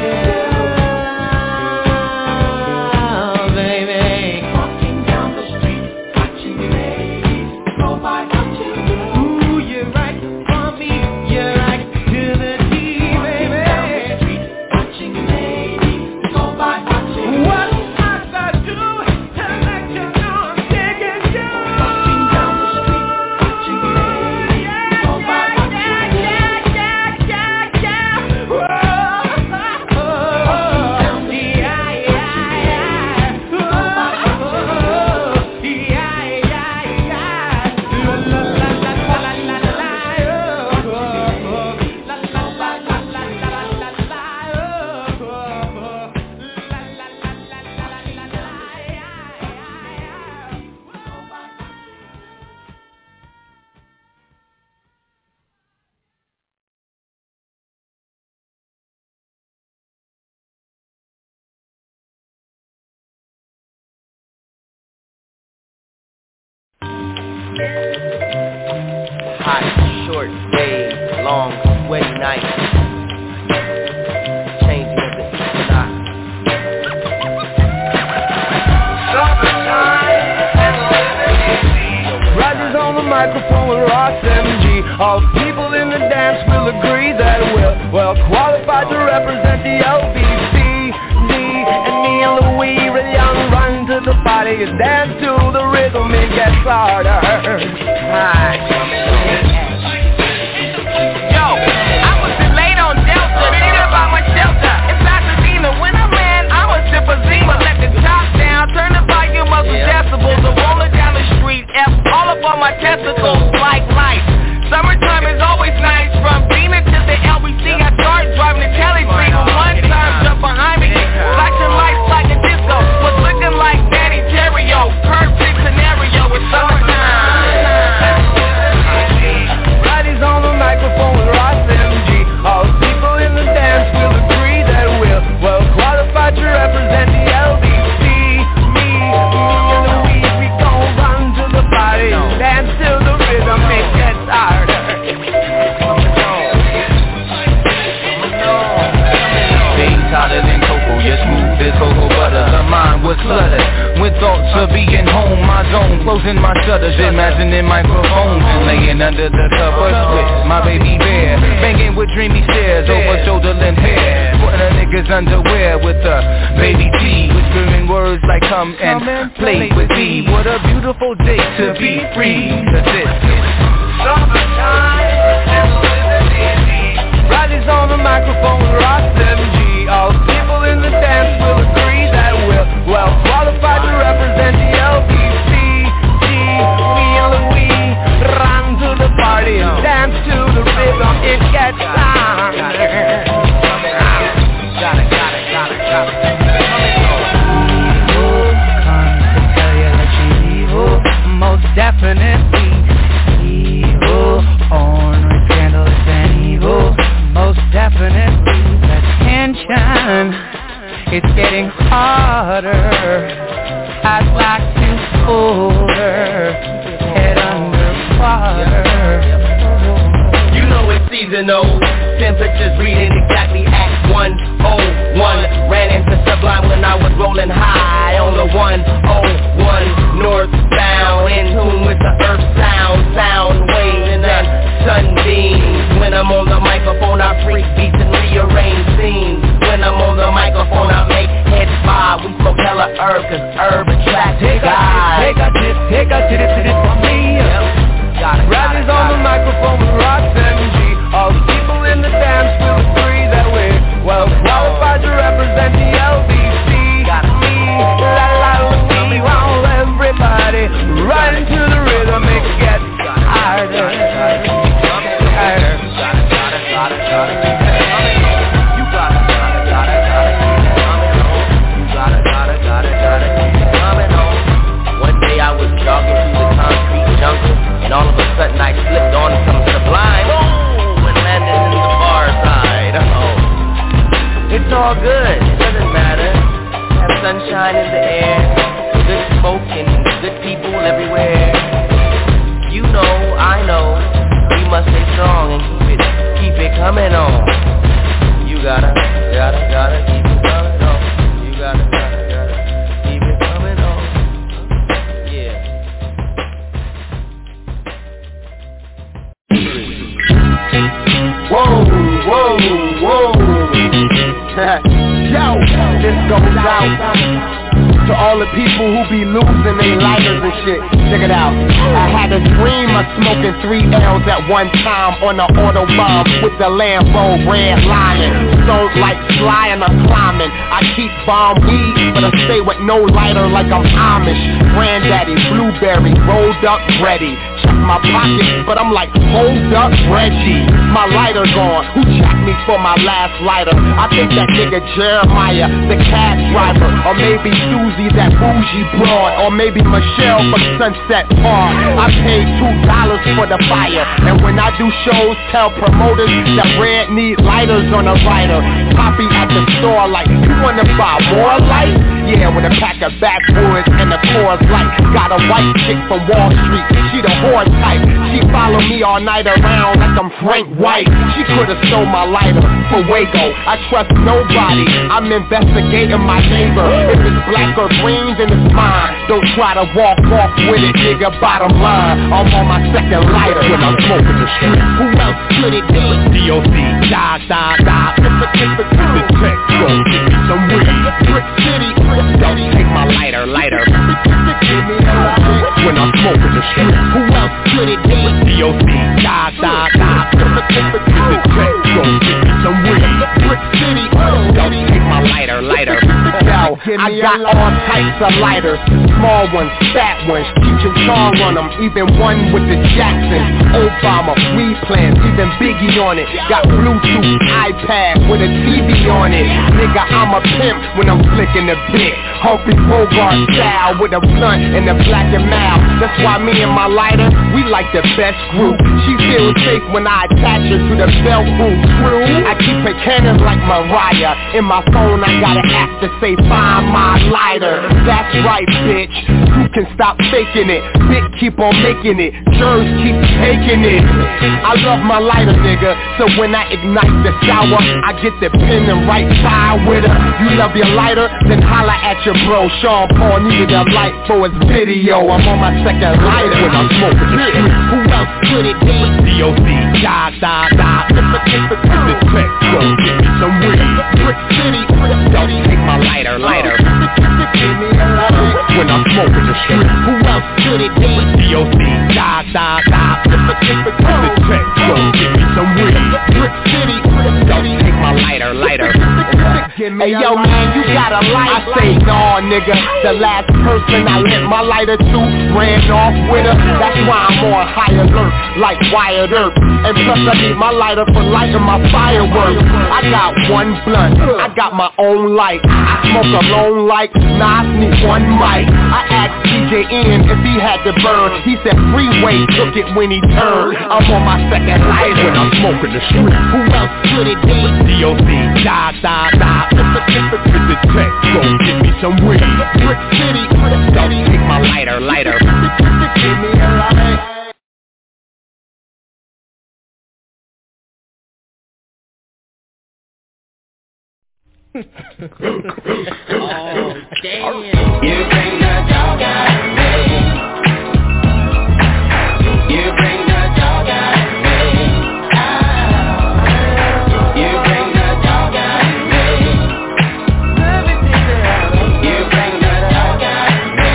baby. Walking down the street, watching ladies go by, watching you. Ooh, you're right for me. You're right to the T, baby. Walking down the street, watching ladies go by, watching you. What must I do to let you know I'm digging you? Walking down the street, watching ladies go by, watching you. Yeah, yeah, yeah, yeah. Whoa. Walking down the street, yeah, yeah, yeah. Go by, watching you. Yeah, yeah, yeah. La la la la la la la la. Oh, oh, oh. La la la la la la la la la. Oh, oh, oh. La la la la la la la la. Hot, short days, long, sweaty nights, changing of the equinox. Rogers on the microphone with Ross M G. All the people in the dance will agree that we're well qualified to represent the L B C D. And me and Louis really young run to the party and dance to the rhythm. It gets harder. Yo, I was delayed on Delta, thinking about my shelter. In Pasadena, when I land, I'm a sipper Zima. Let the top down, turn the volume up to decibels. I'm rolling down the street, F all up on my testicles like light. Summertime is always nice. From Beamer to the L B C, I started driving the Kelly Tree. One time, jump behind me, flashing lights like a disco. Was looking like Danny Terrio. Perfect scenario with summertime. Roddy's on the microphone with Ross M G. All the people in the dance will agree that we're well qualified to represent the L B C. Me, me and Louise, we gon' run to the party, dance to the rhythm, it gets harder. Days hotter than cocoa, you're smooth as cocoa butter. The mind was flooded with thoughts of being home. My zone, closing my shutters, imagining microphones and laying under the covers with my baby bear, banging with dreamy stares over shoulder length hair, putting a nigga's underwear with a baby T, whispering words like come and play with me. What a beautiful day to be free. That's it. Roddy's on the microphone with Ross M G. All the people in the dance will agree that we're well qualified to represent the L B C G. Me and Louis run to the party and dance to the rhythm. It gets on. Got it, got it, got it, got it. Come to tell you that you evil, most definitely. seasonal. Temperatures reading exactly at one oh one. Ran into Sublime when I was rolling high on the one oh one. Northbound, in tune with the earth sound. Sound waves and sunbeams. When I'm on the microphone I freak beats and rearrange scenes. When I'm on the microphone I make heads bob. We smoke hella herb cause herb attracts guys. Take a tip, take a tip, tip, tip from me. Riley's on the microphone with Rock seven G. All the people in the dance will agree that we're well qualified to represent the L B C. Got me, la la la, me, while everybody right into the rhythm, it gets harder, harder. You gotta, gotta, gotta, gotta keep it coming on. You gotta, gotta, gotta, gotta keep it coming on. One day I was jogging through the concrete jungle, and all of a sudden I slipped on some Sublime. Oh, and landed in the bar side. Oh, it's all good. It doesn't matter. Have sunshine in the air, good smoke and good people everywhere. You know, I know, we must stay strong and keep it, keep it coming on. You gotta, gotta, gotta keep it coming on. You gotta, gotta, gotta keep it coming on. Yeah. Whoa, whoa, whoa. Yo, this goes out to all the people who be losing their lighters and shit. Check it out. I had a dream of smoking three L's at one time on an Autobahn with the Lambo red lining. So like Sly and I'm climbing. I keep bomb weed, but I stay with no lighter like I'm Amish. Granddaddy, blueberry, rolled up, ready. Check my pockets, but I'm like, hold up, Reggie. My lighter gone. Who checked me for my last lighter? I think that nigga Jeremiah, the cab driver, or maybe Susie, that bougie broad, or maybe Michelle from Sunset Park. I paid two dollars for the fire, and when I do shows, tell promoters that Red need lighters on a rider. Poppy at the store like, you wanna buy more light? Yeah, with a pack of backwoods and a Coors Light. Got a white chick from Wall Street, she the whore type. She follow me all night around like I'm Frank White. She could've stole my lighter for Waco. I trust nobody, I'm investigating my neighbor. If it's black or green, then it's mine. Don't try to walk off with it, nigga, bottom line. I'm on my second lighter when I'm smoking the street. Who else could it be? D O C, die, die, die. If the tech, go give me some weed. Brick City, don't take my lighter, lighter. When I'm smoking the street. Who else could it be? D O C, die, die, die. If the tech, go give me some weed. Brick City, don't take my lighter, lighter. Yo, I got all types of lighters, small ones, fat ones, Cheech Chong on them, even one with the Jacksons, Obama, weed plans, even Biggie on it. Got Bluetooth, iPad with a T V on it. Nigga, I'm a pimp when I'm flicking the bit. Humphrey Bogart style with a blunt and a black and mild. That's why me and my lighter, we like the best group. She feels safe when I attach her to the belt boot. True, I keep her cannon like Mariah. In my phone, I got an app to say find my lighter. That's right, bitch. You can stop faking it. Big keep on making it. Germs keep taking it. I love my lighter, nigga. So when I ignite the shower, I get the pin and right side with her. You love your lighter? Then holla at your bro. Sean Paul needed a light for his video. I'm on my second lighter when I'm smoking the street. Who else could it be? D O C, die, die, die. If the tech, go give me some weed. Brick City, don't take my lighter, lighter. When I'm smoking the street. Who else could it be? D O C, die, die, die. If the tech, go give me some weed. Brick City, don't take my lighter, lighter. Hey yo man, you got a light. I say nah nigga. The last person I lit my lighter to ran off with her. That's why I'm on high alert like Wired Earth. And plus I need my lighter for lighting my fireworks. I got one blunt, I got my own light. I smoke alone like Nas need one mic. I asked D J N if he had to burn. He said Freeway took it when he turned. I'm on my second lighter when I'm smoking the street. Who else could it be? D O C, die, die, die. If the tech, go give me some weed. Brick City, don't take my lighter, lighter. Give me a light. Oh, damn. You bring the dog out of me. You bring the dog out of me. You bring the dog out of me. You bring the dog out of me.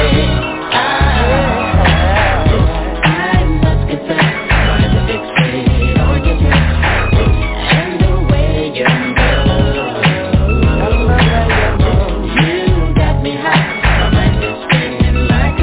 I must confess, my fixate on your dress and the way you move. You got me hot, my mind is spinning like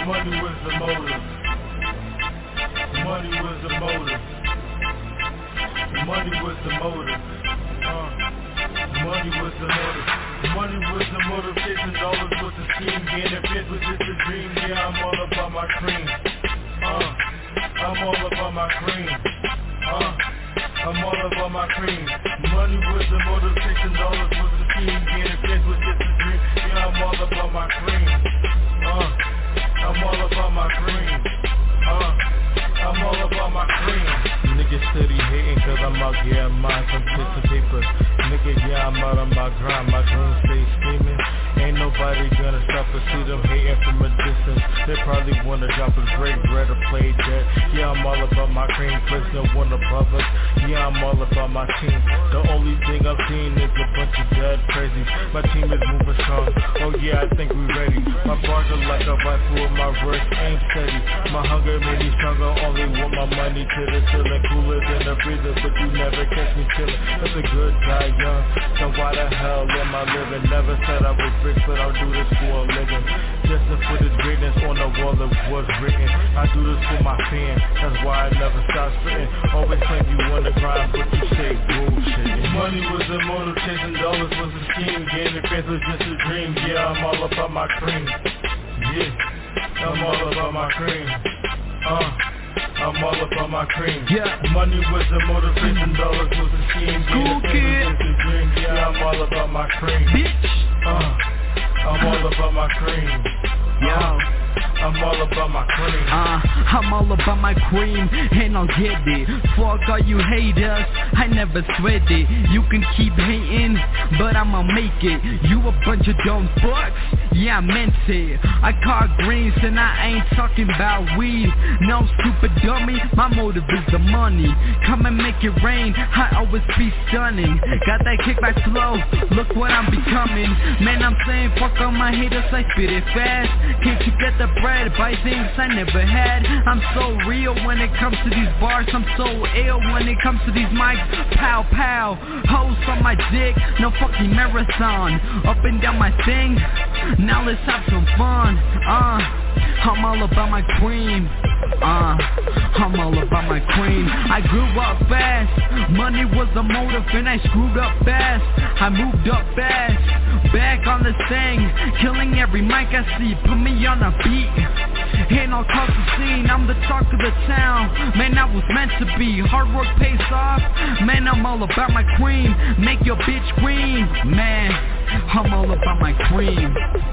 Money was the motive. Money was the motive. Money was the motive. Uh, money was the motive. Money was the motive. Chasing dollars was the scheme. Getting fit was just a dream. Yeah, I'm all about my cream. Uh, I'm all about my cream. Uh, I'm all about my cream. Money was the motive. Chasing dollars was the scheme. Getting fit was just a dream. Yeah, I'm all about my cream. Uh, I'm all about my cream. Uh, I'm all about my cream. Niggas steady hating cause I'm out getting mine from kids and paper. Nigga, yeah, I'm out on my grind, my dreams stay scheming. Ain't nobody gonna stop us, see them hating from a distance. They probably wanna drop us break bread or play dead. Yeah, I'm all about my cream, plus no one above us. Yeah, I'm all about my team. The only thing I've seen is a bunch of dead crazies. My team is moving strong, oh yeah, I think we ready. My bars are like a rifle, my words ain't steady. My hunger made me stronger, only want my money to the ceiling. Cooler than a breather, but you never catch me chillin'. That's a good guy, young, so why the hell am I living? Never said I was rich, but I'll do this for a living. Just to put this greatness on the wall of what's written. I do this for my fans, that's why I never stop spitting. Always claim you on the grind, but you say bullshit. Money was the motive, chasing dollars was a scheme. Getting fans was just a dream, yeah, I'm all about my cream. Yeah, I'm all about my cream. Uh I'm all about my cream. Yeah. Money was the motivation, dollars was the scheme. Cool kid. Was the dream. Yeah, I'm all about my cream. Bitch. Uh, I'm all about my cream. Yo. I'm all about my cream. Uh, I'm all about my cream, and I'll get it. Fuck all you haters, I never sweat it. You can keep hating, but I'ma make it. You a bunch of dumb fucks, yeah I meant it. I caught greens and I ain't talking about weed. No stupid dummy, my motive is the money. Come and make it rain, I always be stunning. Got that kickback flow, look what I'm becoming. Man, I'm saying fuck all my haters, I spit it fast. Can't you get the bread, buy things I never had. I'm so real when it comes to these bars, I'm so ill when it comes to these mics. Pow pow, hoes on my dick, no fucking marathon. Up and down my thing, now let's have some fun. Uh I'm all about my cream. Uh, I'm all about my cream. I grew up fast, money was a motive and I screwed up fast. I moved up fast, back on the thing, killing every mic I see, put me on a beat. Ain't no cause the scene, I'm the talk of the town. Man, I was meant to be, hard work pays off. Man, I'm all about my cream, make your bitch cream. Man, I'm all about my cream.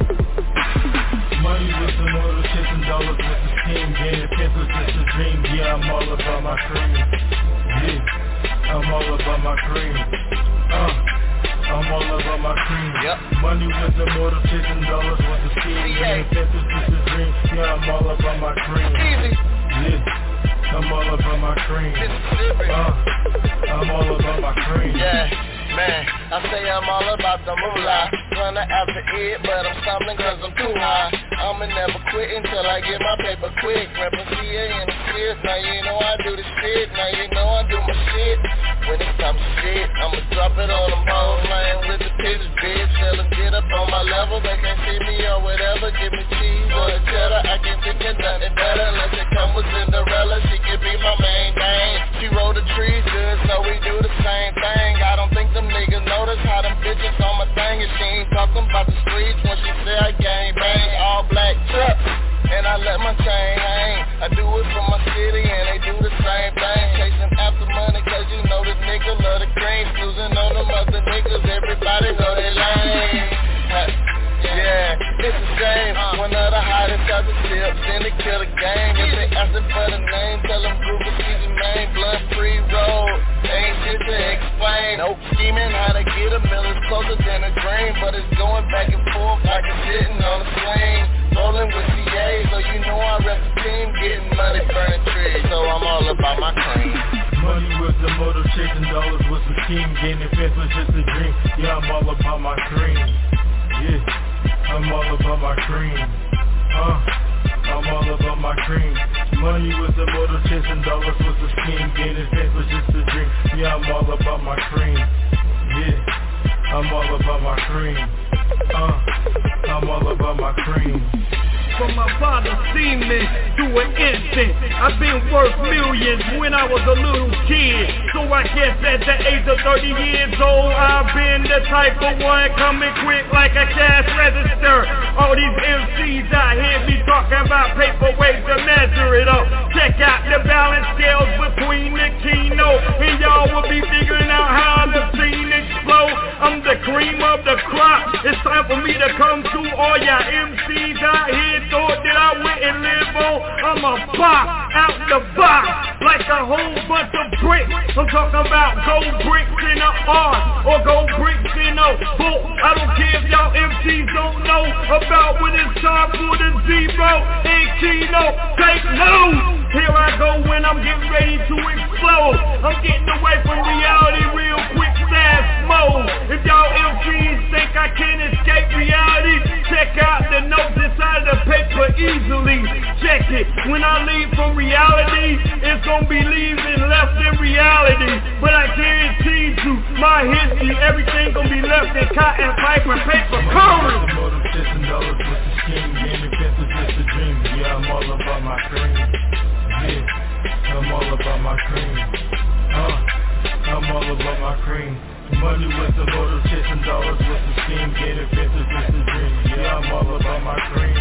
Money was the motive, chasing dollars with the scheme. Getting fans was just a dream. Yeah, I'm all about my cream. Yeah, I'm all about my cream. Uh, I'm all about my cream. Yep. Money was the motive, chasing dollars with the scheme. Getting fans was just a dream. Yeah, I'm all about my cream. Yeah, I'm all about my cream. Uh, I'm all about my cream. Yeah. Man, I say I'm all about the moolah. Running after it, but I'm stumbling cause I'm too high. I'ma never quit until I get my paper quick. Reppin' C A in the fifth, now you know I do the shit. Now you know I do my shit. When it comes to shit, I'ma drop it on them hoes. Playing with the pitches, bitch. Tell them get up on my level. They can't see me or whatever. Give me cheese or a cheddar. I can't think of nothing better unless it come with Cinderella. She can be my main thing. She roll the trees good, so we do the same thing. I don't think them niggas notice how them bitches on my thing. And she ain't talking about the streets when she say I gang bang. All black trucks, and I let my chain hang. I do it for my city and they do the same thing. Chasing after money cause you know this nigga love the green. Snoozing on them other niggas, everybody know they lame. Yeah, it's a shame. One of the hottest other tips in the killer game. If they asking for the name, tell them Google Easy Main. Blunt free road, ain't shit to explain. Nope, scheming how to get a million closer than a dream. But it's going back and forth like it's sitting on a swing. Rolling with C A, so you know I rep the team. Getting money, burning trees, so I'm all about my cream. Money was the motive, chasing dollars was the scheme. Gaining fans was just a dream. Yeah, I'm all about my cream. Yeah, I'm all about my cream. Uh, I'm all about my cream. Money was the motive, chasing dollars was the scheme. Gaining fans was just a dream. Yeah, I'm all about my cream. Yeah, I'm all about my cream. Uh, I'm all about my cream. for my father seen me do an instant. I've been worth millions when I was a little kid. So I guess at the age of thirty years old, I've been the type of one coming quick like a cash register. All these M Cs out here be talking about paper weight to measure it up. Check out the balance scales between the keynote, and y'all will be figuring out how the scene explode. I'm the cream of the crop. It's time for me to come to all y'all M Cs out here. Thought that I wouldn't live on. I'm a pop out the box like a whole bunch of bricks. I'm talking about gold bricks in a art or gold bricks in a book. I don't care if y'all M Cs don't know about when it's time for the zero and keynote. Take notes. Here I go when I'm getting ready to explode. I'm getting away from reality real quick, fast mode. If y'all M Cs think I can't escape reality, check out the notes inside the paper easily. Check it. When I leave from reality, it's gonna be leaving left in reality. But I guarantee you, my history, everything gonna be left in cotton, pipe, and paper covers. Yeah, I'm all about my cream. Yeah, I'm all about my cream. Uh, I'm all about my cream. Money with the motive, chasing dollars with the scheme. Getting fences, it's the dream. Yeah, I'm all about my cream.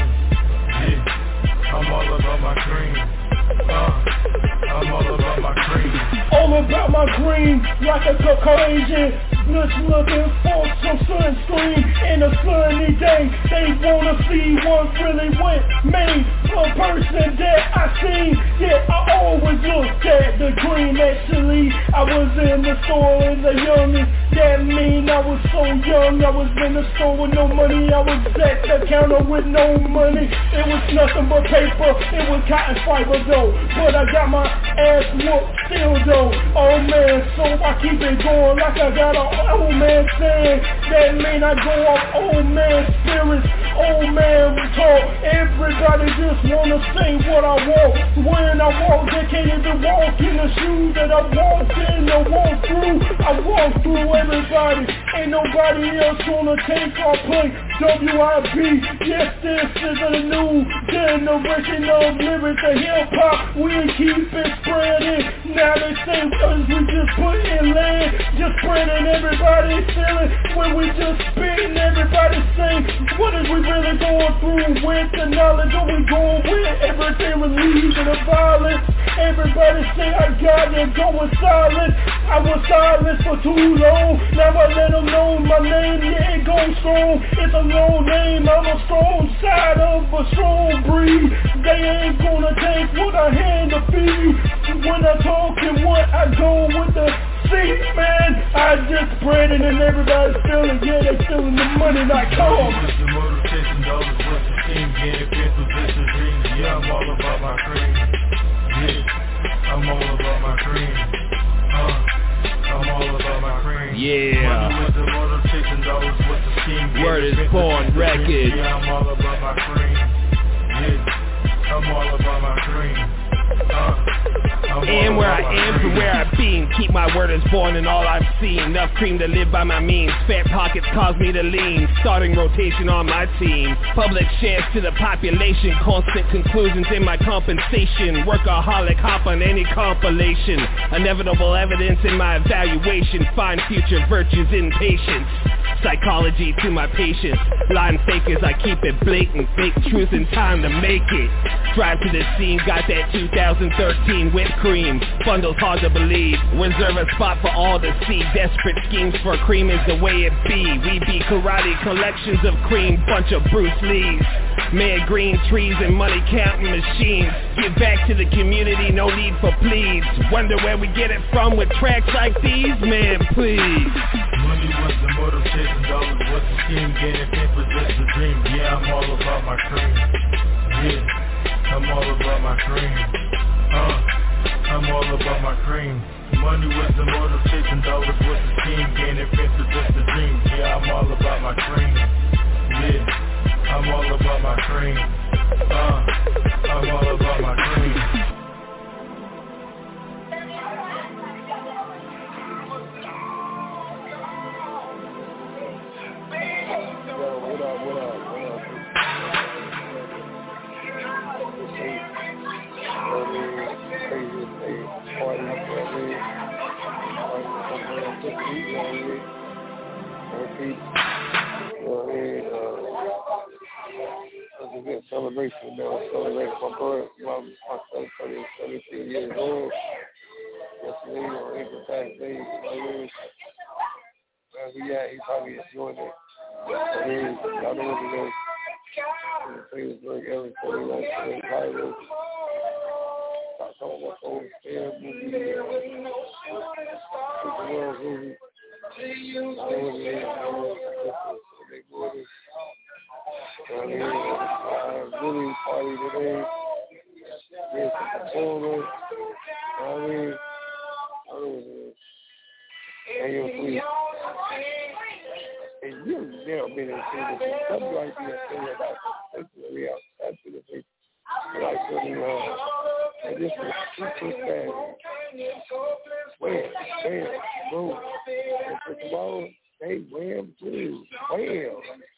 Yeah, I'm all about my cream. Uh, I'm all about my cream. All about my green, like a Caucasian. Just looking for some sunscreen in a sunny day. They wanna see what really went me. A person that I seen, yeah, I always looked at the green. Actually, I was in the store as a youngin'. That mean I was so young. I was in the store with no money. I was at the counter with no money. It was nothing but paper. It was cotton fiber though. But I got my ass whooped still though. Oh man, so I keep it going like I got a old man saying. That mean I go off old man spirits, old man talk. Everybody just wanna say what I want. When I walk, they can't even walk in the shoes that I walked in. I walk through, I walk through everybody. Ain't nobody else gonna take our place. W I B, yes, this is a new generation of lyrics and hip hop. We keep it spreading. Now they say us we just put in land, just spreading everybody feeling. When we just spitting, everybody saying, what is we really going through with the knowledge? Are we going with everything relieving the violence? Everybody say I got it going silent. I was silent for too long. Now I let them know my name, yeah, it goes strong. It's a long name, I'm a strong side of a strong breed. They ain't gonna take what I hand to feed. When I talk and what I go with the seat, man, I just spread it and everybody's feeling, yeah, they feeling the money not come. Just the motor chasing dollars with the team, getting pencils, it's a dream. Yeah, I'm all about my cream. Yeah, I'm all about my cream. Uh, I'm all about my cream. Yeah. Money with the motor chasing dollars with the team. Word is born records. Yeah, I'm all about my cream. Yeah, I'm all about my cream. And where I am from where I've been, keep my word as born and all I've seen. Enough cream to live by my means. Fat pockets cause me to lean. Starting rotation on my team. Public shares to the population. Constant conclusions in my compensation. Workaholic hop on any compilation. Inevitable evidence in my evaluation. Find future virtues in patience. Psychology to my patience. Lying fakers, I keep it blatant. Fake truth in time to make it. Drive to the scene, got that two thousand thirteen whipped cream. Bundles hard to believe. Reserve a spot for all to see. Desperate schemes for cream is the way it be. We be karate collections of cream. Bunch of Bruce Lees. Man, green trees and money counting machines. Give back to the community, no need for pleas. Wonder where we get it from with tracks like these? Man, please. Money was the motive, chasing dollars was the scheme. Getting paper, just a dream. Yeah, I'm all about my cream. Yeah, I'm all about my cream. Uh, I'm all about my cream. Money was the motive, chasing dollars was the scheme. Getting paper, just a dream. Yeah, I'm all about my cream. Yeah. I'm all about my cream. Uh, I'm all about my cream. Yo, what up, what up, what up? just say party, you know what I mean? Party with some girls, just eat, you know what I mean? Repeat, you know what I mean? Uh, it's a good celebration, you know, celebrating my birth, my, my son turning seventeen years old. Yesterday, on April Past Day, you know what I mean? Where we at, he probably enjoying it. I mean, y'all know what it is. In Petersburg, every twenty-nine in Cairo. Stop talking about old fair movie. Super World movie. I know what it is. I know what they borders. I mean, uh, really party today. There's some performers. I mean, I know what it is. And you're free. And you never been in the something like that thing about personally outside to the face. Like when you uh and this was super fast. Wham, bam, boom. And first of all, they wham too. Wham.